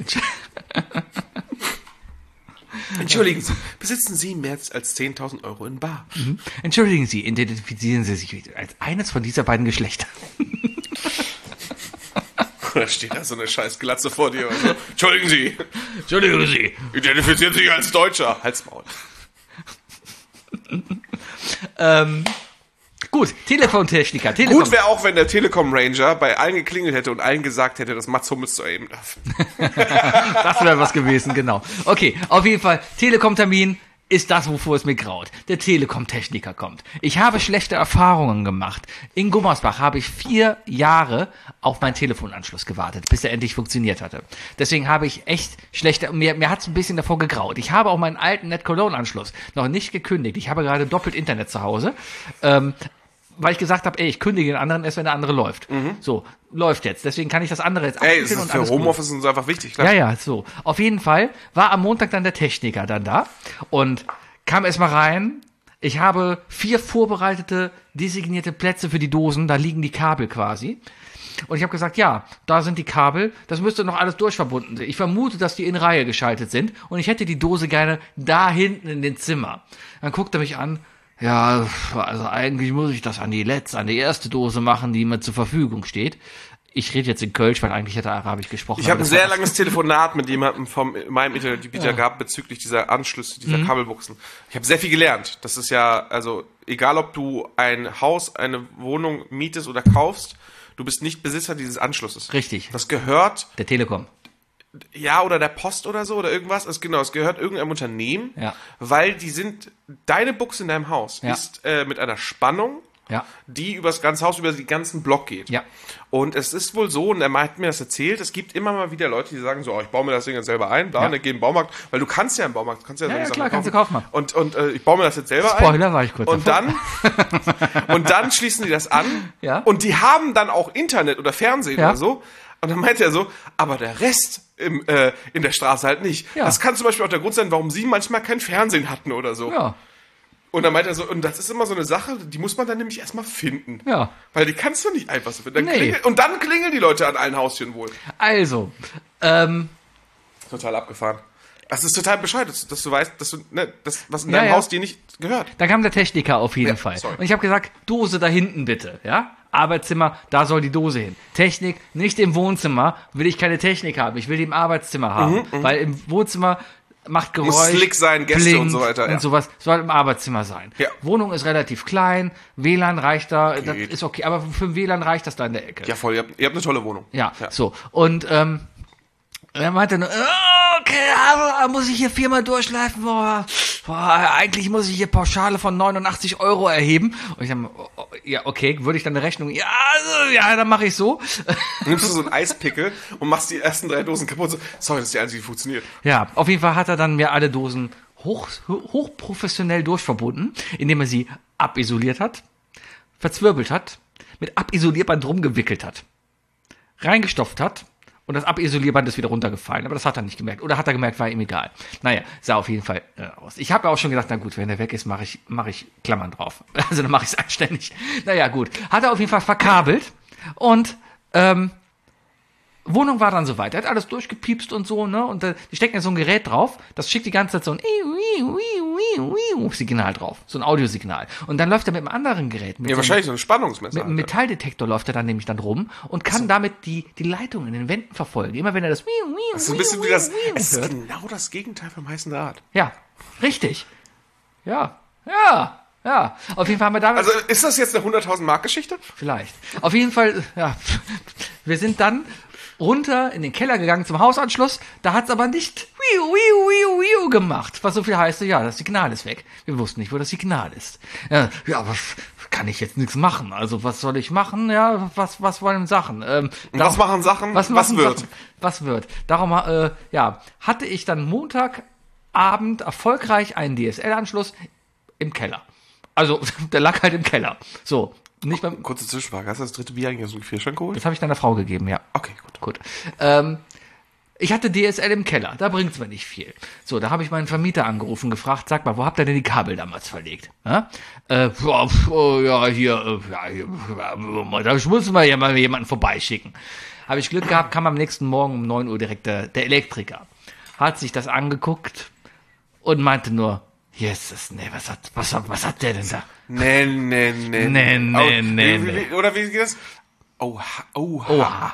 Entschuldigen Sie, besitzen Sie mehr als 10.000 Euro in bar? Entschuldigen Sie, identifizieren Sie sich als eines von dieser beiden Geschlechter. Da steht da so eine scheiß Glatze vor dir und so. Entschuldigen Sie. Identifizieren Sie sich als Deutscher. Halt's Maul. Gut, Telefontechniker. Gut wäre auch, wenn der Telekom Ranger bei allen geklingelt hätte und allen gesagt hätte, dass Mats Hummels zu erheben darf. Das wäre was gewesen, genau. Okay, auf jeden Fall, Telekom-Termin ist das, wovor es mir graut. Der Telekom-Techniker kommt. Ich habe schlechte Erfahrungen gemacht. In Gummersbach habe ich 4 Jahre auf meinen Telefonanschluss gewartet, bis er endlich funktioniert hatte. Deswegen habe ich echt mir hat es ein bisschen davor gegraut. Ich habe auch meinen alten Net-Cologne-Anschluss noch nicht gekündigt. Ich habe gerade doppelt Internet zu Hause. Weil ich gesagt habe, ich kündige den anderen erst, wenn der andere läuft. So, läuft jetzt. Deswegen kann ich das andere jetzt abwickeln. Das ist für Homeoffice ist einfach wichtig, klar. Ja, so. Auf jeden Fall war am Montag dann der Techniker dann da und kam erstmal rein. Ich habe 4 vorbereitete, designierte Plätze für die Dosen. Da liegen die Kabel quasi. Und ich habe gesagt, ja, da sind die Kabel. Das müsste noch alles durchverbunden sein. Ich vermute, dass die in Reihe geschaltet sind. Und ich hätte die Dose gerne da hinten in den Zimmer. Dann guckt er mich an. Ja, also eigentlich muss ich das an die erste Dose machen, die mir zur Verfügung steht. Ich rede jetzt in Kölsch, weil eigentlich hätte er Arabisch gesprochen. Ich habe ein sehr langes Telefonat mit jemandem von meinem Internetanbieter gehabt bezüglich dieser Anschlüsse, dieser Kabelbuchsen. Ich habe sehr viel gelernt. Das ist ja, also egal ob du ein Haus, eine Wohnung mietest oder kaufst, du bist nicht Besitzer dieses Anschlusses. Richtig. Das gehört der Telekom. Ja, oder der Post oder so oder irgendwas. Es gehört irgendeinem Unternehmen, weil deine Buchse in deinem Haus ist mit einer Spannung, die über das ganze Haus, über den ganzen Block geht. Ja. Und es ist wohl so, und er hat mir das erzählt, es gibt immer mal wieder Leute, die sagen so, ich baue mir das Ding jetzt selber ein, dann gehe in den Baumarkt, weil du kannst ja im Baumarkt, kannst ja klar, kannst du kaufen. Und ich baue mir das jetzt selber Spoiler, war ich kurz und dann schließen die das an und die haben dann auch Internet oder Fernsehen oder so. Und dann meinte er so, aber der Rest in der Straße halt nicht. Ja. Das kann zum Beispiel auch der Grund sein, warum sie manchmal kein Fernsehen hatten oder so. Ja. Und dann meinte er so, und das ist immer so eine Sache, die muss man dann nämlich erstmal finden. Ja. Weil die kannst du nicht einfach so finden. Und dann klingeln die Leute an allen Haustüren wohl. Also, total abgefahren. Das ist total bescheuert, dass du weißt, dass das, was in deinem Haus dir nicht gehört. Da kam der Techniker auf jeden Fall. Sorry. Und ich habe gesagt, Dose da hinten bitte, ja? Arbeitszimmer, da soll die Dose hin. Technik, nicht im Wohnzimmer, will ich keine Technik haben. Ich will die im Arbeitszimmer haben. Weil im Wohnzimmer macht Geräusch, muss slick sein, Gäste und so weiter. Und sowas soll im Arbeitszimmer sein. Ja. Wohnung ist relativ klein, WLAN reicht da, das ist okay. Aber für ein WLAN reicht das da in der Ecke. Ja, voll, ihr habt eine tolle Wohnung. Ja. So. Und er meinte nur, okay, aber muss ich hier 4-mal durchschleifen? Boah, eigentlich muss ich hier Pauschale von 89 € erheben. Und ich dachte, ja, okay, würde ich dann eine Rechnung, dann mache ich so. Nimmst du so einen Eispickel und machst die ersten 3 Dosen kaputt. So, sorry, das ist die einzige, die funktioniert. Ja, auf jeden Fall hat er dann mir alle Dosen hochprofessionell durchverbunden, indem er sie abisoliert hat, verzwirbelt hat, mit Abisolierband rumgewickelt hat, reingestopft hat Und das Abisolierband ist wieder runtergefallen. Aber das hat er nicht gemerkt. Oder hat er gemerkt, war ihm egal. Naja, sah auf jeden Fall aus. Ich habe auch schon gedacht, na gut, wenn der weg ist, mache ich Klammern drauf. Also dann mache ich es anständig. Naja, gut. Hat er auf jeden Fall verkabelt. Und Wohnung war dann soweit. Er hat alles durchgepiepst und so, ne? Und die stecken ja so ein Gerät drauf. Das schickt die ganze Zeit so ein Signal drauf. So ein Audiosignal. Und dann läuft er mit einem anderen Gerät. Ja, wahrscheinlich so ein Spannungsmesser. Mit einem Metalldetektor läuft er dann nämlich dann rum und kann damit die Leitung in den Wänden verfolgen. Immer wenn er das ist ein bisschen wie das. Es ist genau das Gegenteil vom heißen Draht. Ja, richtig. Ja. Auf jeden Fall haben wir damit. Also ist das jetzt eine 100.000 Mark Geschichte? Vielleicht. Auf jeden Fall, ja. Wir sind dann runter in den Keller gegangen zum Hausanschluss. Da hat's aber nicht gemacht. Was so viel heißt, ja, das Signal ist weg. Wir wussten nicht, wo das Signal ist. Ja, was kann ich jetzt nichts machen? Also was soll ich machen? Ja, was wollen Sachen? Was machen Sachen? Was wird? Sachen? Was wird? Darum, hatte ich dann Montagabend erfolgreich einen DSL-Anschluss im Keller. Also, der lag halt im Keller. So. Nicht beim Kurze Zwischenfrage. Hast du das dritte Bier eigentlich aus dem Gefrierschrank geholt? Das habe ich deiner Frau gegeben, ja. Okay, gut. Ich hatte DSL im Keller. Da bringt's mir nicht viel. So, da habe ich meinen Vermieter angerufen, gefragt, sag mal, wo habt ihr denn die Kabel damals verlegt? Ja, hier, da muss man ja mal jemanden vorbeischicken. Habe ich Glück gehabt, kam am nächsten Morgen um 9 Uhr direkt der Elektriker. Hat sich das angeguckt und meinte nur, Jesus, nee, was hat der denn da? Nee. Oder wie geht das? Oha.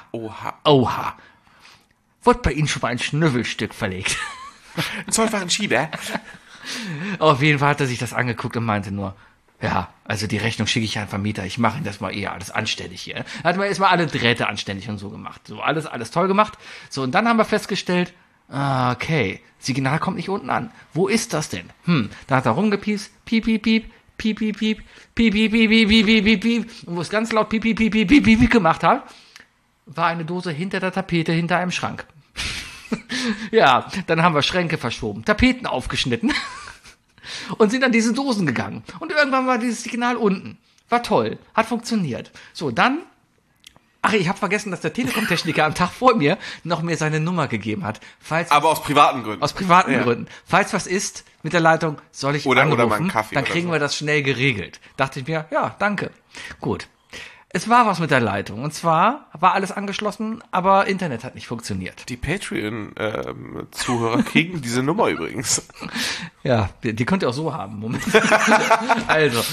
Wurde bei Ihnen schon mal ein Schnüffelstück verlegt? Ein zollfachen Schieber? Auf jeden Fall hat er sich das angeguckt und meinte nur, ja, also die Rechnung schicke ich an den Vermieter, ich mache Ihnen das mal eher alles anständig hier. Hat man erstmal alle Drähte anständig und so gemacht. So, alles toll gemacht. So, und dann haben wir festgestellt, okay, Signal kommt nicht unten an. Wo ist das denn? Da hat er rumgepiest, piep, piep, piep, piep, piep, piep, piep, piep, piep, piep, piep, piep, piep, und wo es ganz laut piep, piep, piep, piep, piep, piep gemacht hat, war eine Dose hinter der Tapete, hinter einem Schrank. Ja, dann haben wir Schränke verschoben, Tapeten aufgeschnitten und sind an diese Dosen gegangen. Und irgendwann war dieses Signal unten. War toll, hat funktioniert. So, dann ich habe vergessen, dass der Telekom-Techniker am Tag vor mir noch mir seine Nummer gegeben hat. Aber aus privaten Gründen. Aus privaten Gründen. Falls was ist mit der Leitung, soll ich anrufen, oder mal einen Kaffee dann kriegen wir das schnell geregelt. Dachte ich mir, ja, danke. Gut. Es war was mit der Leitung. Und zwar war alles angeschlossen, aber Internet hat nicht funktioniert. Die Patreon-Zuhörer kriegen diese Nummer übrigens. Ja, die könnt ihr auch so haben. Moment. Also,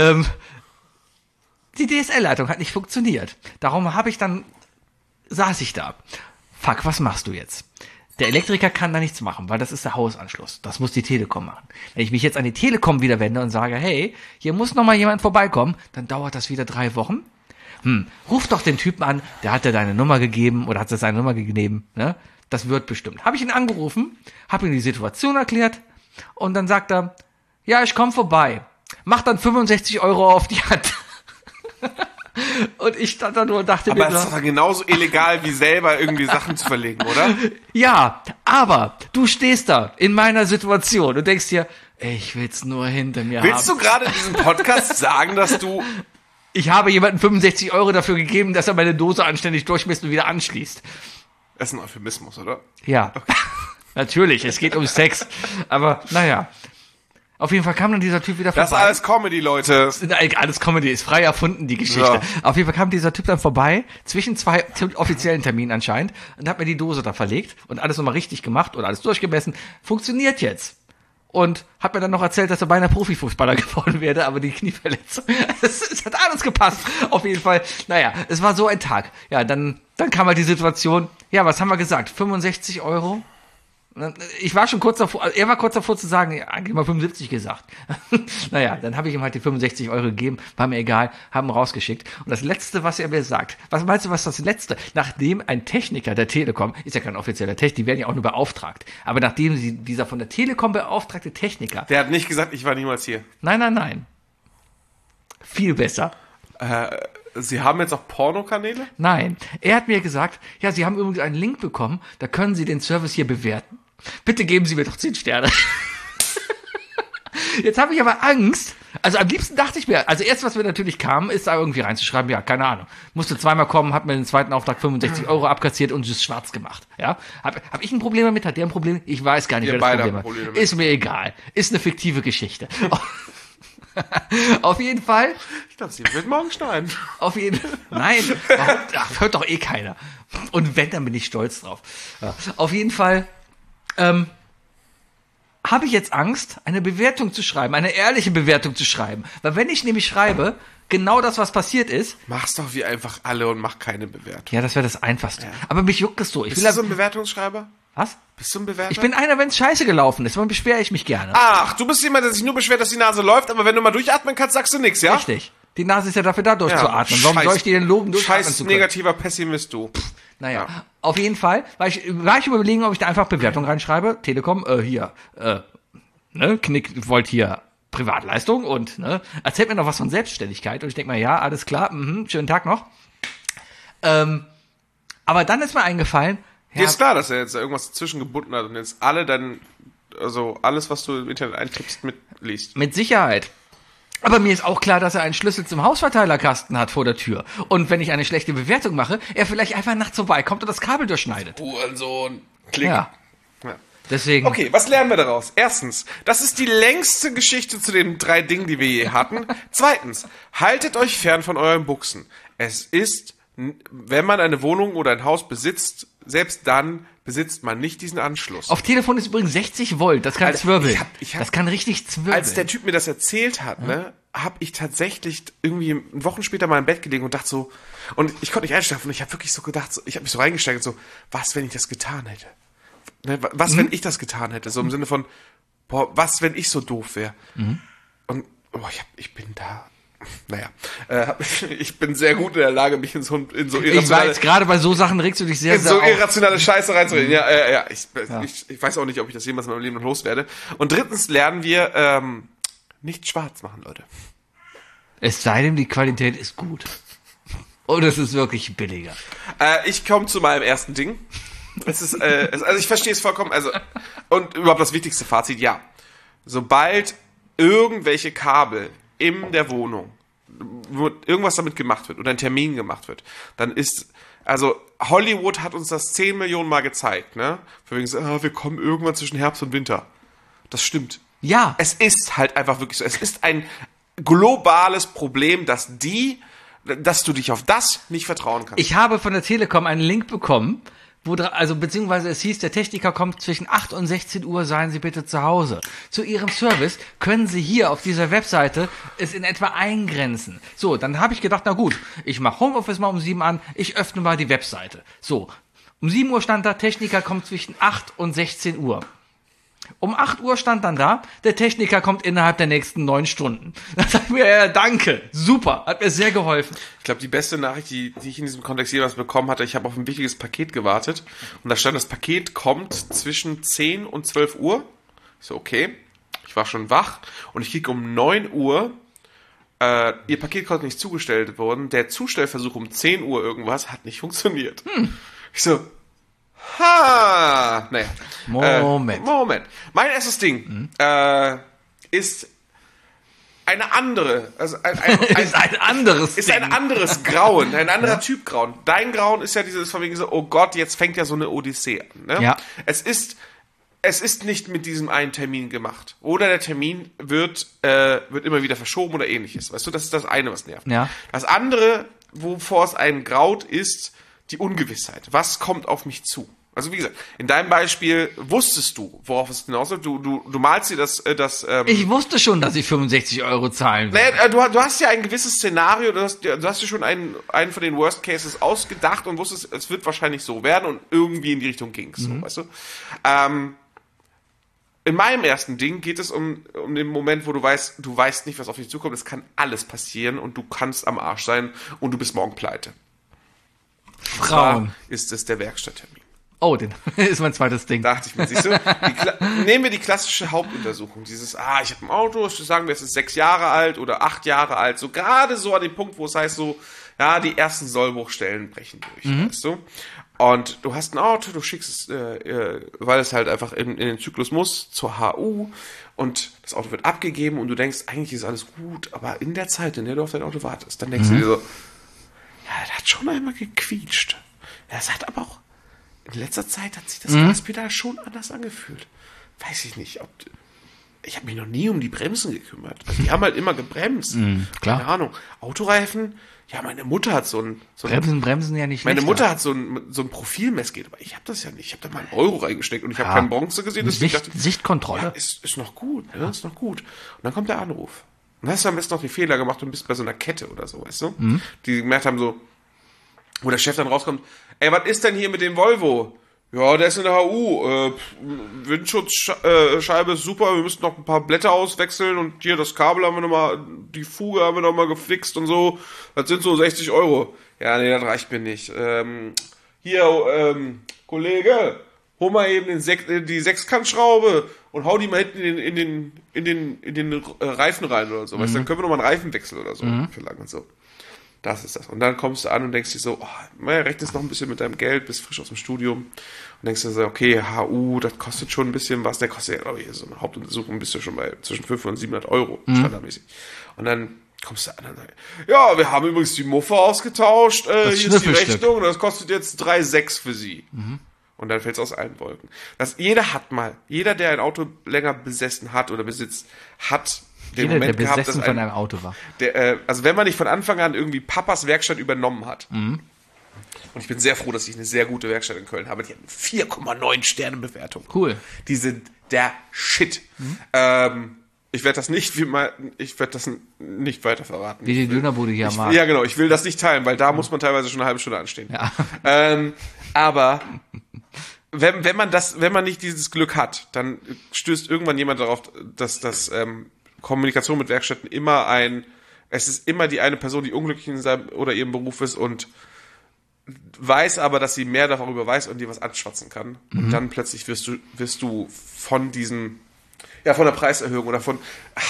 die DSL-Leitung hat nicht funktioniert. Darum saß ich da. Fuck, was machst du jetzt? Der Elektriker kann da nichts machen, weil das ist der Hausanschluss. Das muss die Telekom machen. Wenn ich mich jetzt an die Telekom wieder wende und sage, hey, hier muss noch mal jemand vorbeikommen, dann dauert das wieder 3 Wochen. Ruf doch den Typen an, der hat dir deine Nummer gegeben oder hat dir seine Nummer gegeben. Ne? Das wird bestimmt. Habe ich ihn angerufen, habe ihm die Situation erklärt und dann sagt er, ja, ich komme vorbei. Mach dann 65 € auf die Hand. Und ich stand da nur und dachte mir... Aber es ist doch genauso illegal, wie selber irgendwie Sachen zu verlegen, oder? Ja, aber du stehst da in meiner Situation und denkst dir, ich will's nur hinter mir haben. Willst du gerade in diesem Podcast sagen, dass du... Ich habe jemandem 65 € dafür gegeben, dass er meine Dose anständig durchmisst und wieder anschließt. Das ist ein Euphemismus, oder? Ja, okay. Natürlich, es geht um Sex. Aber naja. Auf jeden Fall kam dann dieser Typ wieder vorbei. Das ist alles Comedy, Leute. Alles Comedy, ist frei erfunden, die Geschichte. Ja. Auf jeden Fall kam dieser Typ dann vorbei, zwischen 2 offiziellen Terminen anscheinend, und hat mir die Dose da verlegt und alles nochmal richtig gemacht und alles durchgemessen. Funktioniert jetzt. Und hat mir dann noch erzählt, dass er beinahe Profifußballer geworden wäre, aber die Knieverletzung. Es hat alles gepasst. Auf jeden Fall. Naja, es war so ein Tag. Ja, dann kam halt die Situation. Ja, was haben wir gesagt? 65 €? Ich war schon kurz davor, er war kurz davor zu sagen, ja, eigentlich mal 75 gesagt. Naja, dann habe ich ihm halt die 65 € gegeben, war mir egal, haben ihn rausgeschickt. Und das Letzte, was er mir sagt, was meinst du, was das Letzte? Nachdem ein Techniker der Telekom, ist ja kein offizieller Techniker, die werden ja auch nur beauftragt, aber nachdem dieser von der Telekom beauftragte Techniker... Der hat nicht gesagt, ich war niemals hier. Nein. Viel besser. Sie haben jetzt auch Pornokanäle? Nein, er hat mir gesagt, ja, Sie haben übrigens einen Link bekommen, da können Sie den Service hier bewerten. Bitte geben Sie mir doch 10 Sterne. Jetzt habe ich aber Angst, Also am liebsten dachte ich mir, also erst was mir natürlich kam, ist da irgendwie reinzuschreiben, ja, keine Ahnung. Musste zweimal kommen, hat mir den zweiten Auftrag 65 € abkassiert und es schwarz gemacht. Ja? Hab ich ein Problem damit? Hat der ein Problem? Ich weiß gar nicht, Wir wer das beide Problem haben Probleme hat. damit. Ist mir egal. Ist eine fiktive Geschichte. Auf jeden Fall. Ich glaube, sie wird morgen schneiden. Auf jeden Fall. Nein, warum? Ach, hört doch eh keiner. Und wenn, dann bin ich stolz drauf. Ja. Auf jeden Fall habe ich jetzt Angst, eine Bewertung zu schreiben, eine ehrliche Bewertung zu schreiben. Weil wenn ich nämlich schreibe, genau das, was passiert ist, Mach's doch wie einfach alle und mach keine Bewertung. ja, das wäre das Einfachste. Aber mich juckt es so. Ich Bist will du so ein Bewertungsschreiber? was? Bist du ein Bewerter? Ich bin einer, wenn es scheiße gelaufen ist, dann beschwere ich mich gerne. Ach, du bist jemand, der sich nur beschwert, dass die Nase läuft, aber wenn du mal durchatmen kannst, sagst du nichts, ja? Richtig. Die Nase ist ja dafür da, durchzuatmen. Warum soll ich dir den loben, durchatmen Scheiß zu können? negativer Pessimist, du. Naja, auf jeden Fall war ich überlegen, ob ich da einfach Bewertung reinschreibe. Telekom, Knick wollt hier Privatleistung und erzählt mir noch was von Selbstständigkeit. Und ich denke mir, ja, alles klar, schönen Tag noch. Aber dann ist mir eingefallen, Dir ist klar, dass er jetzt irgendwas dazwischen gebunden hat und jetzt alles, was du im Internet eintippst, mitliest. mit Sicherheit. Aber mir ist auch klar, dass er einen Schlüssel zum Hausverteilerkasten hat vor der Tür. Und wenn ich eine schlechte Bewertung mache, er vielleicht einfach nachts vorbeikommt und das Kabel durchschneidet. Hurensohn. Klick. Ja, Ja. deswegen. Okay, was lernen wir daraus? Erstens, das ist die längste Geschichte zu den 3 Dingen, die wir je hatten. Zweitens, haltet euch fern von euren Buchsen. Es ist, wenn man eine Wohnung oder ein Haus besitzt, selbst dann besitzt man nicht diesen Anschluss. Auf Telefon ist übrigens 60 Volt, das kann Alter, zwirbeln. ich hab- Das kann richtig zwirbeln. Als der Typ mir das erzählt hat, habe ich tatsächlich irgendwie Wochen später mal im Bett gelegen und dachte so, und ich konnte nicht einschlafen und ich habe wirklich so gedacht, ich habe mich so reingesteigert, so, was, wenn ich das getan hätte? Ne, was, wenn ich das getan hätte? So im Sinne von, boah, was, wenn ich so doof wäre? Und ich bin da, ich bin sehr gut in der Lage, mich in so ich irrationale, weiß, gerade bei so Sachen regst du dich sehr, sehr auf. irrationale Scheiße reinzureden. Ja. Ich weiß auch nicht, ob ich das jemals in meinem Leben noch loswerde. Und drittens lernen wir, nicht schwarz machen, Leute. Es sei denn, die Qualität ist gut. Und es ist wirklich billiger. Ich komme zu meinem ersten Ding. Es ist, also ich verstehe es vollkommen. Und überhaupt das wichtigste Fazit, ja. Sobald irgendwelche Kabel in der Wohnung, wo irgendwas damit gemacht wird oder ein Termin gemacht wird, dann ist, also Hollywood hat uns das 10 Millionen Mal gezeigt, ne? Von wegen so, wir kommen irgendwann zwischen Herbst und Winter. Das stimmt. Ja. Es ist halt einfach wirklich so. Es ist ein globales Problem, dass du dich auf das nicht vertrauen kannst. Ich habe von der Telekom einen Link bekommen, beziehungsweise es hieß, der Techniker kommt zwischen 8 und 16 Uhr, seien Sie bitte zu Hause. Zu Ihrem Service können Sie hier auf dieser Webseite es in etwa eingrenzen. So, dann habe ich gedacht, na gut, ich mache Homeoffice mal um 7 an, ich öffne mal die Webseite. So, um 7 Uhr stand da, Techniker kommt zwischen 8 und 16 Uhr. Um 8 Uhr stand dann da, der Techniker kommt innerhalb der nächsten 9 Stunden. Da sag ich mir, ja, danke, super, hat mir sehr geholfen. Ich glaube, die beste Nachricht, die ich in diesem Kontext jeweils bekommen hatte, ich habe auf ein wichtiges Paket gewartet und da stand, das Paket kommt zwischen 10 und 12 Uhr. Ich so, okay, ich war schon wach und ich krieg um 9 Uhr, ihr Paket konnte nicht zugestellt worden, der Zustellversuch um 10 Uhr irgendwas hat nicht funktioniert. Ich so, naja. Moment. Mein erstes Ding ist eine andere, also Ist ein anderes ist Ding. ein anderes Grauen, ein anderer Typ Grauen. Dein Grauen ist ja dieses von wegen so, oh Gott, jetzt fängt ja so eine Odyssee an. Ne? Ja. Es ist nicht mit diesem einen Termin gemacht. Oder der Termin wird immer wieder verschoben oder ähnliches. Weißt du, das ist das eine, was nervt. Ja. Das andere, wovor es einen graut, ist die Ungewissheit. Was kommt auf mich zu? Also wie gesagt, in deinem Beispiel wusstest du, worauf es hinausläuft. Du malst dir das Ich wusste schon, dass ich 65 € zahlen will. naja, du hast ja ein gewisses Szenario, du hast dir schon einen von den Worst Cases ausgedacht und wusstest, es wird wahrscheinlich so werden und irgendwie in die Richtung ging's, so, weißt du? In meinem ersten Ding geht es um den Moment, wo du weißt nicht, was auf dich zukommt. Es kann alles passieren und du kannst am Arsch sein und du bist morgen pleite. Frauen. Da ist es der Werkstatttermin. Oh, den ist mein zweites Ding. Dachte ich mir, siehst du? Nehmen wir die klassische Hauptuntersuchung. Dieses, ich habe ein Auto, sagen wir, es ist 6 Jahre alt oder 8 Jahre alt. So gerade so an dem Punkt, wo es heißt so, ja, die ersten Sollbruchstellen brechen durch, weißt du? Und du hast ein Auto, du schickst es, weil es halt einfach in den Zyklus muss, zur HU und das Auto wird abgegeben und du denkst, eigentlich ist alles gut, aber in der Zeit, in der du auf dein Auto wartest, dann denkst du dir so, ja, das hat schon einmal gequietscht. Das hat aber auch, in letzter Zeit hat sich das Gaspedal schon anders angefühlt. Weiß ich nicht, ich habe mich noch nie um die Bremsen gekümmert. Also die haben halt immer gebremst. klar. Keine Ahnung. Autoreifen, ja, meine Mutter hat so ein Bremsen ja nicht meine schlechter. Mutter hat so ein Profilmessgerät, aber ich habe das ja nicht. Ich habe da mal einen Euro reingesteckt und ich habe keinen Bronze gesehen. Deswegen dachte ich, Sichtkontrolle. ja, ist noch gut, ne? Ist noch gut. Und dann kommt der Anruf. Und dann hast du am besten noch den Fehler gemacht und bist bei so einer Kette oder so, weißt du? Die gemerkt haben so, wo der Chef dann rauskommt, ey, was ist denn hier mit dem Volvo? Ja, der ist in der HU. Windschutzscheibe ist super, wir müssen noch ein paar Blätter auswechseln und hier das Kabel haben wir nochmal, die Fuge haben wir nochmal gefixt und so. Das sind so 60 Euro. Ja, nee, das reicht mir nicht. Kollege, hol mal eben die Sechskantschraube und hau die mal hinten in den Reifen rein oder so. Weißt, dann können wir nochmal einen Reifenwechsel oder so verlangen und so. Das ist das. Und dann kommst du an und denkst dir so, rechnest noch ein bisschen mit deinem Geld, bist frisch aus dem Studium und denkst dir so, okay, HU, das kostet schon ein bisschen was. Der kostet ja, glaube ich, so eine Hauptuntersuchung bist du schon bei zwischen 500 und 700 Euro, standardmäßig. Und dann kommst du an und sagst, ja, wir haben übrigens die Muffe ausgetauscht, hier ist die Rechnung und das kostet jetzt 3,6 für Sie. Und dann fällt es aus allen Wolken. Jeder, der ein Auto länger besessen hat oder besitzt, hat den Jeder, Moment der gehabt, besessen dass von einem Auto war. also wenn man nicht von Anfang an irgendwie Papas Werkstatt übernommen hat. Und ich bin sehr froh, dass ich eine sehr gute Werkstatt in Köln habe. Die hat eine 4,9 Sterne Bewertung. Cool. Die sind der Shit. Ich werde das nicht weiter verraten. Wie die Dönerbude hier am Markt. Ja, genau. Ich will das nicht teilen, weil da muss man teilweise schon eine halbe Stunde anstehen. Ja. Aber wenn man nicht dieses Glück hat, dann stößt irgendwann jemand darauf, dass Kommunikation mit Werkstätten es ist immer die eine Person, die unglücklich in seinem oder ihrem Beruf ist und weiß aber, dass sie mehr darüber weiß und dir was anschwatzen kann. Und dann plötzlich wirst du von von der Preiserhöhung oder von,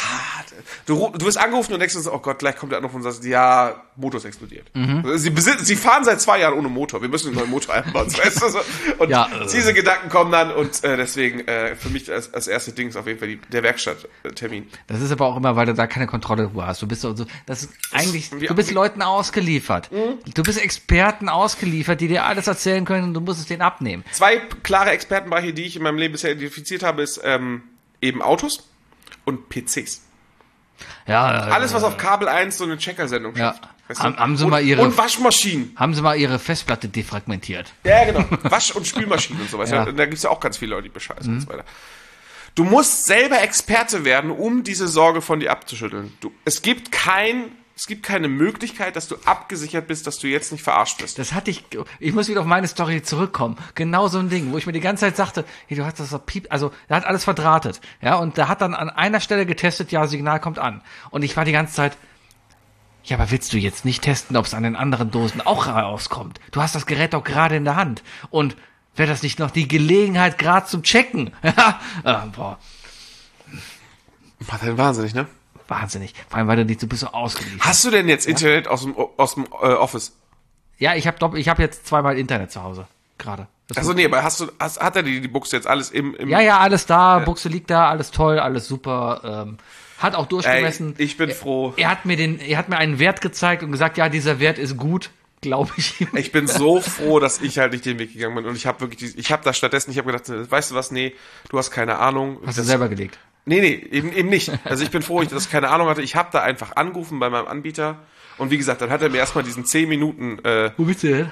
du wirst angerufen und denkst so, oh Gott, gleich kommt der Anruf und sagst, ja, Motor ist explodiert. Sie fahren seit 2 Jahren ohne Motor, wir müssen einen neuen Motor einbauen. Weißt du, so. Und diese Gedanken kommen dann und deswegen für mich als erste Ding ist auf jeden Fall der Werkstatttermin. Das ist aber auch immer, weil du da keine Kontrolle drüber hast. Du bist so, du bist Leuten ausgeliefert. Du bist Experten ausgeliefert, die dir alles erzählen können und du musst es denen abnehmen. 2 klare Expertenbereiche, die ich in meinem Leben bisher identifiziert habe, ist eben Autos und PCs. Ja, alles, was auf Kabel 1 so eine Checker-Sendung schafft. Ja. Weißt du? Haben sie und Waschmaschinen. Haben sie mal ihre Festplatte defragmentiert. Ja, genau. Wasch- und Spülmaschinen und sowas. Ja. Da gibt's ja auch ganz viele Leute, die bescheißen und so weiter. Du musst selber Experte werden, um diese Sorge von dir abzuschütteln. Es gibt keine Möglichkeit, dass du abgesichert bist, dass du jetzt nicht verarscht bist. Das hatte ich muss wieder auf meine Story zurückkommen. Genau so ein Ding, wo ich mir die ganze Zeit sagte, hey, du hast das also, der hat alles verdrahtet. Ja, und der hat dann an einer Stelle getestet, ja, Signal kommt an. Und ich war die ganze Zeit, ja, aber willst du jetzt nicht testen, ob es an den anderen Dosen auch rauskommt? Du hast das Gerät doch gerade in der Hand. Und wäre das nicht noch die Gelegenheit, gerade zum Checken? Boah. War denn wahnsinnig, ne? Wahnsinnig. Vor allem, weil du bist so ausgeliefert. Hast du denn jetzt Internet aus dem Office? Ja, ich hab jetzt 2-mal Internet zu Hause. Gerade. Also nee, aber hat er die Buchse jetzt alles im Ja, alles da, Buchse liegt da, alles toll, alles super, hat auch durchgemessen. Ich bin froh. Er hat mir einen Wert gezeigt und gesagt, ja, dieser Wert ist gut, glaube ich. Ich bin so froh, dass ich halt nicht den Weg gegangen bin und ich habe gedacht, weißt du was, nee, du hast keine Ahnung. Hast du selber gelegt? Nee, eben nicht. Also ich bin froh, dass ich keine Ahnung hatte. Ich habe da einfach angerufen bei meinem Anbieter und wie gesagt, dann hat er mir erstmal diesen 10 Minuten Wo bist du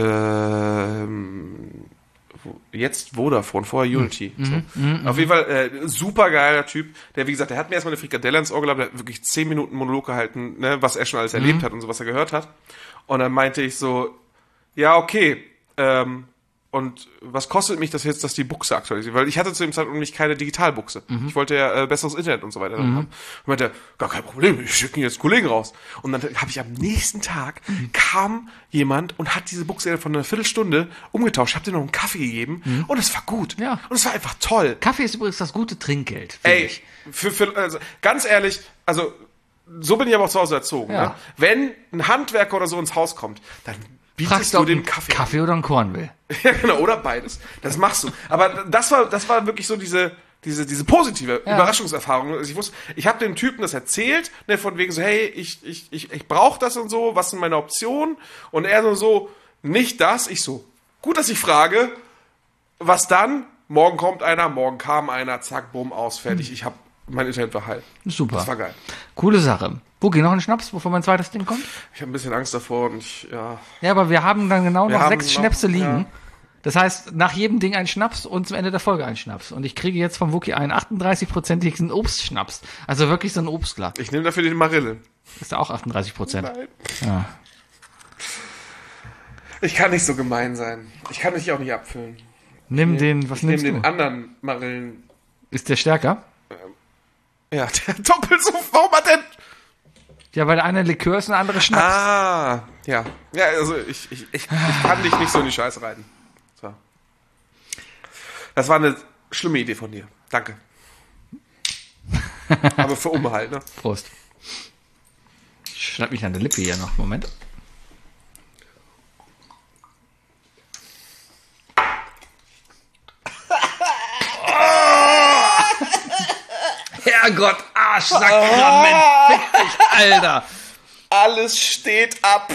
denn? Jetzt Vodafone, vorher Unity. Auf jeden Fall super geiler Typ, der wie gesagt, der hat mir erstmal eine Frikadelle ins Ohr geladen, der hat wirklich 10 Minuten Monolog gehalten, ne, was er schon alles erlebt hat und so, was er gehört hat. Und dann meinte ich so, ja, okay, und was kostet mich das jetzt, dass die Buchse aktualisiert? Weil ich hatte zu dem Zeitpunkt nämlich keine Digitalbuchse. Ich wollte ja besseres Internet und so weiter haben. Und meinte, gar kein Problem, ich schicke jetzt Kollegen raus. Und dann habe ich am nächsten Tag kam jemand und hat diese Buchse von einer Viertelstunde umgetauscht. Ich habe dir noch einen Kaffee gegeben und es war gut. Ja. Und es war einfach toll. Kaffee ist übrigens das gute Trinkgeld. Ey, also, ganz ehrlich, also so bin ich aber auch zu Hause erzogen. Ja. Ne? Wenn ein Handwerker oder so ins Haus kommt, dann bietest Fragst du du, dem ob Kaffee an. Kaffee oder ein Cornwall? Ja, genau, oder beides. Das machst du. Aber das war wirklich so diese positive Überraschungserfahrung. Also ich habe dem Typen das erzählt, ne, von wegen so, hey, ich brauche das und so, was sind meine Optionen? Und er so, nicht das. Ich so, gut, dass ich frage, was dann? Morgen kommt einer, morgen kam einer, zack, bumm, aus, fertig. Ich habe mein Internet war heil. Super. Das war geil. Coole Sache. Wookie, noch ein Schnaps, bevor mein zweites Ding kommt? Ich habe ein bisschen Angst davor und Ja, aber wir haben dann genau noch haben 6 noch- Schnäpse liegen. ja. Das heißt, nach jedem Ding ein Schnaps und zum Ende der Folge ein Schnaps. Und ich kriege jetzt vom Wookie einen 38%igen Obstschnaps. Also wirklich so ein Obstler. Ich nehme dafür den Marillen. Ist da auch 38%. Nein. Ja. Ich kann nicht so gemein sein. Ich kann mich auch nicht abfüllen. Nimm den, was Ich nehme nimmst den du? anderen Marillen. Ist der stärker? Ja, der doppelt so. Warum hat der... Ja, weil der eine Likör ist und der andere Schnaps. Ah, ja. Ja, also ich kann dich nicht so in die Scheiße reiten. So. Das war eine schlimme Idee von dir. Danke. Aber für Umhalt, ne? Prost. Ich schneid mich an der Lippe hier noch. Moment. Herrgott, Arschsakrament, fick dich, Alter. Alles steht ab.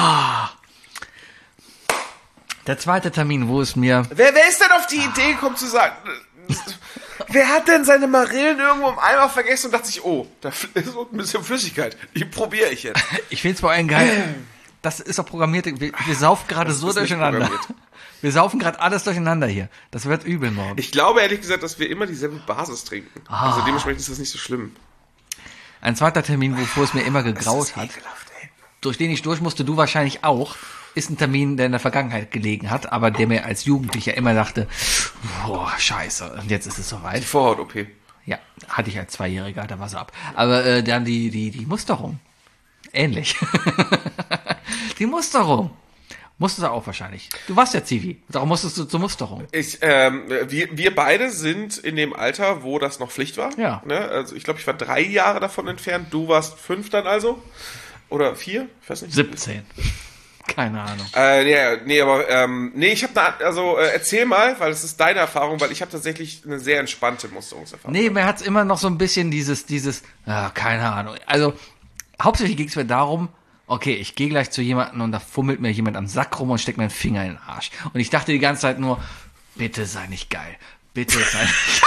Der zweite Termin, wo es mir... Wer ist denn auf die Idee gekommen zu sagen... Wer hat denn seine Marillen irgendwo im Eimer vergessen und dachte sich, oh, da ist so ein bisschen Flüssigkeit. Die probiere ich jetzt. Ich find's vor allem geil. Das ist doch programmiert. Wir saufen gerade so ist nicht durcheinander. programmiert. Wir saufen gerade alles durcheinander hier. Das wird übel morgen. Ich glaube ehrlich gesagt, dass wir immer dieselbe Basis trinken. Also dementsprechend ist das nicht so schlimm. Ein zweiter Termin, wovor es mir immer gegraut hat, Ekelhaft, ey. durch den ich durch musste, du wahrscheinlich auch, ist ein Termin, der in der Vergangenheit gelegen hat, aber der mir als Jugendlicher immer dachte, boah, scheiße, und jetzt ist es soweit. Die Vorhaut-OP. Ja, hatte ich als Zweijähriger, da war es ab. Aber dann die Musterung. Ähnlich. Die Musterung. Musstest du auch wahrscheinlich. Du warst ja Zivi. Darum musstest du zur Musterung. Wir beide sind in dem Alter, wo das noch Pflicht war. Ja. Ne? Also ich glaube, ich war 3 Jahre davon entfernt. Du warst 5 dann also. Oder 4? Ich weiß nicht. 17. Keine Ahnung. Ich habe erzähl mal, weil es ist deine Erfahrung, weil ich habe tatsächlich eine sehr entspannte Musterungserfahrung. Nee, mir hat's immer noch so ein bisschen keine Ahnung. Also, hauptsächlich ging es mir darum, okay, ich gehe gleich zu jemandem und da fummelt mir jemand am Sack rum und steckt mir einen Finger in den Arsch. Und ich dachte die ganze Zeit nur, bitte sei nicht geil. Bitte sei nicht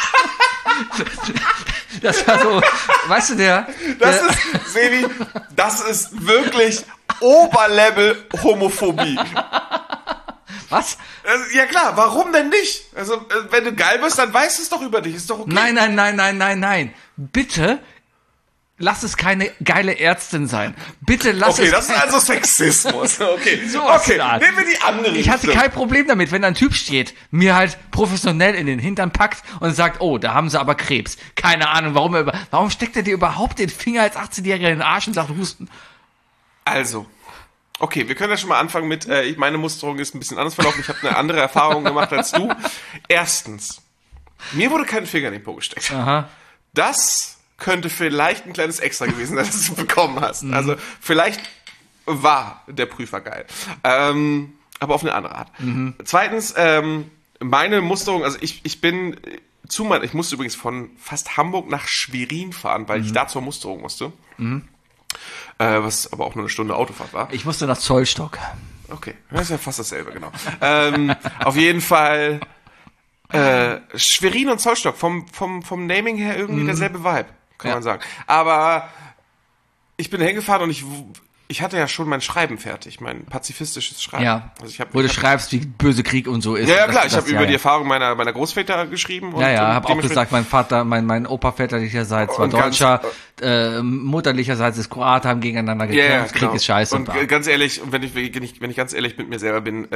Das war so, weißt du, Sebi, das ist wirklich Oberlevel Homophobie. was? Also, ja klar, warum denn nicht? Also, wenn du geil bist, dann weißt du es doch über dich, ist doch okay. Nein. Bitte, lass es keine geile Ärztin sein. Bitte lass Okay, es... das ist also Sexismus. Okay, Sowas okay, in der Art. nehmen wir die andere Ich hatte Richtung. kein Problem damit, wenn ein Typ steht, mir halt professionell in den Hintern packt und sagt, oh, da haben sie aber Krebs. Keine Ahnung, warum steckt er dir überhaupt den Finger als 18-Jähriger in den Arsch und sagt, husten? Also, okay, wir können ja schon mal anfangen mit, meine Musterung ist ein bisschen anders verlaufen. Ich habe eine andere Erfahrung gemacht als du. Erstens, mir wurde kein Finger in den Po gesteckt. Aha. Das könnte vielleicht ein kleines Extra gewesen sein, das du bekommen hast. Also vielleicht war der Prüfer geil. Aber auf eine andere Art. Zweitens, meine Musterung, also ich musste übrigens von fast Hamburg nach Schwerin fahren, weil ich da zur Musterung musste. Was aber auch nur eine Stunde Autofahrt war. Ich musste nach Zollstock. Okay, das ist ja fast dasselbe, genau. Auf jeden Fall Schwerin und Zollstock, vom Naming her irgendwie derselbe Vibe, kann man sagen. Aber ich bin hingefahren und ich hatte ja schon mein Schreiben fertig, mein pazifistisches Schreiben. Ja, Also wo du schreibst, wie böse Krieg und so ist. Ja, Und klar, ich habe über die ja. Erfahrung meiner Großväter geschrieben. Und, Habe auch dementsprechend- gesagt, mein Vater, mein Opa väterlicherseits war Und ganz- Deutscher, mütterlicherseits ist Kroate, haben gegeneinander gekämpft, Krieg ist scheiße. Und ganz ehrlich, und wenn ich ganz ehrlich mit mir selber bin,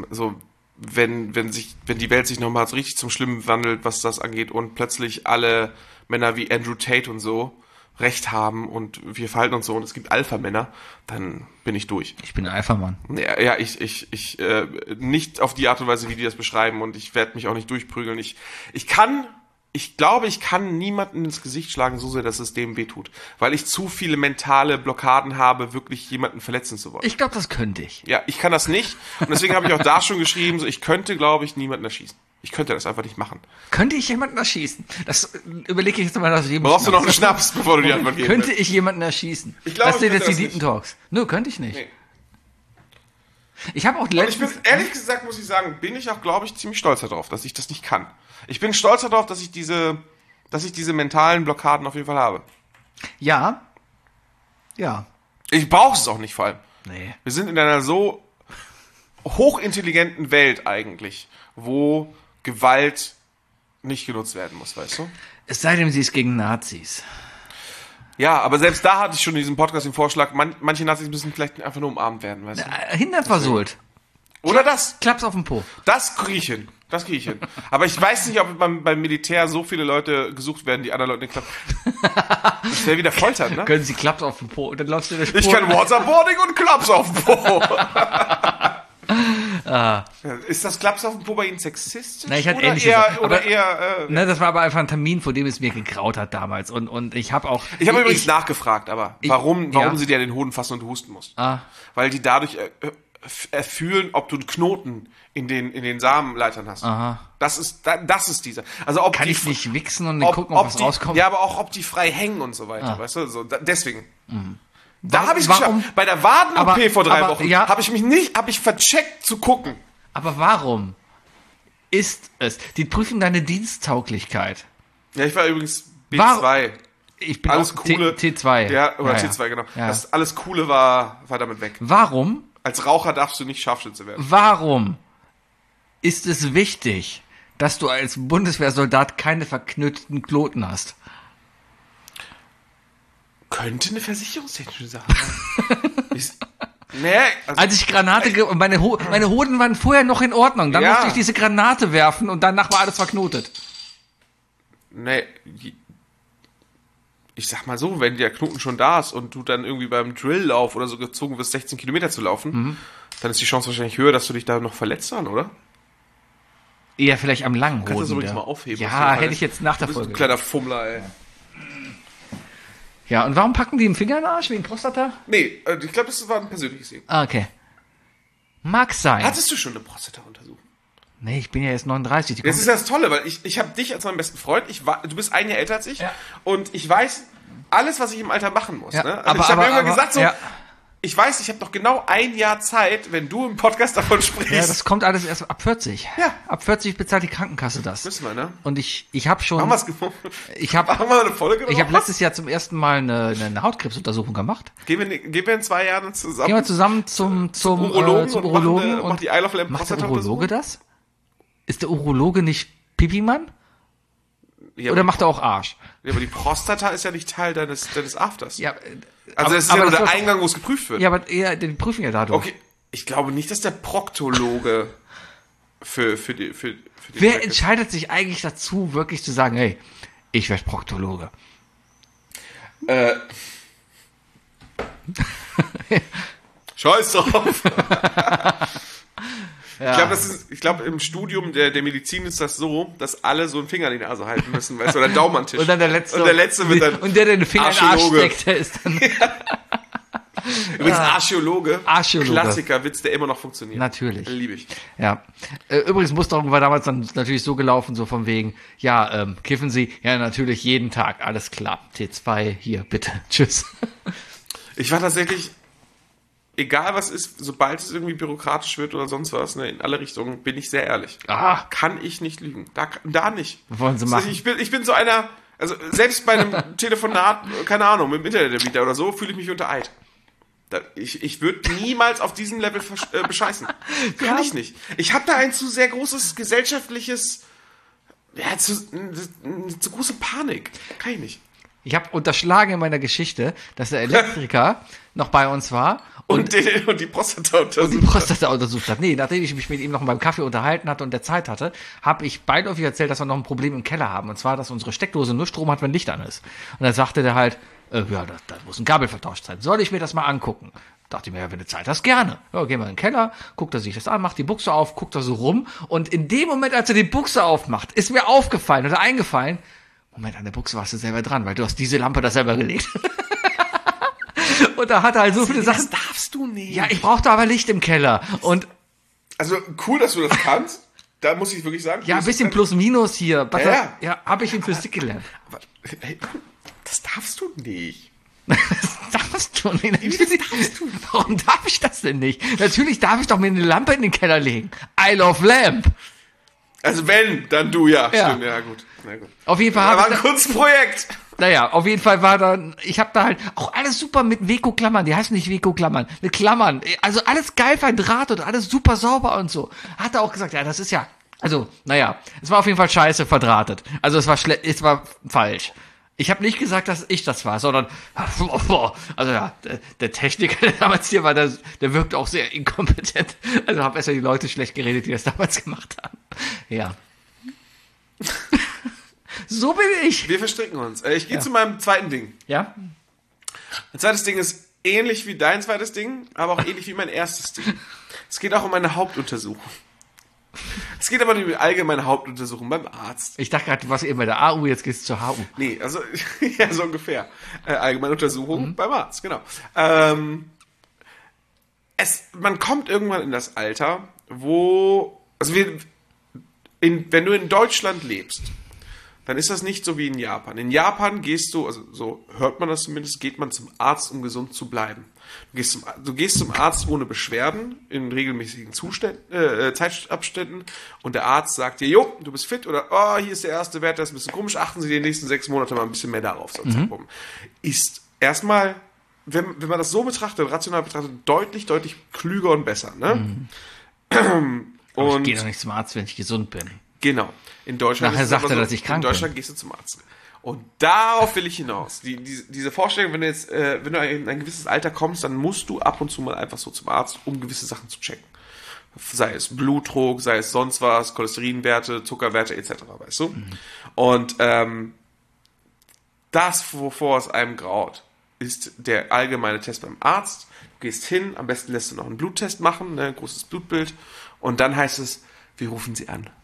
wenn die Welt sich nochmal so richtig zum Schlimmen wandelt, was das angeht, und plötzlich alle Männer wie Andrew Tate und so Recht haben und wir verhalten uns so und es gibt Alpha-Männer, dann bin ich durch. Ich bin ein Alpha-Mann. Ja, ich nicht auf die Art und Weise, wie die das beschreiben, und ich werde mich auch nicht durchprügeln. Ich kann ich glaube, ich kann niemanden ins Gesicht schlagen, so sehr, dass es dem wehtut. Weil ich zu viele mentale Blockaden habe, wirklich jemanden verletzen zu wollen. Ich glaube, das könnte ich. Ja, ich kann das nicht. Und deswegen habe ich auch da schon geschrieben, so, ich könnte, glaube ich, niemanden erschießen. Ich könnte das einfach nicht machen. Könnte ich jemanden erschießen? Das überlege ich jetzt mal nach jedem Brauchst du noch einen Schnaps, bevor du die Antwort geben Könnte willst? ich jemanden erschießen? Ich glaube, das sind ich jetzt die könnte das Deeten Talks. Nö, könnte ich nicht. Nee. Ich habe auch Und ich bin, letztens... ehrlich gesagt, muss ich sagen, bin ich auch, glaube ich, ziemlich stolz darauf, dass ich das nicht kann. Ich bin stolz darauf, dass ich diese mentalen Blockaden auf jeden Fall habe. Ja. Ja. Ich brauche es auch nicht, vor allem. Nee. Wir sind in einer so hochintelligenten Welt eigentlich, wo Gewalt nicht genutzt werden muss, weißt du? Es sei denn, sie ist gegen Nazis. Ja, aber selbst da hatte ich schon in diesem Podcast den Vorschlag, manche Nazis müssen vielleicht einfach nur umarmt werden, weißt du? Hindert versohlt. Oder das. Klaps auf den Po. Das kriege ich hin. Das kriege ich hin. Aber ich weiß nicht, ob beim Militär so viele Leute gesucht werden, die anderen Leute den Klaps. Das wäre wieder Foltern, ne? Können sie Klaps auf den Po und dann läufst du in der Spur. Ich kann Waterboarding und Klaps auf den Po. Ist das Klaps auf den Po bei Ihnen sexistisch? Na, ich hatte oder Ähnliches. eher, oder Aber- eher Ne, das war aber einfach ein Termin, vor dem es mir gegraut hat damals. Und ich habe auch... ich habe übrigens nachgefragt, aber warum ja. sie dir den Hoden fassen und du husten musst. Ah. Weil die dadurch erfühlen, ob du einen Knoten in den Samenleitern hast. Aha. Das ist dieser. Also ob Kann die, ich nicht wichsen und dann gucken, ob was die, rauskommt? Ja, aber auch ob die frei hängen und so weiter, weißt du? So, deswegen. Da habe ich Warum- geschafft. Bei der Waden-OP Aber- vor 3 aber- Wochen ja. habe ich vercheckt zu gucken. Aber warum ist es? Die prüfen deine Diensttauglichkeit. Ja, ich war übrigens B2. Warum- Ich bin Alles auch Coole. T2. Ja, oder Ja, T2, genau. Ja. Das alles Coole war damit weg. Warum? Als Raucher darfst du nicht Scharfschütze werden. Warum ist es wichtig, dass du als Bundeswehrsoldat keine verknüpften Knoten hast? Könnte eine versicherungstechnische Sache sein. Also, Als ich meine Hoden waren vorher noch in Ordnung. Dann Ja. musste ich diese Granate werfen und danach war alles verknotet. nee, ich sag mal so, wenn der Knoten schon da ist und du dann irgendwie beim Drilllauf oder so gezwungen wirst, 16 Kilometer zu laufen, dann ist die Chance wahrscheinlich höher, dass du dich da noch verletzt dann, oder? Eher vielleicht am langen Hoden. Kannst du das übrigens ja. mal aufheben? Ja, hätte ich jetzt nach der Du bist ein Folge. kleiner Fummler, ey. Ja, und warum packen die den Finger in den Arsch? Wegen Prostata? Nee, ich glaube, das war ein persönliches Ding. Ah, okay. Mag sein. Hattest du schon eine Prostata-Untersuchung? Nee, ich bin ja jetzt 39. Die Das kommt- ist ja das Tolle, weil ich habe dich als meinen besten Freund, du bist ein Jahr älter als ich Ja. und ich weiß alles, was ich im Alter machen muss. Ja, Ne? Also ich habe irgendwann gesagt so, ja. ich weiß, ich habe noch genau ein Jahr Zeit, wenn du im Podcast davon sprichst. Ja, das kommt alles erst ab 40. Ja. Ab 40 bezahlt die Krankenkasse das. Müssen wir, ne? Und ich habe schon... Haben wir's gefunden? Ich habe Machen wir eine Folge ich drauf? hab letztes Jahr zum ersten Mal eine Hautkrebsuntersuchung gemacht. Gehen wir in 2 Jahren zusammen? Gehen wir zusammen zum Urologen und Urologen. macht die Isle of Lamp Macht der Prostata-Untersuchung? Urologe das? Ist der Urologe nicht Pipi-Mann? Ja, Oder macht er auch Arsch? ja, aber die Prostata ist ja nicht Teil deines Afters. Ja, Also es ist ja nur das der läuft- Eingang, wo es geprüft wird. Ja, aber eher, die prüfen ja dadurch. Okay, ich glaube nicht, dass der Proktologe für die Wer Zwecke- entscheidet sich eigentlich dazu, wirklich zu sagen, hey, ich werde Proktologe? Scheiß drauf. Ich glaube, im Studium der Medizin ist das so, dass alle so einen Finger in die Nase halten müssen, weißt du, oder einen Daumen an den Tisch. Und dann der Letzte. Und der Letzte wird dann Und der den Finger in den Arsch Archäologe. steckt, der ist dann... Übrigens Archäologe. Archäologe. Klassiker-Witz, der immer noch funktioniert. Natürlich. Liebe ich. Ja. Übrigens, Musterung war damals dann natürlich so gelaufen, so von wegen, ja, kiffen Sie? Ja, natürlich jeden Tag, alles klar. T2, hier, bitte, tschüss. Ich war tatsächlich, egal was ist, sobald es irgendwie bürokratisch wird oder sonst was, ne, in alle Richtungen, bin ich sehr ehrlich. Ah. Kann ich nicht lügen. Da nicht. Was wollen Sie machen? Ich bin so einer, also selbst bei einem Telefonat, keine Ahnung, mit dem Internetanbieter oder so, fühle ich mich unter Eid. Ich würde niemals auf diesem Level bescheißen. Kann ich nicht. Ich habe da ein zu sehr großes gesellschaftliches, ja, zu große Panik. Kann ich nicht. Ich habe unterschlagen in meiner Geschichte, dass der Elektriker noch bei uns war Und die Prostata und die untersucht. Prostata untersucht hat. Nee, nachdem ich mich mit ihm noch beim Kaffee unterhalten hatte und der Zeit hatte, habe ich beiläufig erzählt, dass wir noch ein Problem im Keller haben. Und zwar, dass unsere Steckdose nur Strom hat, wenn Licht an ist. Und dann sagte der halt, ja, da muss ein Kabel vertauscht sein. Soll ich mir das mal angucken? Dachte ich mir, ja, wenn du Zeit hast, gerne. Ja, gehen wir in den Keller, guckt er sich das an, macht die Buchse auf, guckt er so rum. Und in dem Moment, als er die Buchse aufmacht, ist mir aufgefallen oder eingefallen, Moment, an der Buchse warst du selber dran, weil du hast diese Lampe da selber gelegt. Und da hat er halt so viele Sachen. Das darfst du nicht. Ja, ich brauchte aber Licht im Keller. Und Also cool, dass du das kannst. Da muss ich wirklich sagen. ja, ein bisschen Plus-Minus hier. Ja. Ja, habe ich in Physik gelernt. Aber, hey, das darfst du nicht. Das darfst du nicht. Warum darf ich das denn nicht? Natürlich darf ich doch mir eine Lampe in den Keller legen. I love lamp. Also wenn, dann du, ja. Ja. Stimmt, ja gut. Na gut. Auf jeden Fall Da war habe ein ich Kunstprojekt. naja, auf jeden Fall war dann, ich habe da halt auch alles super mit Weco-Klammern, die heißen nicht Weco-Klammern, mit Klammern, also alles geil verdrahtet, alles super sauber und so. Hat er auch gesagt, ja, das ist ja, also, naja, es war auf jeden Fall scheiße verdrahtet. Also es war falsch. Ich habe nicht gesagt, dass ich das war, sondern, also ja, der Techniker, der damals hier war, der wirkt auch sehr inkompetent. Also habe besser die Leute schlecht geredet, die das damals gemacht haben. Ja. So bin ich. Wir verstricken uns. Ich gehe zu meinem zweiten Ding. Ja? Mein zweites Ding ist ähnlich wie dein zweites Ding, aber auch ähnlich wie mein erstes Ding. Es geht auch um eine Hauptuntersuchung. Es geht aber nicht um die allgemeine Hauptuntersuchung beim Arzt. Ich dachte gerade, du warst eben bei der AU, jetzt gehst du zur HU. Nee, also, ja, so ungefähr. Allgemeine Untersuchung beim Arzt, genau. Man kommt irgendwann in das Alter, wo, also wenn du in Deutschland lebst, dann ist das nicht so wie in Japan. In Japan gehst du, also so hört man das zumindest, geht man zum Arzt, um gesund zu bleiben. Du gehst zum Arzt ohne Beschwerden, in regelmäßigen Zeitabständen, und der Arzt sagt dir, jo, du bist fit, oder, oh, hier ist der erste Wert, der ist ein bisschen komisch, achten Sie die nächsten 6 Monate mal ein bisschen mehr darauf. Ist erstmal, wenn man das so betrachtet, rational betrachtet, deutlich, deutlich klüger und besser. Ne? Aber ich gehe doch nicht zum Arzt, wenn ich gesund bin. Genau. In Deutschland Nachher ist es sagt aber er, so, dass ich krank in Deutschland bin. gehst du zum Arzt. Und darauf will ich hinaus. Diese Vorstellung, wenn du in ein gewisses Alter kommst, dann musst du ab und zu mal einfach so zum Arzt, um gewisse Sachen zu checken. Sei es Blutdruck, sei es sonst was, Cholesterinwerte, Zuckerwerte etc., weißt du? Und das, wovor es einem graut, ist der allgemeine Test beim Arzt. Du gehst hin, am besten lässt du noch einen Bluttest machen, ne, ein großes Blutbild, und dann heißt es, wir rufen Sie an.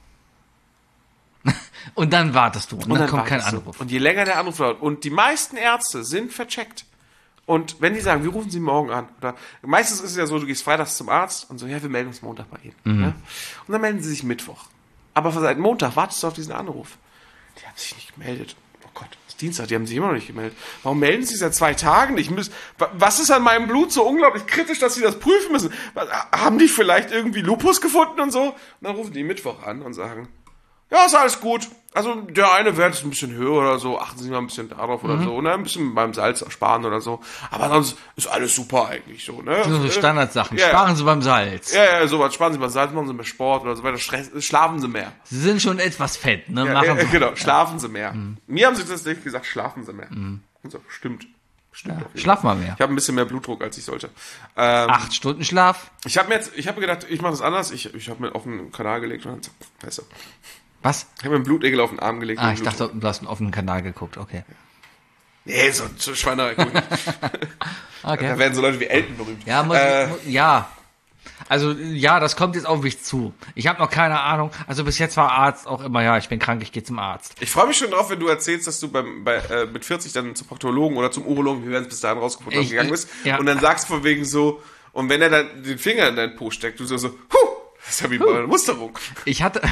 Und dann wartest du. Und dann kommt kein wartest du. Anruf. Und je länger der Anruf dauert, und die meisten Ärzte sind vercheckt. Und wenn die sagen, wir rufen Sie morgen an, oder meistens ist es ja so, du gehst freitags zum Arzt und so, ja, wir melden uns Montag bei Ihnen. Ja? Und dann melden sie sich Mittwoch. Aber seit Montag wartest du auf diesen Anruf. Die haben sich nicht gemeldet. Oh Gott, es ist Dienstag, die haben sich immer noch nicht gemeldet. Warum melden sie sich seit 2 Tagen nicht? Was ist an meinem Blut so unglaublich kritisch, dass sie das prüfen müssen? Haben die vielleicht irgendwie Lupus gefunden und so? Und dann rufen die Mittwoch an und sagen, ja, ist alles gut. Also der eine Wert ist ein bisschen höher oder so, achten Sie mal ein bisschen darauf oder so, ne? Ein bisschen beim Salz sparen oder so. Aber sonst ist alles super eigentlich so, ne? So Standardsachen. Ja. Sparen Sie beim Salz. Ja, sowas. Sparen Sie mal Salz, machen Sie mehr Sport oder so weiter. Schlafen Sie mehr. Sie sind schon etwas fett, ne? Ja, genau, schlafen Sie mehr. Mir haben sie tatsächlich gesagt, schlafen Sie mehr. Und so, stimmt. Ja, auf jeden schlaf mal mehr. Ich habe ein bisschen mehr Blutdruck, als ich sollte. 8 Stunden Schlaf. Ich habe gedacht, ich mache das anders. Ich habe mir auf den Kanal gelegt und dann, weißt du, Was? ich habe mir einen Blutegel auf den Arm gelegt. Ah, und ich dachte, du hast auf den Kanal geguckt, okay. Nee, so Schweinerei. Gut. Okay. Da werden so Leute wie Elton berühmt. Ja, ja. Also, ja, das kommt jetzt auf mich zu. Ich habe noch keine Ahnung. Also bis jetzt war Arzt auch immer, ja, ich bin krank, ich gehe zum Arzt. Ich freue mich schon drauf, wenn du erzählst, dass du mit 40 dann zum Proktologen oder zum Urologen, wir werden es bis dahin rausgefunden haben, gegangen bist. Ja. Und dann sagst von wegen so, und wenn er dann den Finger in deinen Po steckt, du so, das ist ja wie bei einer Musterung. Ich hatte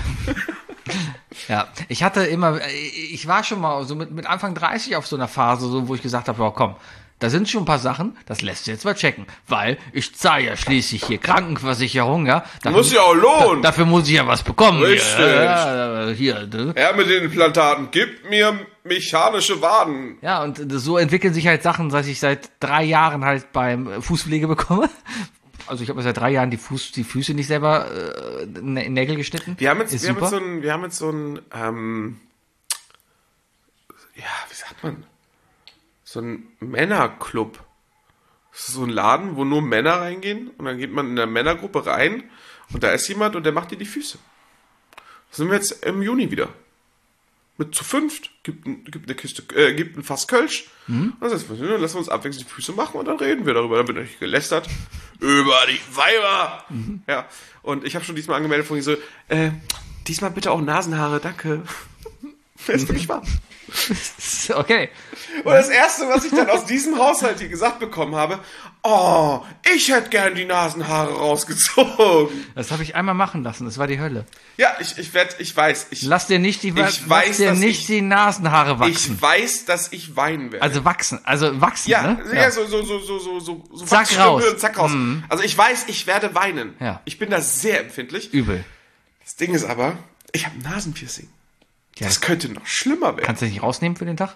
immer, ich war schon mal so mit Anfang 30 auf so einer Phase, so, wo ich gesagt habe, oh, komm, da sind schon ein paar Sachen, das lässt du jetzt mal checken, weil ich zahle ja schließlich hier Krankenversicherung, ja. Muss ja auch lohnen. Dafür muss ich ja was bekommen. Richtig. Hier, ne? Er mit den Implantaten, gib mir mechanische Waden. Ja, und so entwickeln sich halt Sachen, dass ich seit 3 Jahren halt beim Fußpflege bekomme. Also ich habe mir seit 3 Jahren die Füße nicht selber Nägel geschnitten. Wir haben jetzt so ein, wie sagt man? So ein Männerclub. Das ist so ein Laden, wo nur Männer reingehen und dann geht man in der Männergruppe rein und da ist jemand und der macht dir die Füße. Das sind wir jetzt im Juni wieder. mit zu fünft, gibt ein Fass Kölsch. Und dann lassen wir uns abwechselnd die Füße machen und dann reden wir darüber. Dann wird natürlich gelästert über die Weiber. Ja, und ich habe schon diesmal angemeldet, vorhin so, diesmal bitte auch Nasenhaare, danke. Das ist wirklich wahr. Okay. Und das Erste, was ich dann aus diesem Haushalt hier gesagt bekommen habe, oh, ich hätte gern die Nasenhaare rausgezogen. Das habe ich einmal machen lassen, das war die Hölle. Ja, ich weiß. Lass dir nicht die Nasenhaare wachsen. Ich weiß, dass ich weinen werde. Also wachsen, ja, ne? Ja, so Zack Wachsstümpel raus. und zack raus. Also ich weiß, ich werde weinen. Ja. Ich bin da sehr empfindlich. Übel. Das Ding ist aber, ich habe ein Nasenpiercing. Ja, Das könnte noch schlimmer werden. kannst du dich nicht rausnehmen für den Tag?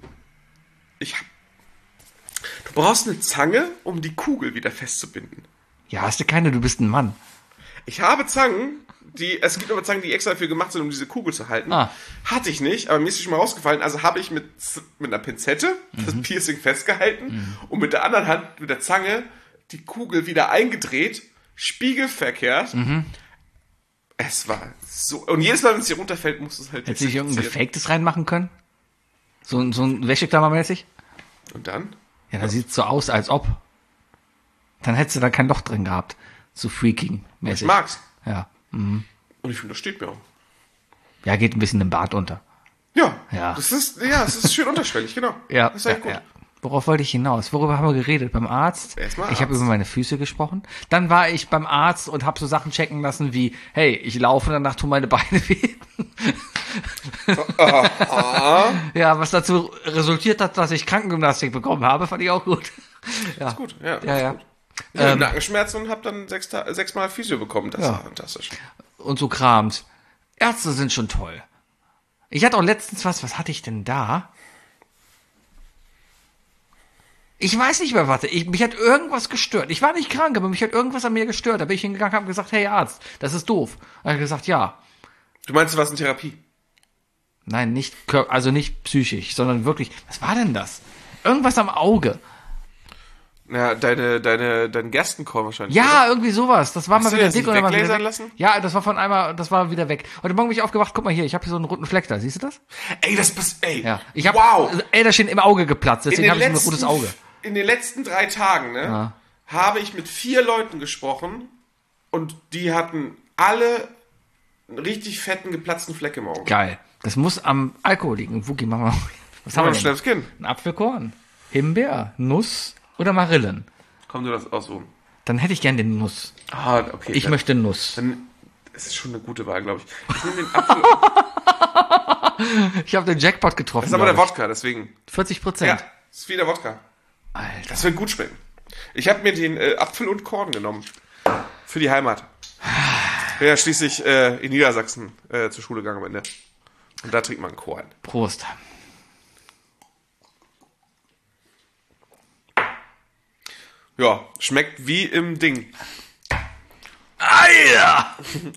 Du brauchst eine Zange, um die Kugel wieder festzubinden. Ja, hast du keine, du bist ein Mann. Ich habe Zangen, es gibt aber Zangen, die extra dafür gemacht sind, um diese Kugel zu halten. Hatte ich nicht, aber mir ist die schon mal rausgefallen. Also habe ich mit einer Pinzette das Piercing festgehalten und mit der anderen Hand, mit der Zange, die Kugel wieder eingedreht, spiegelverkehrt. Es war so... Und jedes Mal, wenn es hier runterfällt, musst du es halt... Hättest du nicht irgendein Gefaktes reinmachen können? So ein Wäscheklammer-mäßig? Und dann? Ja, da sieht's so aus, als ob. Dann hättest du da kein Loch drin gehabt. So Freaking-mäßig. Ich mag's. Ja. Und ich finde, das steht mir auch. Ja, geht ein bisschen im Bart unter. Ja. Ja. Es ist schön unterschwellig, genau. Ja. Das ist echt gut. Ja. Worauf wollte ich hinaus? Worüber haben wir geredet? Beim Arzt? Erstmal Ich habe Arzt. über meine Füße gesprochen. Dann war ich beim Arzt und habe so Sachen checken lassen wie, hey, ich laufe, danach tun meine Beine weh. Ja, was dazu resultiert hat, dass ich Krankengymnastik bekommen habe, fand ich auch gut. Ja. Ist gut, ja. Ja. Ich hatte Nackenschmerzen und habe dann 6 Mal Physio bekommen. Das war fantastisch. Und so Krams. Ärzte sind schon toll. Ich hatte auch letztens was hatte ich denn da? Ich weiß nicht mehr, mich hat irgendwas gestört. Ich war nicht krank, aber mich hat irgendwas an mir gestört. Da bin ich hingegangen und habe gesagt, hey Arzt, das ist doof. Er hat gesagt, ja. Du meinst, du warst in Therapie? Nein, nicht psychisch, sondern wirklich, was war denn das? Irgendwas am Auge. Ja, dein Gerstenkorn wahrscheinlich. Ja, irgendwie sowas. Das war Hast mal du wieder das dick nicht oder mal wieder weglasern weg. lassen? Ja, das war wieder weg. Heute Morgen bin ich aufgewacht, guck mal hier, ich habe hier so einen roten Fleck da, siehst du das? Ey, ey. Ja. Wow. Ey, das ist im Auge geplatzt, deswegen habe ich so ein rotes Auge. In den letzten 3 Tagen, ne, habe ich mit 4 Leuten gesprochen und die hatten alle einen richtig fetten, geplatzten Fleck im Auge. Geil. Das muss am Alkohol liegen. Wookie, machen wir. Was haben wir denn? Schnelles Kind. Ein Apfelkorn, Himbeer, Nuss oder Marillen? Komm du das aussuchen. Dann hätte ich gern den Nuss. Ah, okay. Ich möchte Nuss. Dann ist es schon eine gute Wahl, glaube ich. Ich nehme den Apfel. Ich habe den Jackpot getroffen. Das ist aber der glaub Wodka, deswegen. ich. 40%. Ja, das ist wie der Wodka. Alter. Das wird gut schmecken. Ich habe mir den Apfel und Korn genommen. Für die Heimat. Ich bin ja schließlich in Niedersachsen zur Schule gegangen am Ende. Und da trinkt man Korn. Prost. Ja, schmeckt wie im Ding. Alter!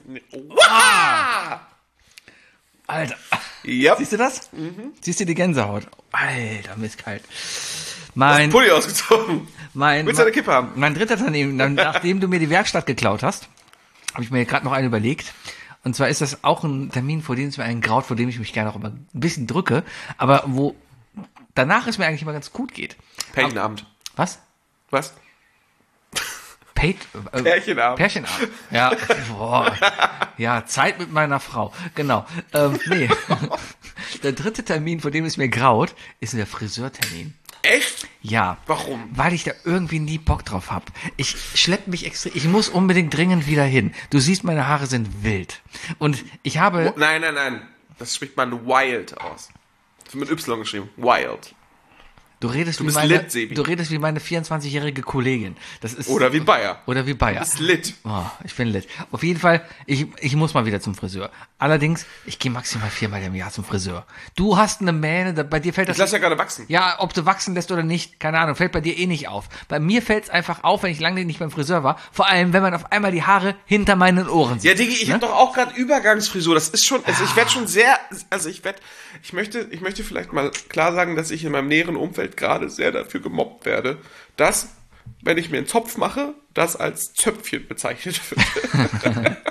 Alter. Ja. Siehst du das? Siehst du die Gänsehaut? Alter, mir ist kalt. Pulli ausgezogen. Willst du eine Kippe haben? Mein dritter Termin, nachdem du mir die Werkstatt geklaut hast, habe ich mir gerade noch einen überlegt. Und zwar ist das auch ein Termin, vor dem es mir einen graut, vor dem ich mich gerne auch immer ein bisschen drücke, aber wo danach es mir eigentlich immer ganz gut geht. Pärchenabend. Was? Was? Pärchenabend. Pärchenabend. Ja. Boah. Ja, Zeit mit meiner Frau. Genau. Nee. Der dritte Termin, vor dem es mir graut, ist der Friseurtermin. Echt? Ja. Warum? Weil ich da irgendwie nie Bock drauf hab. Ich schlepp mich extrem. Ich muss unbedingt dringend wieder hin. Du siehst, meine Haare sind wild. Und ich habe... Nein. Das spricht man wild aus. Das wird mit Y geschrieben. Wild. Du redest bist wie lit, Sebi. Du redest wie meine 24-jährige Kollegin. Das ist Oder wie Bayer. Oder wie Bayer. Du bist lit. Oh, ich bin lit. Auf jeden Fall, ich muss mal wieder zum Friseur. Allerdings, ich gehe maximal 4-mal im Jahr zum Friseur. Du hast eine Mähne, bei dir fällt das... Ich lass ja gerade wachsen. Ja, ob du wachsen lässt oder nicht, keine Ahnung, fällt bei dir eh nicht auf. Bei mir fällt es einfach auf, wenn ich lange nicht beim Friseur war. Vor allem, wenn man auf einmal die Haare hinter meinen Ohren sieht. Ja, Digi, ich habe doch auch gerade Übergangsfrisur. Das ist schon, also ich werde schon sehr, also ich möchte vielleicht mal klar sagen, dass ich in meinem näheren Umfeld gerade sehr dafür gemobbt werde, dass, wenn ich mir einen Zopf mache, das als Zöpfchen bezeichnet wird.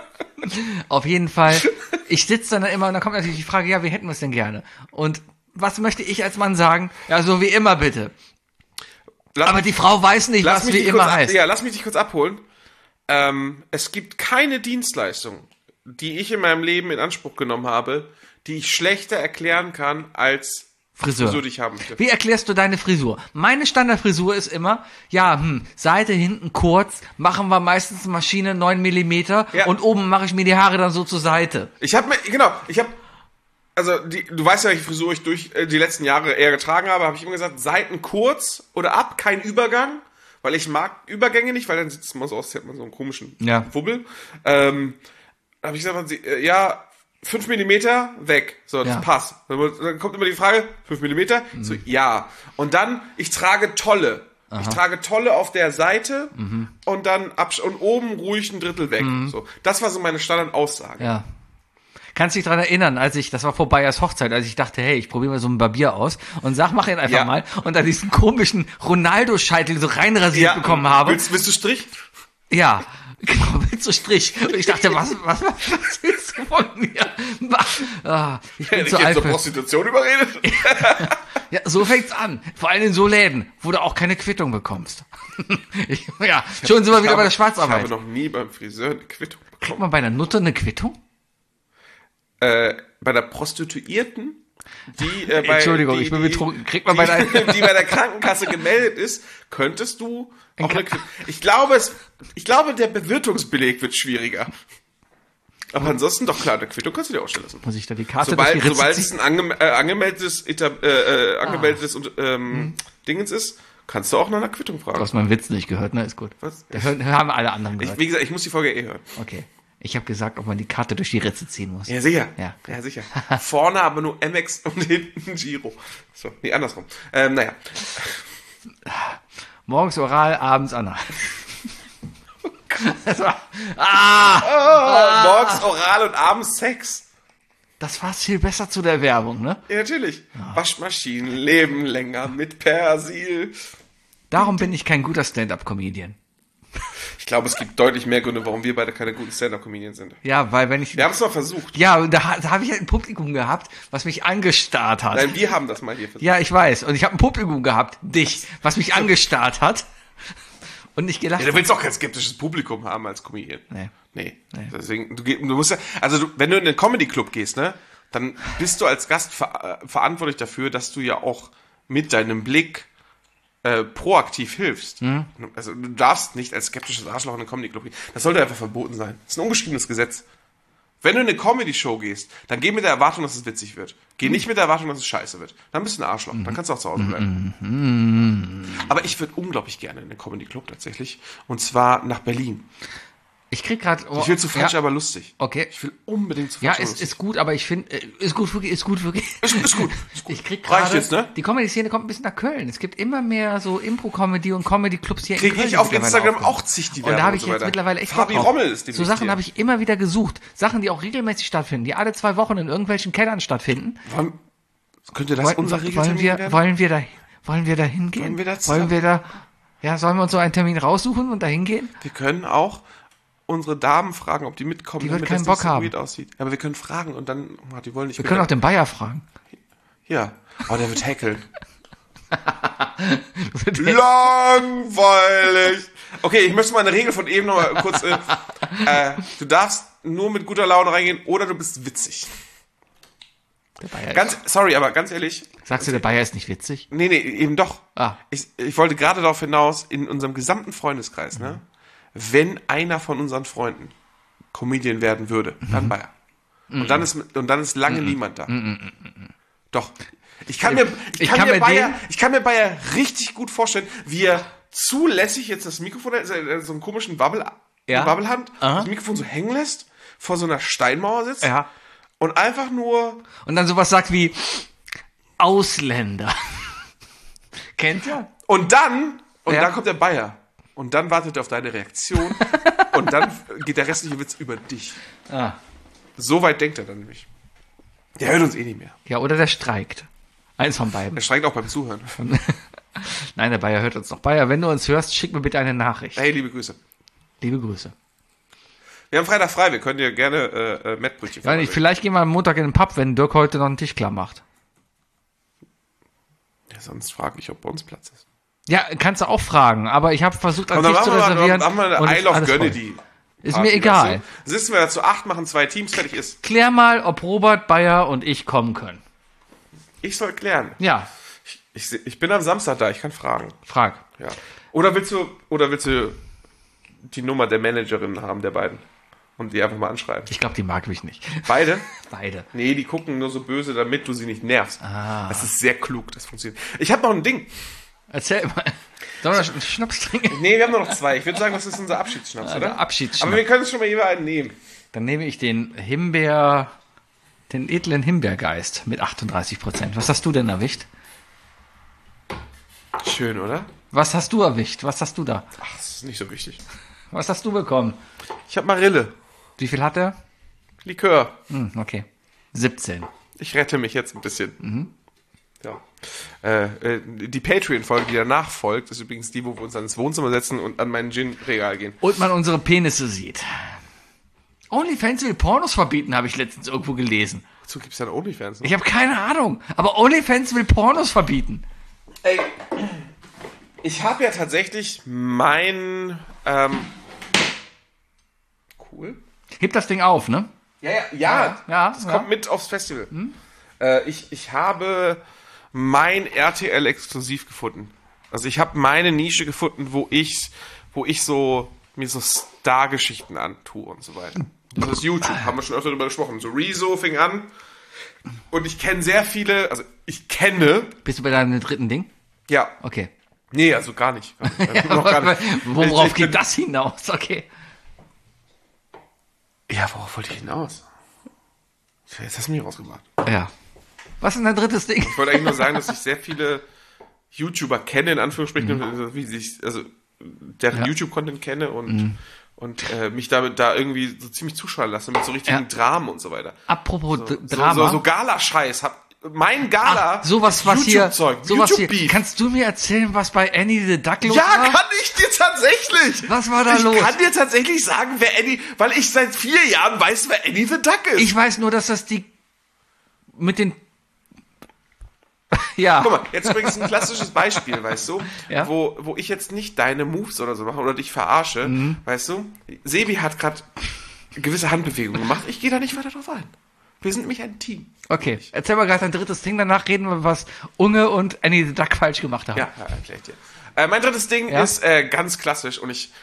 Auf jeden Fall, ich sitze dann immer und dann kommt natürlich die Frage, ja, wie hätten wir es denn gerne? Und was möchte ich als Mann sagen? Ja, so wie immer bitte. Aber die Frau weiß nicht, was wie immer heißt. Ja, lass mich dich kurz abholen. Es gibt keine Dienstleistung, die ich in meinem Leben in Anspruch genommen habe, die ich schlechter erklären kann als Friseur. die ich haben möchte. Wie erklärst du deine Frisur? Meine Standardfrisur ist immer, ja, Seite hinten kurz, machen wir meistens Maschine 9 Millimeter und oben mache ich mir die Haare dann so zur Seite. Du weißt ja, welche Frisur ich durch die letzten Jahre eher getragen habe, habe ich immer gesagt, Seiten kurz oder ab, kein Übergang, weil ich mag Übergänge nicht, weil dann sitzt man so aus, hat man so einen komischen Wubbel. Habe ich gesagt, 5 Millimeter weg. So, das passt. Dann kommt immer die Frage, 5 Millimeter? So, ja. Und dann, ich trage Tolle. Aha. Ich trage Tolle auf der Seite und dann und oben ruhig ein Drittel weg. So, das war so meine Standardaussage. Ja. Kannst du dich daran erinnern, das war vor Bayers Hochzeit, als ich dachte, hey, ich probiere mal so einen Barbier aus und mach ihn einfach mal und dann diesen komischen Ronaldo-Scheitel so reinrasiert bekommen habe. Willst du Strich? Ja. Genau, mit so Strich. Und ich dachte, was willst du von mir? Ich bin zu alt. Zur Prostitution überredet? Ja, so fängt's an. Vor allem in so Läden, wo du auch keine Quittung bekommst. Schon sind wir wieder bei der Schwarzarbeit. Ich habe noch nie beim Friseur eine Quittung bekommen. Kriegt man bei einer Nutte eine Quittung? Bei der Prostituierten, die Entschuldigung, ich bin betrunken. Kriegt man bei der die bei der Krankenkasse gemeldet ist, könntest du auch eine Quittung. Ich glaube, der Bewirtungsbeleg wird schwieriger. Aber ansonsten doch klar, eine Quittung kannst du dir ausstellen lassen. Muss ich da die Karte Sobald es ein angemeldetes Dingens ist, kannst du auch nach einer Quittung fragen. Du hast meinen Witz nicht gehört, ne? Ist gut. Was? Da haben alle anderen gehört. Wie gesagt, ich muss die Folge hören. Okay. Ich habe gesagt, ob man die Karte durch die Ritze ziehen muss. Ja, sicher. Ja sicher. Vorne aber nur MX und hinten Giro. So, nee, andersrum. Naja. Morgens oral, abends anal. Morgens oral und abends Sex. Das passt viel besser zu der Werbung, ne? Ja, natürlich. Waschmaschinen leben länger mit Persil. Darum bin ich kein guter Stand-Up-Comedian. Ich glaube, es gibt deutlich mehr Gründe, warum wir beide keine guten Stand-Up-Comedians sind. Ja, weil wenn wir haben es mal versucht. Ja, und da habe ich halt ein Publikum gehabt, was mich angestarrt hat. Nein, wir haben das mal hier versucht. Ja, ich weiß. Und ich habe ein Publikum gehabt, dich, was mich angestarrt hat und nicht gelacht hat. Ja, du willst auch kein skeptisches Publikum haben als Comedian. Nee. Deswegen, du musst ja, wenn du in den Comedy-Club gehst, ne, dann bist du als Gast verantwortlich dafür, dass du ja auch mit deinem Blick proaktiv hilfst. Also du darfst nicht als skeptisches Arschloch in eine Comedy-Club gehen. Das sollte einfach verboten sein. Das ist ein ungeschriebenes Gesetz. Wenn du in eine Comedy-Show gehst, dann geh mit der Erwartung, dass es witzig wird. Geh nicht mit der Erwartung, dass es scheiße wird. Dann bist du ein Arschloch. Dann kannst du auch zu Hause bleiben. Aber ich würde unglaublich gerne in den Comedy-Club tatsächlich. Und zwar nach Berlin. Ich krieg gerade. Ich will zu falsch, aber lustig. Okay. Ich will unbedingt zu falsch, aber lustig. Ja, ist gut, aber ich finde, ist gut wirklich. Ist gut. Ich krieg gerade. Jetzt, ne? Die Comedy-Szene kommt ein bisschen nach Köln. Es gibt immer mehr so Impro-Comedy und Comedy-Clubs hier in Köln. Kriege ich auf Instagram auch zig die Werbung. Und da habe ich jetzt mittlerweile echt Fabi Rommel ist so Sachen habe ich immer wieder gesucht. Sachen, die auch regelmäßig stattfinden, die alle 2 Wochen in irgendwelchen Kellern stattfinden. Könnte das unser Regeltermin werden? Wollen wir da hingehen? Sollen wir uns so einen Termin raussuchen und da hingehen? Wir können auch unsere Damen fragen, ob die mitkommen, damit das nicht so weird aussieht. Aber wir können fragen und dann, die wollen nicht. Wir können auch den Bayer fragen. Ja, aber der wird heckeln. Langweilig. Okay, ich möchte mal eine Regel von eben noch mal kurz. Du darfst nur mit guter Laune reingehen oder du bist witzig. Der Bayer aber ganz ehrlich. Sagst du, der Bayer ist nicht witzig? Nee, eben doch. Ah. Ich wollte gerade darauf hinaus, in unserem gesamten Freundeskreis, ne? Wenn einer von unseren Freunden Comedian werden würde, dann Bayer. Und dann ist lange niemand da. Doch. Ich kann mir Bayer richtig gut vorstellen, wie er zulässig jetzt das Mikrofon, so einen komischen Wabbelhand, das Mikrofon so hängen lässt, vor so einer Steinmauer sitzt und einfach nur... Und dann sowas sagt wie Ausländer. Kennt ihr? Und dann kommt der Bayer. Und dann wartet er auf deine Reaktion und dann geht der restliche Witz über dich. So weit denkt er dann nämlich. Der hört uns eh nicht mehr. Ja, oder der streikt. Eins von beiden. Der streikt auch beim Zuhören. Nein, der Bayer hört uns noch. Bayer, wenn du uns hörst, schick mir bitte eine Nachricht. Hey, liebe Grüße. Liebe Grüße. Wir haben Freitag frei, wir können dir gerne Mettbrötchen Ja, vielleicht gehen wir am Montag in den Pub, wenn Dirk heute noch einen Tisch klar macht. Ja, sonst frage ich, ob bei uns Platz ist. Ja, kannst du auch fragen, aber ich habe versucht, einen Und dann Tisch zu reservieren. machen wir und eine ist I Love alles voll. Gönny. Ist mir egal. Weißt du? Sitzen wir da zu 8, machen 2 Teams, fertig ist. Klär mal, ob Robert, Bayer und ich kommen können. Ich soll klären. Ja, Ich bin am Samstag da, ich kann fragen. frag. Ja. Oder willst du die Nummer der Managerin haben, der beiden? Und die einfach mal anschreiben. Ich glaube, die mag mich nicht. Beide? Beide. Nee, die gucken nur so böse, damit du sie nicht nervst. Das ist sehr klug, das funktioniert. Ich habe noch ein Ding. Erzähl mal. Sollen wir einen Schnaps trinken? Nee, wir haben nur noch 2. Ich würde sagen, das ist unser Abschiedsschnaps, oder? Der Abschiedsschnaps. Aber wir können schon mal jeweils einen nehmen. Dann nehme ich den edlen Himbeergeist mit 38%. Was hast du denn erwischt? Schön, oder? Was hast du erwischt? Was hast du da? Ach, das ist nicht so wichtig. Was hast du bekommen? Ich habe Marille. Wie viel hat er? Likör. Okay. 17. Ich rette mich jetzt ein bisschen. Ja. Die Patreon-Folge, die danach folgt, ist übrigens die, wo wir uns ans Wohnzimmer setzen und an mein Gin-Regal gehen. Und man unsere Penisse sieht. OnlyFans will Pornos verbieten, habe ich letztens irgendwo gelesen. Wozu gibt's dann OnlyFans? Ne? Ich habe keine Ahnung, aber OnlyFans will Pornos verbieten. Ey, ich habe ja tatsächlich mein... cool. Heb das Ding auf, ne? Ja, das kommt mit aufs Festival. Ich habe mein RTL exklusiv gefunden. Also ich habe meine Nische gefunden, wo ich so mir so Star-Geschichten antue und so weiter. Das ist YouTube, haben wir schon öfter darüber gesprochen. So Rezo fing an und ich kenne sehr viele, also ich kenne... Bist du bei deinem dritten Ding? Ja. Okay. Nee, also gar nicht. Noch gar nicht. Worauf Ich bin- geht das hinaus? Okay. Ja, worauf wollte ich hinaus? Jetzt hast du mich rausgebracht. Ja. Was ist denn dein drittes Ding? Ich wollte eigentlich nur sagen, dass ich sehr viele YouTuber kenne, in Anführungsstrichen, wie sich, also deren YouTube-Content kenne und mich da irgendwie so ziemlich zuschauen lasse mit so richtigen Dramen und so weiter. Apropos Drama. So Gala-Scheiß. Mein Gala. Sowas, was hier, YouTube-Zeug, sowas hier. YouTube-Beef. Kannst du mir erzählen, was bei Annie the Duck los Ja, war? kann ich dir tatsächlich. Was war da los? Ich kann dir tatsächlich sagen, wer Annie, weil ich seit 4 Jahren weiß, wer Annie the Duck ist. Ich weiß nur, dass das die mit den ja. Guck mal, jetzt übrigens ein klassisches Beispiel, weißt du, Ja. wo ich jetzt nicht deine Moves oder so mache oder dich verarsche, weißt du, Sebi hat gerade gewisse Handbewegungen gemacht, ich gehe da nicht weiter drauf ein. Wir sind nämlich ein Team. Okay, erzähl mal gerade dein drittes Ding, danach reden wir, was Unge und Annie the Duck falsch gemacht haben. Ja, erklär ich dir. Mein drittes Ding ist ganz klassisch und ich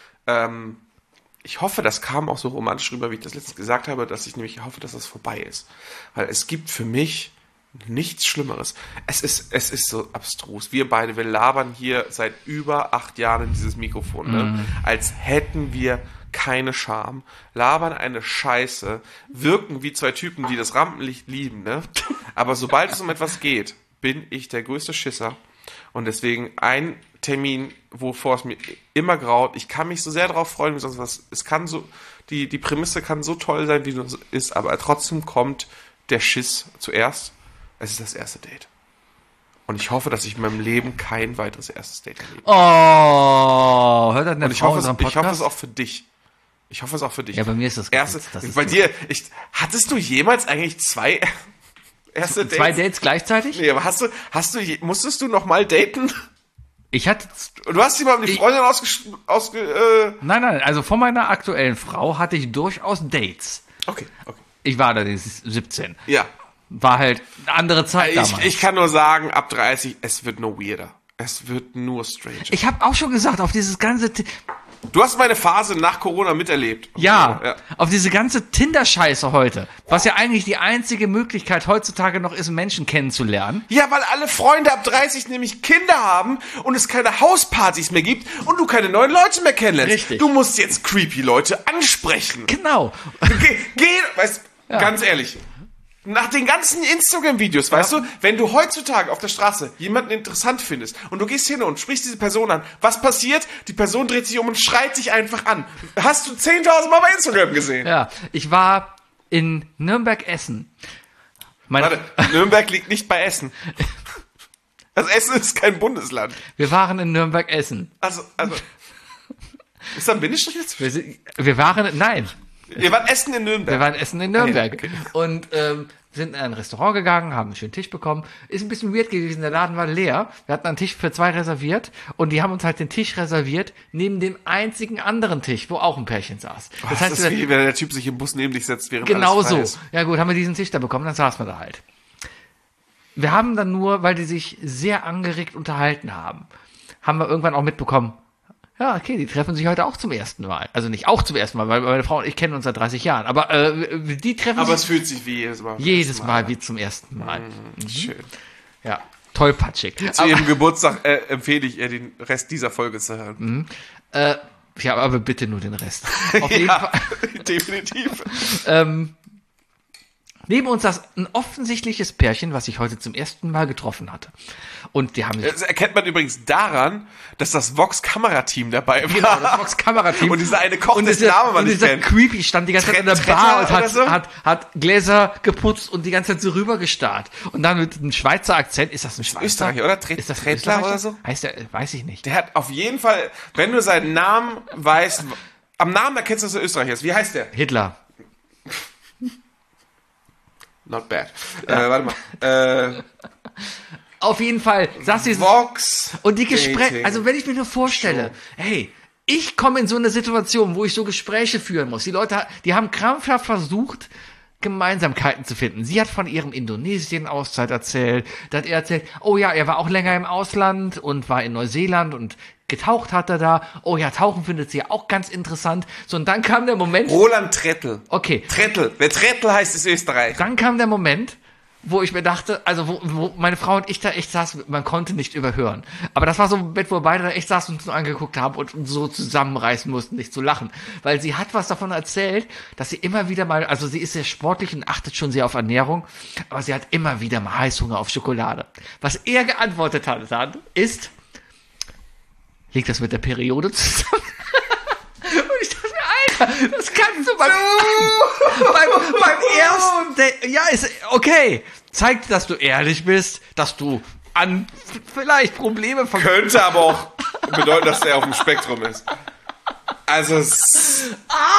hoffe, das kam auch so romantisch rüber, wie ich das letztens gesagt habe, dass ich nämlich hoffe, dass das vorbei ist. Weil es gibt für mich nichts Schlimmeres. Es ist so abstrus. Wir beide, wir labern hier seit über 8 Jahren in dieses Mikrofon, ne? Als hätten wir keine Scham, labern eine Scheiße, wirken wie 2 Typen, die das Rampenlicht lieben, ne? Aber sobald es um etwas geht, bin ich der größte Schisser. Und deswegen ein Termin, wovor es mir immer graut. Ich kann mich so sehr darauf freuen, wie sonst was. Es kann so, die Prämisse kann so toll sein, wie es ist, aber trotzdem kommt der Schiss zuerst. Es ist das erste Date. Und ich hoffe, dass ich in meinem Leben kein weiteres erstes Date erlebe. Oh, hört das eine Und ich Frau hoffe, unseren ich hoffe Podcast? es auch für dich. Ich hoffe es auch für dich. Ja, bei mir ist das erste, gesetzt, das ist bei so. dir, hattest du jemals eigentlich 2 erste Dates? 2 Dates gleichzeitig? Nee, aber musstest du noch mal daten? Ich hatte Du hast jemandem die Freundin nein, also von meiner aktuellen Frau hatte ich durchaus Dates. Okay. Ich war da 17. Ja. War halt eine andere Zeit damals. Ich kann nur sagen, ab 30, es wird nur weirder. Es wird nur stranger. Ich habe auch schon gesagt, auf dieses ganze Du hast meine Phase nach Corona miterlebt. ja, auf diese ganze Tinder-Scheiße heute, was ja eigentlich die einzige Möglichkeit heutzutage noch ist, Menschen kennenzulernen. Ja, weil alle Freunde ab 30 nämlich Kinder haben und es keine Hauspartys mehr gibt und du keine neuen Leute mehr kennenlernst. Richtig. Du musst jetzt creepy Leute ansprechen. Genau. Weißt, ganz ehrlich, nach den ganzen Instagram-Videos, weißt du, wenn du heutzutage auf der Straße jemanden interessant findest und du gehst hin und sprichst diese Person an, was passiert? Die Person dreht sich um und schreit dich einfach an. Hast du 10.000 Mal bei Instagram gesehen? Ja, ich war in Nürnberg-Essen. Warte, Nürnberg liegt nicht bei Essen. Also Essen ist kein Bundesland. Wir waren in Nürnberg-Essen. Also, ist da ein Bindestrich jetzt? Wir waren, nein, Ihr wart essen in Nürnberg. Wir waren essen in Nürnberg. Okay. Und sind in ein Restaurant gegangen, haben einen schönen Tisch bekommen. Ist ein bisschen weird gewesen, der Laden war leer. Wir hatten einen Tisch für 2 reserviert und die haben uns halt den Tisch reserviert neben dem einzigen anderen Tisch, wo auch ein Pärchen saß. Das heißt, ist wie wenn der Typ sich im Bus neben dich setzt, während genau alles frei so. ist. Ja gut, haben wir diesen Tisch da bekommen, dann saßen wir da halt. Wir haben dann nur, weil die sich sehr angeregt unterhalten haben wir irgendwann auch mitbekommen, ja, okay, die treffen sich heute auch zum ersten Mal. Also nicht auch zum ersten Mal, weil meine Frau und ich kennen uns seit 30 Jahren. Aber die treffen Aber es sich fühlt sich wie jedes Mal. jedes Mal wie zum ersten Mal. Schön. Ja, tollpatschig. Zu ihrem Geburtstag empfehle ich ihr, den Rest dieser Folge zu hören. Ja, aber bitte nur den Rest. Auf jeden Ja, Fall. definitiv. Neben uns saß ein offensichtliches Pärchen, was ich heute zum ersten Mal getroffen hatte. Und die haben sich... Das erkennt man übrigens daran, dass das Vox-Kamerateam dabei war. Genau, das Vox-Kamerateam. Und dieser eine Koch, und dessen Namen man nicht dieser kennt. Creepy stand die ganze Zeit an der Trettler Bar und oder so? hat Gläser geputzt und die ganze Zeit so rübergestarrt. Und dann mit einem Schweizer Akzent, ist das ein Schweizer? Österreicher, oder? Ist das ein Trettler Österreicher? oder so? Heißt der, weiß ich nicht. Der hat auf jeden Fall, wenn du seinen Namen weißt, am Namen erkennst du, dass er Österreicher ist. Wie heißt der? Hitler. Not bad. Warte mal. Auf jeden Fall saß sie Vox. und die Gespräche, Dating. also wenn ich mir nur vorstelle, hey, ich komme in so eine Situation, wo ich so Gespräche führen muss. Die Leute, die haben krampfhaft versucht, Gemeinsamkeiten zu finden. Sie hat von ihrem Indonesien-Auszeit erzählt. Da hat er erzählt, oh ja, er war auch länger im Ausland und war in Neuseeland und getaucht hat er da. Oh ja, Tauchen findet sie ja auch ganz interessant. So, und dann kam der Moment, Roland Trettl. okay, Trettl. Wer Trettl heißt, ist Österreich. dann kam der Moment, wo ich mir dachte, also wo meine Frau und ich da echt saßen, man konnte nicht überhören. Aber das war so ein Moment, wo wir beide da echt saßen und uns angeguckt haben und uns so zusammenreißen mussten, nicht zu lachen. Weil sie hat was davon erzählt, dass sie immer wieder mal, also sie ist sehr sportlich und achtet schon sehr auf Ernährung, aber sie hat immer wieder mal Heißhunger auf Schokolade. Was er geantwortet hat dann, ist, liegt das mit der Periode zusammen? Und ich dachte mir, Alter, das kannst du beim ersten Date, ja, ist okay. Zeigt, dass du ehrlich bist, dass du an vielleicht Probleme von... Könnte aber auch bedeuten, dass er auf dem Spektrum ist. Also es...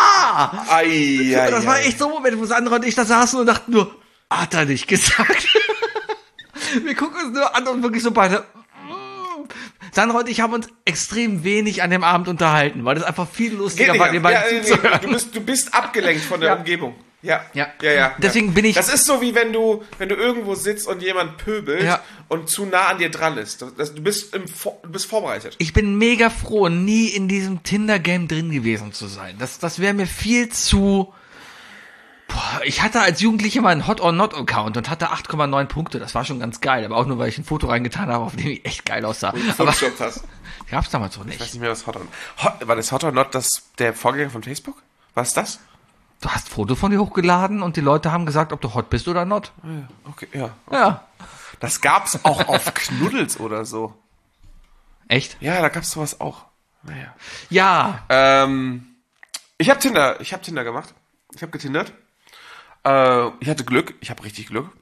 Das war echt so ein Moment, wo Sandra und ich da saßen und dachten nur, hat er nicht gesagt. Wir gucken uns nur an und wirklich so beide... Sandra und ich haben uns extrem wenig an dem Abend unterhalten, weil das einfach viel lustiger war, den beiden zuzuhören. Du bist abgelenkt von der Ja. Umgebung. Ja. Ja. Ja. Deswegen bin ich- Das ist so wie wenn du irgendwo sitzt und jemand pöbelt Ja. und zu nah an dir dran ist. Du bist vorbereitet. Ich bin mega froh, nie in diesem Tinder-Game drin gewesen zu sein. Das wäre mir viel zu... Boah, ich hatte als Jugendlicher mal einen Hot-or-Not-Account und hatte 8,9 Punkte. Das war schon ganz geil, aber auch nur, weil ich ein Foto reingetan habe, auf dem ich echt geil aussah. Aber Photoshop hast. gab's damals noch Ich weiß nicht. nicht mehr, was war das Hot or Not der Vorgänger von Facebook? Was ist das? Du hast ein Foto von dir hochgeladen und die Leute haben gesagt, ob du hot bist oder not. Okay, ja. Ja. Das gab's auch auf Knuddels oder so. Echt? Ja, da gab's sowas auch. Naja. Ja. Ich habe Tinder gemacht. Ich habe getindert. Ich hatte Glück. Ich habe richtig Glück.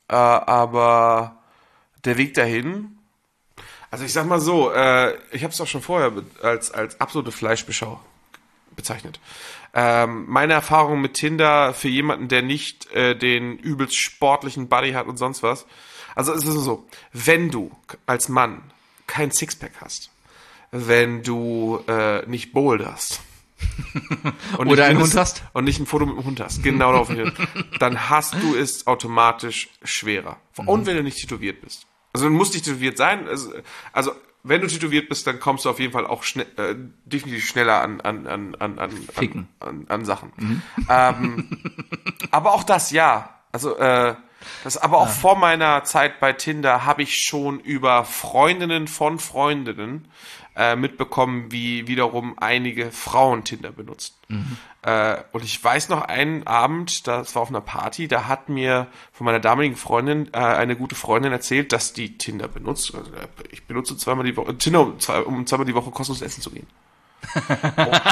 Aber der Weg dahin, also ich sag mal so, ich habe es auch schon vorher als absolute Fleischbeschau bezeichnet. Meine Erfahrung mit Tinder für jemanden, der nicht den übelst sportlichen Buddy hat und sonst was. Also es ist so, wenn du als Mann kein Sixpack hast, wenn du nicht boulderst und Oder nicht einen mindestens- Hund hast. und nicht ein Foto mit dem Hund hast, genau darauf hin, dann hast du es automatisch schwerer. Und wenn du nicht tätowiert bist. Also du musst nicht tätowiert sein. Also wenn du tätowiert bist, dann kommst du auf jeden Fall auch definitiv schneller Ficken. an Sachen. Aber auch das, ja. Also das aber auch vor meiner Zeit bei Tinder habe ich schon über Freundinnen von Freundinnen mitbekommen, wie wiederum einige Frauen Tinder benutzen. Und ich weiß noch einen Abend, das war auf einer Party, da hat mir von meiner damaligen Freundin eine gute Freundin erzählt, dass die Tinder benutzt. Also, ich benutze zweimal die Woche Tinder, um zweimal die Woche kostenlos essen zu gehen. Und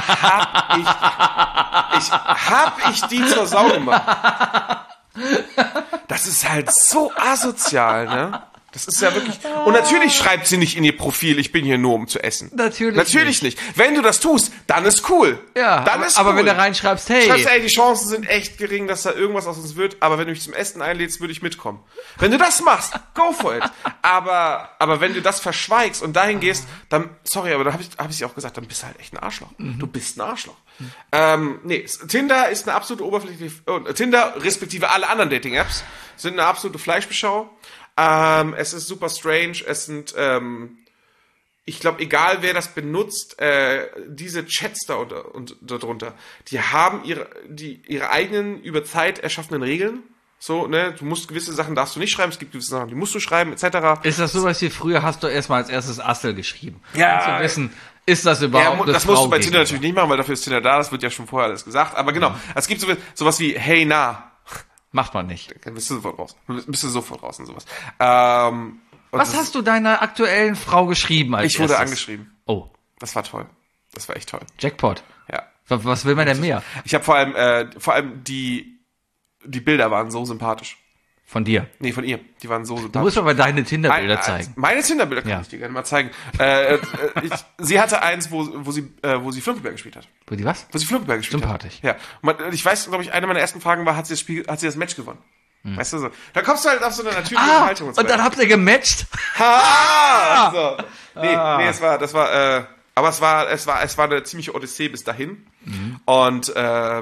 hab ich die zur Sau gemacht. Das ist halt so asozial, ne? Das ist ja wirklich. Und natürlich schreibt sie nicht in ihr Profil, ich bin hier nur, um zu essen. Natürlich nicht. Wenn du das tust, dann ist cool. Ja, dann ist aber cool. wenn du reinschreibst, hey. Schreibst, ey, die Chancen sind echt gering, dass da irgendwas aus uns wird, aber wenn du mich zum Essen einlädst, würde ich mitkommen. Wenn du das machst, go for it. Aber wenn du das verschweigst und dahin gehst, dann, sorry, aber da hab ich auch gesagt, dann bist du halt echt ein Arschloch. Du bist ein Arschloch. Nee, Tinder ist eine absolute Oberfläche, Tinder, respektive alle anderen Dating-Apps, sind eine absolute Fleischbeschau. Es ist super strange, es sind, ich glaube, egal wer das benutzt, diese Chats da und darunter, die haben ihre eigenen über Zeit erschaffenen Regeln. So, ne, du musst gewisse Sachen darfst du nicht schreiben, es gibt gewisse Sachen, die musst du schreiben, etc. Ist das sowas wie früher, hast du erstmal als erstes Assel geschrieben? Ja. Um zu wissen, ist das überhaupt das musst du bei Tinder natürlich nicht machen, weil dafür ist Tinder da, das wird ja schon vorher alles gesagt. Aber genau, es gibt sowas wie Hey Na. Macht man nicht. Dann bist du sofort raus. Und sowas. Was hast du deiner aktuellen Frau geschrieben als Ich wurde erstes? angeschrieben. Oh, Das war toll. Das war echt toll. Jackpot. Ja. Was will man denn mehr Ich habe vor allem die Bilder waren so sympathisch. von dir? Nee, von ihr. Die waren so Du sympathisch. musst aber deine Tinder-Bilder zeigen. Meine Tinderbilder kann Ja. ich dir gerne mal zeigen. Sie hatte eins, wo sie Flunkyball gespielt hat. Wo die was? Wo sie Flunkyball gespielt Sympathisch. hat. Ja. Ich weiß, glaube ich, eine meiner ersten Fragen war, hat sie das Match gewonnen? Weißt du so? Da kommst du halt auf so eine natürliche Haltung Und dann habt ihr gematcht? So. Nee, es war, aber es war eine ziemliche Odyssee bis dahin. Und,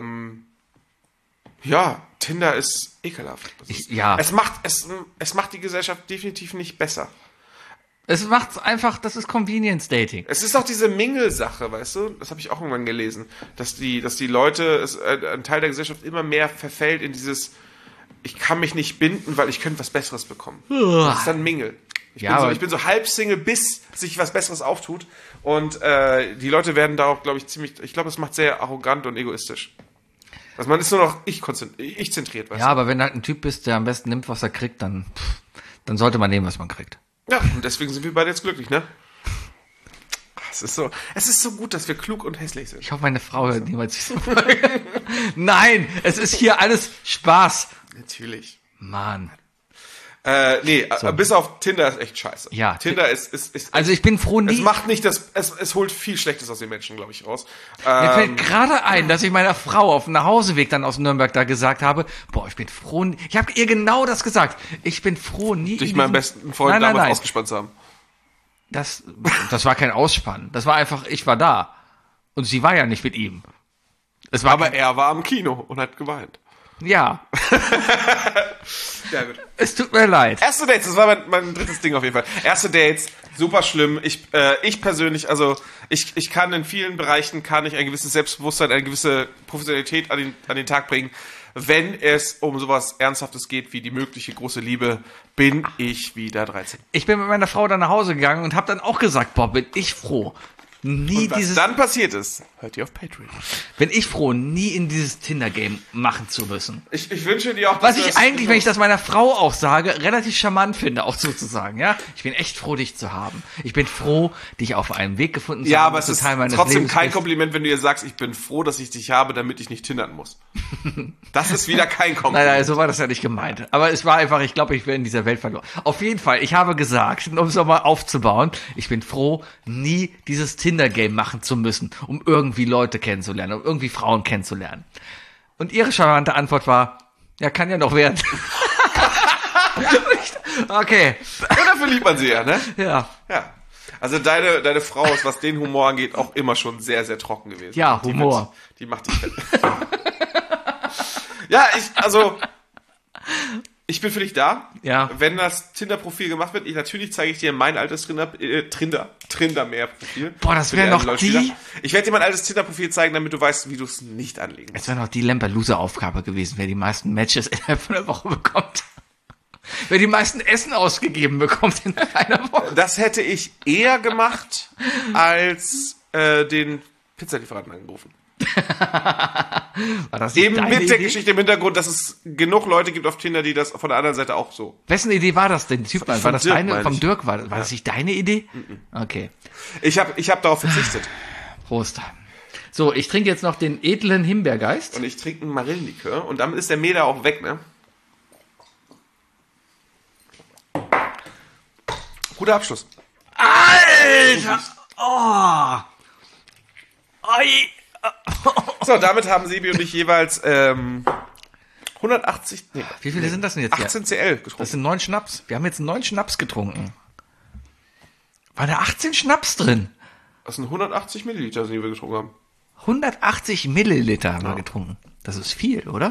ja, Tinder ist ekelhaft. Es macht die Gesellschaft definitiv nicht besser. Es macht einfach, das ist Convenience Dating. Es ist auch diese Mingle-Sache, weißt du? Das habe ich auch irgendwann gelesen. Dass die Leute, ein Teil der Gesellschaft immer mehr verfällt in dieses, ich kann mich nicht binden, weil ich könnte was Besseres bekommen. Das ist dann Mingle. Ich bin so halb Single, bis sich was Besseres auftut. Und die Leute werden da auch, glaube ich, ich glaube, es macht sehr arrogant und egoistisch. Also man ist nur noch ich zentriert, weißt du? Ja, aber wenn du halt ein Typ bist, der am besten nimmt, was er kriegt, dann sollte man nehmen, was man kriegt. Ja, und deswegen sind wir beide jetzt glücklich, ne? Es ist so gut, dass wir klug und hässlich sind. Ich hoffe, meine Frau hört niemals diese Folge. Nein, es ist hier alles Spaß. Natürlich. Mann. Bis auf Tinder ist echt scheiße. Ja, Tinder ist Also ich bin froh, es macht nicht es holt viel Schlechtes aus den Menschen, glaube ich, raus. Mir fällt gerade ein, dass ich meiner Frau auf dem Nachhauseweg dann aus Nürnberg da gesagt habe, ich bin froh, ich habe ihr genau das gesagt. Ich bin froh, nie dich meinen besten Freund damals ausgespannt zu haben. Das war kein Ausspannen. Das war einfach, ich war da. Und sie war ja nicht mit ihm. Aber er war am Kino und hat geweint. Ja. Ja, gut. Es tut mir leid. Erste Dates, das war mein drittes Ding auf jeden Fall. Erste Dates, super schlimm. Ich persönlich, also ich kann in vielen Bereichen ein gewisses Selbstbewusstsein, eine gewisse Professionalität an den Tag bringen. Wenn es um sowas Ernsthaftes geht wie die mögliche große Liebe, bin ich wieder 13. Ich bin mit meiner Frau dann nach Hause gegangen und habe dann auch gesagt, bin ich froh. Und was dann passiert ist, hört ihr auf Patreon. Bin ich froh, nie in dieses Tinder-Game machen zu müssen. Ich wünsche dir auch... Was ich eigentlich, wenn ich das meiner Frau auch sage, relativ charmant finde, auch sozusagen, ja. Ich bin echt froh, dich zu haben. Ich bin froh, dich auf einem Weg gefunden zu haben. Ja, aber es ist trotzdem kein Kompliment, wenn du ihr sagst, ich bin froh, dass ich dich habe, damit ich nicht tindern muss. Das ist wieder kein Kompliment. Nein, so war das ja nicht gemeint. Aber es war einfach, ich glaube, ich wäre in dieser Welt verloren. Auf jeden Fall, ich habe gesagt, um es nochmal aufzubauen, ich bin froh, nie dieses Tinder-Game machen zu müssen, um irgendwie Leute kennenzulernen, um irgendwie Frauen kennenzulernen. Und ihre charmante Antwort war, ja, kann ja noch werden. Okay. Ja, dafür liebt man sie ja, ne? Ja. Ja. Also deine Frau ist, was den Humor angeht, auch immer schon sehr, sehr trocken gewesen. Ja, Humor. Die macht dich fett. Ja, ich bin für dich da. Ja. Wenn das Tinder-Profil gemacht wird, natürlich zeige ich dir mein altes Tinder-Mehr-Profil. Das wäre noch die... Ich werde dir mein altes Tinder-Profil zeigen, damit du weißt, wie du es nicht anlegen musst. Es wäre noch die Lamper-Loser-Aufgabe gewesen, wer die meisten Matches innerhalb von einer Woche bekommt. Wer die meisten Essen ausgegeben bekommt in einer Woche. Das hätte ich eher gemacht, als den Pizzalieferanten angerufen. War das eben deine mit der Idee? Geschichte im Hintergrund, dass es genug Leute gibt auf Tinder, die das von der anderen Seite auch so. Wessen Idee war das denn? Typ, war das Dirk, deine? meine Vom ich. Dirk war das nicht deine Idee? Okay. Ich hab darauf verzichtet. Prost. So, ich trinke jetzt noch den edlen Himbeergeist. Und ich trinke einen Marillenlikör und damit ist der Meter auch weg, ne? guter Abschluss. Alter! Oh! Oi! So, damit haben Sebi und ich jeweils 180, Wie viele sind das denn jetzt 18 CL getrunken. Das sind 9 Schnaps. Wir haben jetzt 9 Schnaps getrunken. War da 18 Schnaps drin? Das sind 180 Milliliter, die wir getrunken haben. 180 Milliliter haben wir getrunken. Das ist viel, oder?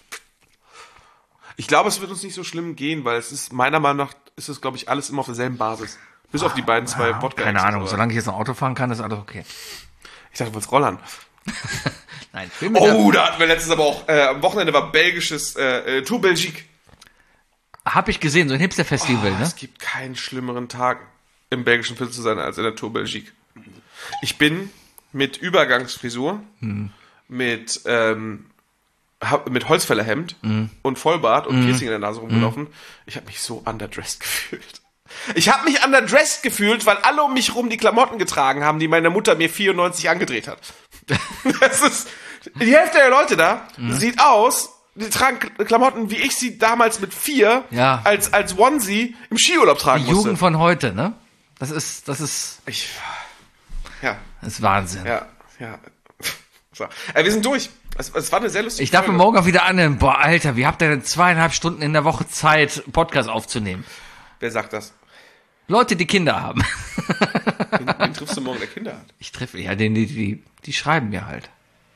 Ich glaube, es wird uns nicht so schlimm gehen, weil es ist, meiner Meinung nach, ist es, glaube ich, alles immer auf derselben Basis. Bis auf die beiden zwei Podcast. Keine Ahnung, solange ich jetzt ein Auto fahren kann, ist alles okay. Ich dachte, du wolltest Rollern. Nein, Da hatten wir letztens aber auch, am Wochenende war belgisches Tour Belgique. Hab ich gesehen, so ein Hipster-Festival, ne? Es gibt keinen schlimmeren Tag im belgischen Viertel zu sein als in der Tour Belgique. Ich bin mit Übergangsfrisur, mit Holzfällerhemd und Vollbart und Piercing in der Nase rumgelaufen. Ich habe mich so underdressed gefühlt. Ich habe mich underdressed gefühlt, weil alle um mich rum die Klamotten getragen haben, die meine Mutter mir 94 angedreht hat. Das ist, die Hälfte der Leute da sieht aus, die tragen Klamotten, wie ich sie damals mit 4 als Onesie im Skiurlaub tragen Die musste. Jugend von heute, ne? Das ist Wahnsinn. Ja. So. Wir sind durch. Es war eine sehr lustige Ich darf mir Folge. morgen auch wieder annehmen. Boah, Alter, wie habt ihr denn 2,5 Stunden in der Woche Zeit, Podcast aufzunehmen? Wer sagt das? Leute, die Kinder haben. Wen triffst du morgen, der Kinder hat? Ich treffe, ja, die schreiben mir halt.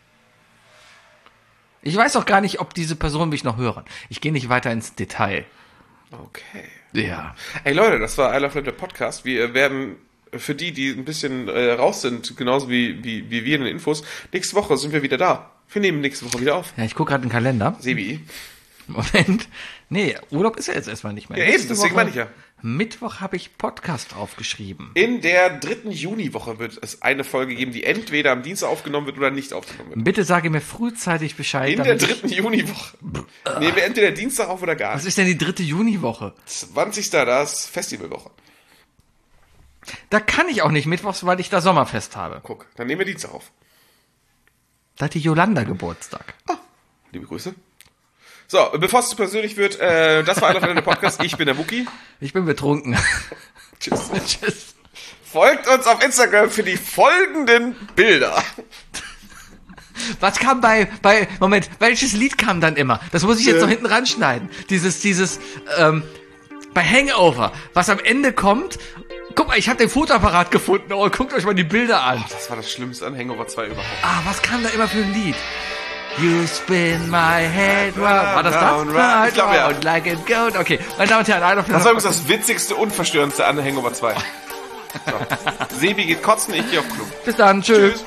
Ich weiß auch gar nicht, ob diese Personen mich noch hören. Ich gehe nicht weiter ins Detail. Okay. Ja. Ey Leute, das war I Love Lamp, der Podcast. Wir werden für die ein bisschen raus sind, genauso wie wir in den Infos, nächste Woche sind wir wieder da. Wir nehmen nächste Woche wieder auf. Ja, ich gucke gerade den Kalender. Sebi. Moment. Nee, Urlaub ist ja jetzt erstmal nicht mehr. Ja, eben, Nächste deswegen Woche, meine ich ja. Mittwoch habe ich Podcast aufgeschrieben. In der 3. Juniwoche wird es eine Folge geben, die entweder am Dienstag aufgenommen wird oder nicht aufgenommen wird. Bitte sage mir frühzeitig Bescheid. In der damit 3. Juniwoche. Nehmen wir entweder Dienstag auf oder gar Was nicht. ist denn die 3. Juniwoche? 20. das Festivalwoche. Da kann ich auch nicht mittwochs, weil ich da Sommerfest habe. Guck, dann nehmen wir Dienstag auf. Da hat die Yolanda Geburtstag. Liebe Grüße. So, bevor es zu persönlich wird, das war einer der Podcast. Ich bin der Wookie. Ich bin betrunken. Tschüss. Tschüss. Folgt uns auf Instagram für die folgenden Bilder. Was kam Moment, welches Lied kam dann immer? Das muss ich jetzt noch hinten ranschneiden. Dieses, bei Hangover, was am Ende kommt. Guck mal, ich habe den Fotoapparat gefunden. Oh, guckt euch mal die Bilder an. Das war das Schlimmste an Hangover 2 überhaupt. Was kam da immer für ein Lied? You spin my head round. War das Round, das? round. Ich glaube, ja. Round like a goat. Okay, meine Damen und Herren, Das war übrigens das witzigste und verstörendste an Hangover 2. So. Sebi geht kotzen, ich gehe auf Klo. Bis dann, tschüss.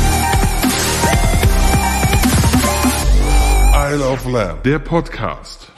I Love Lamp, der Podcast.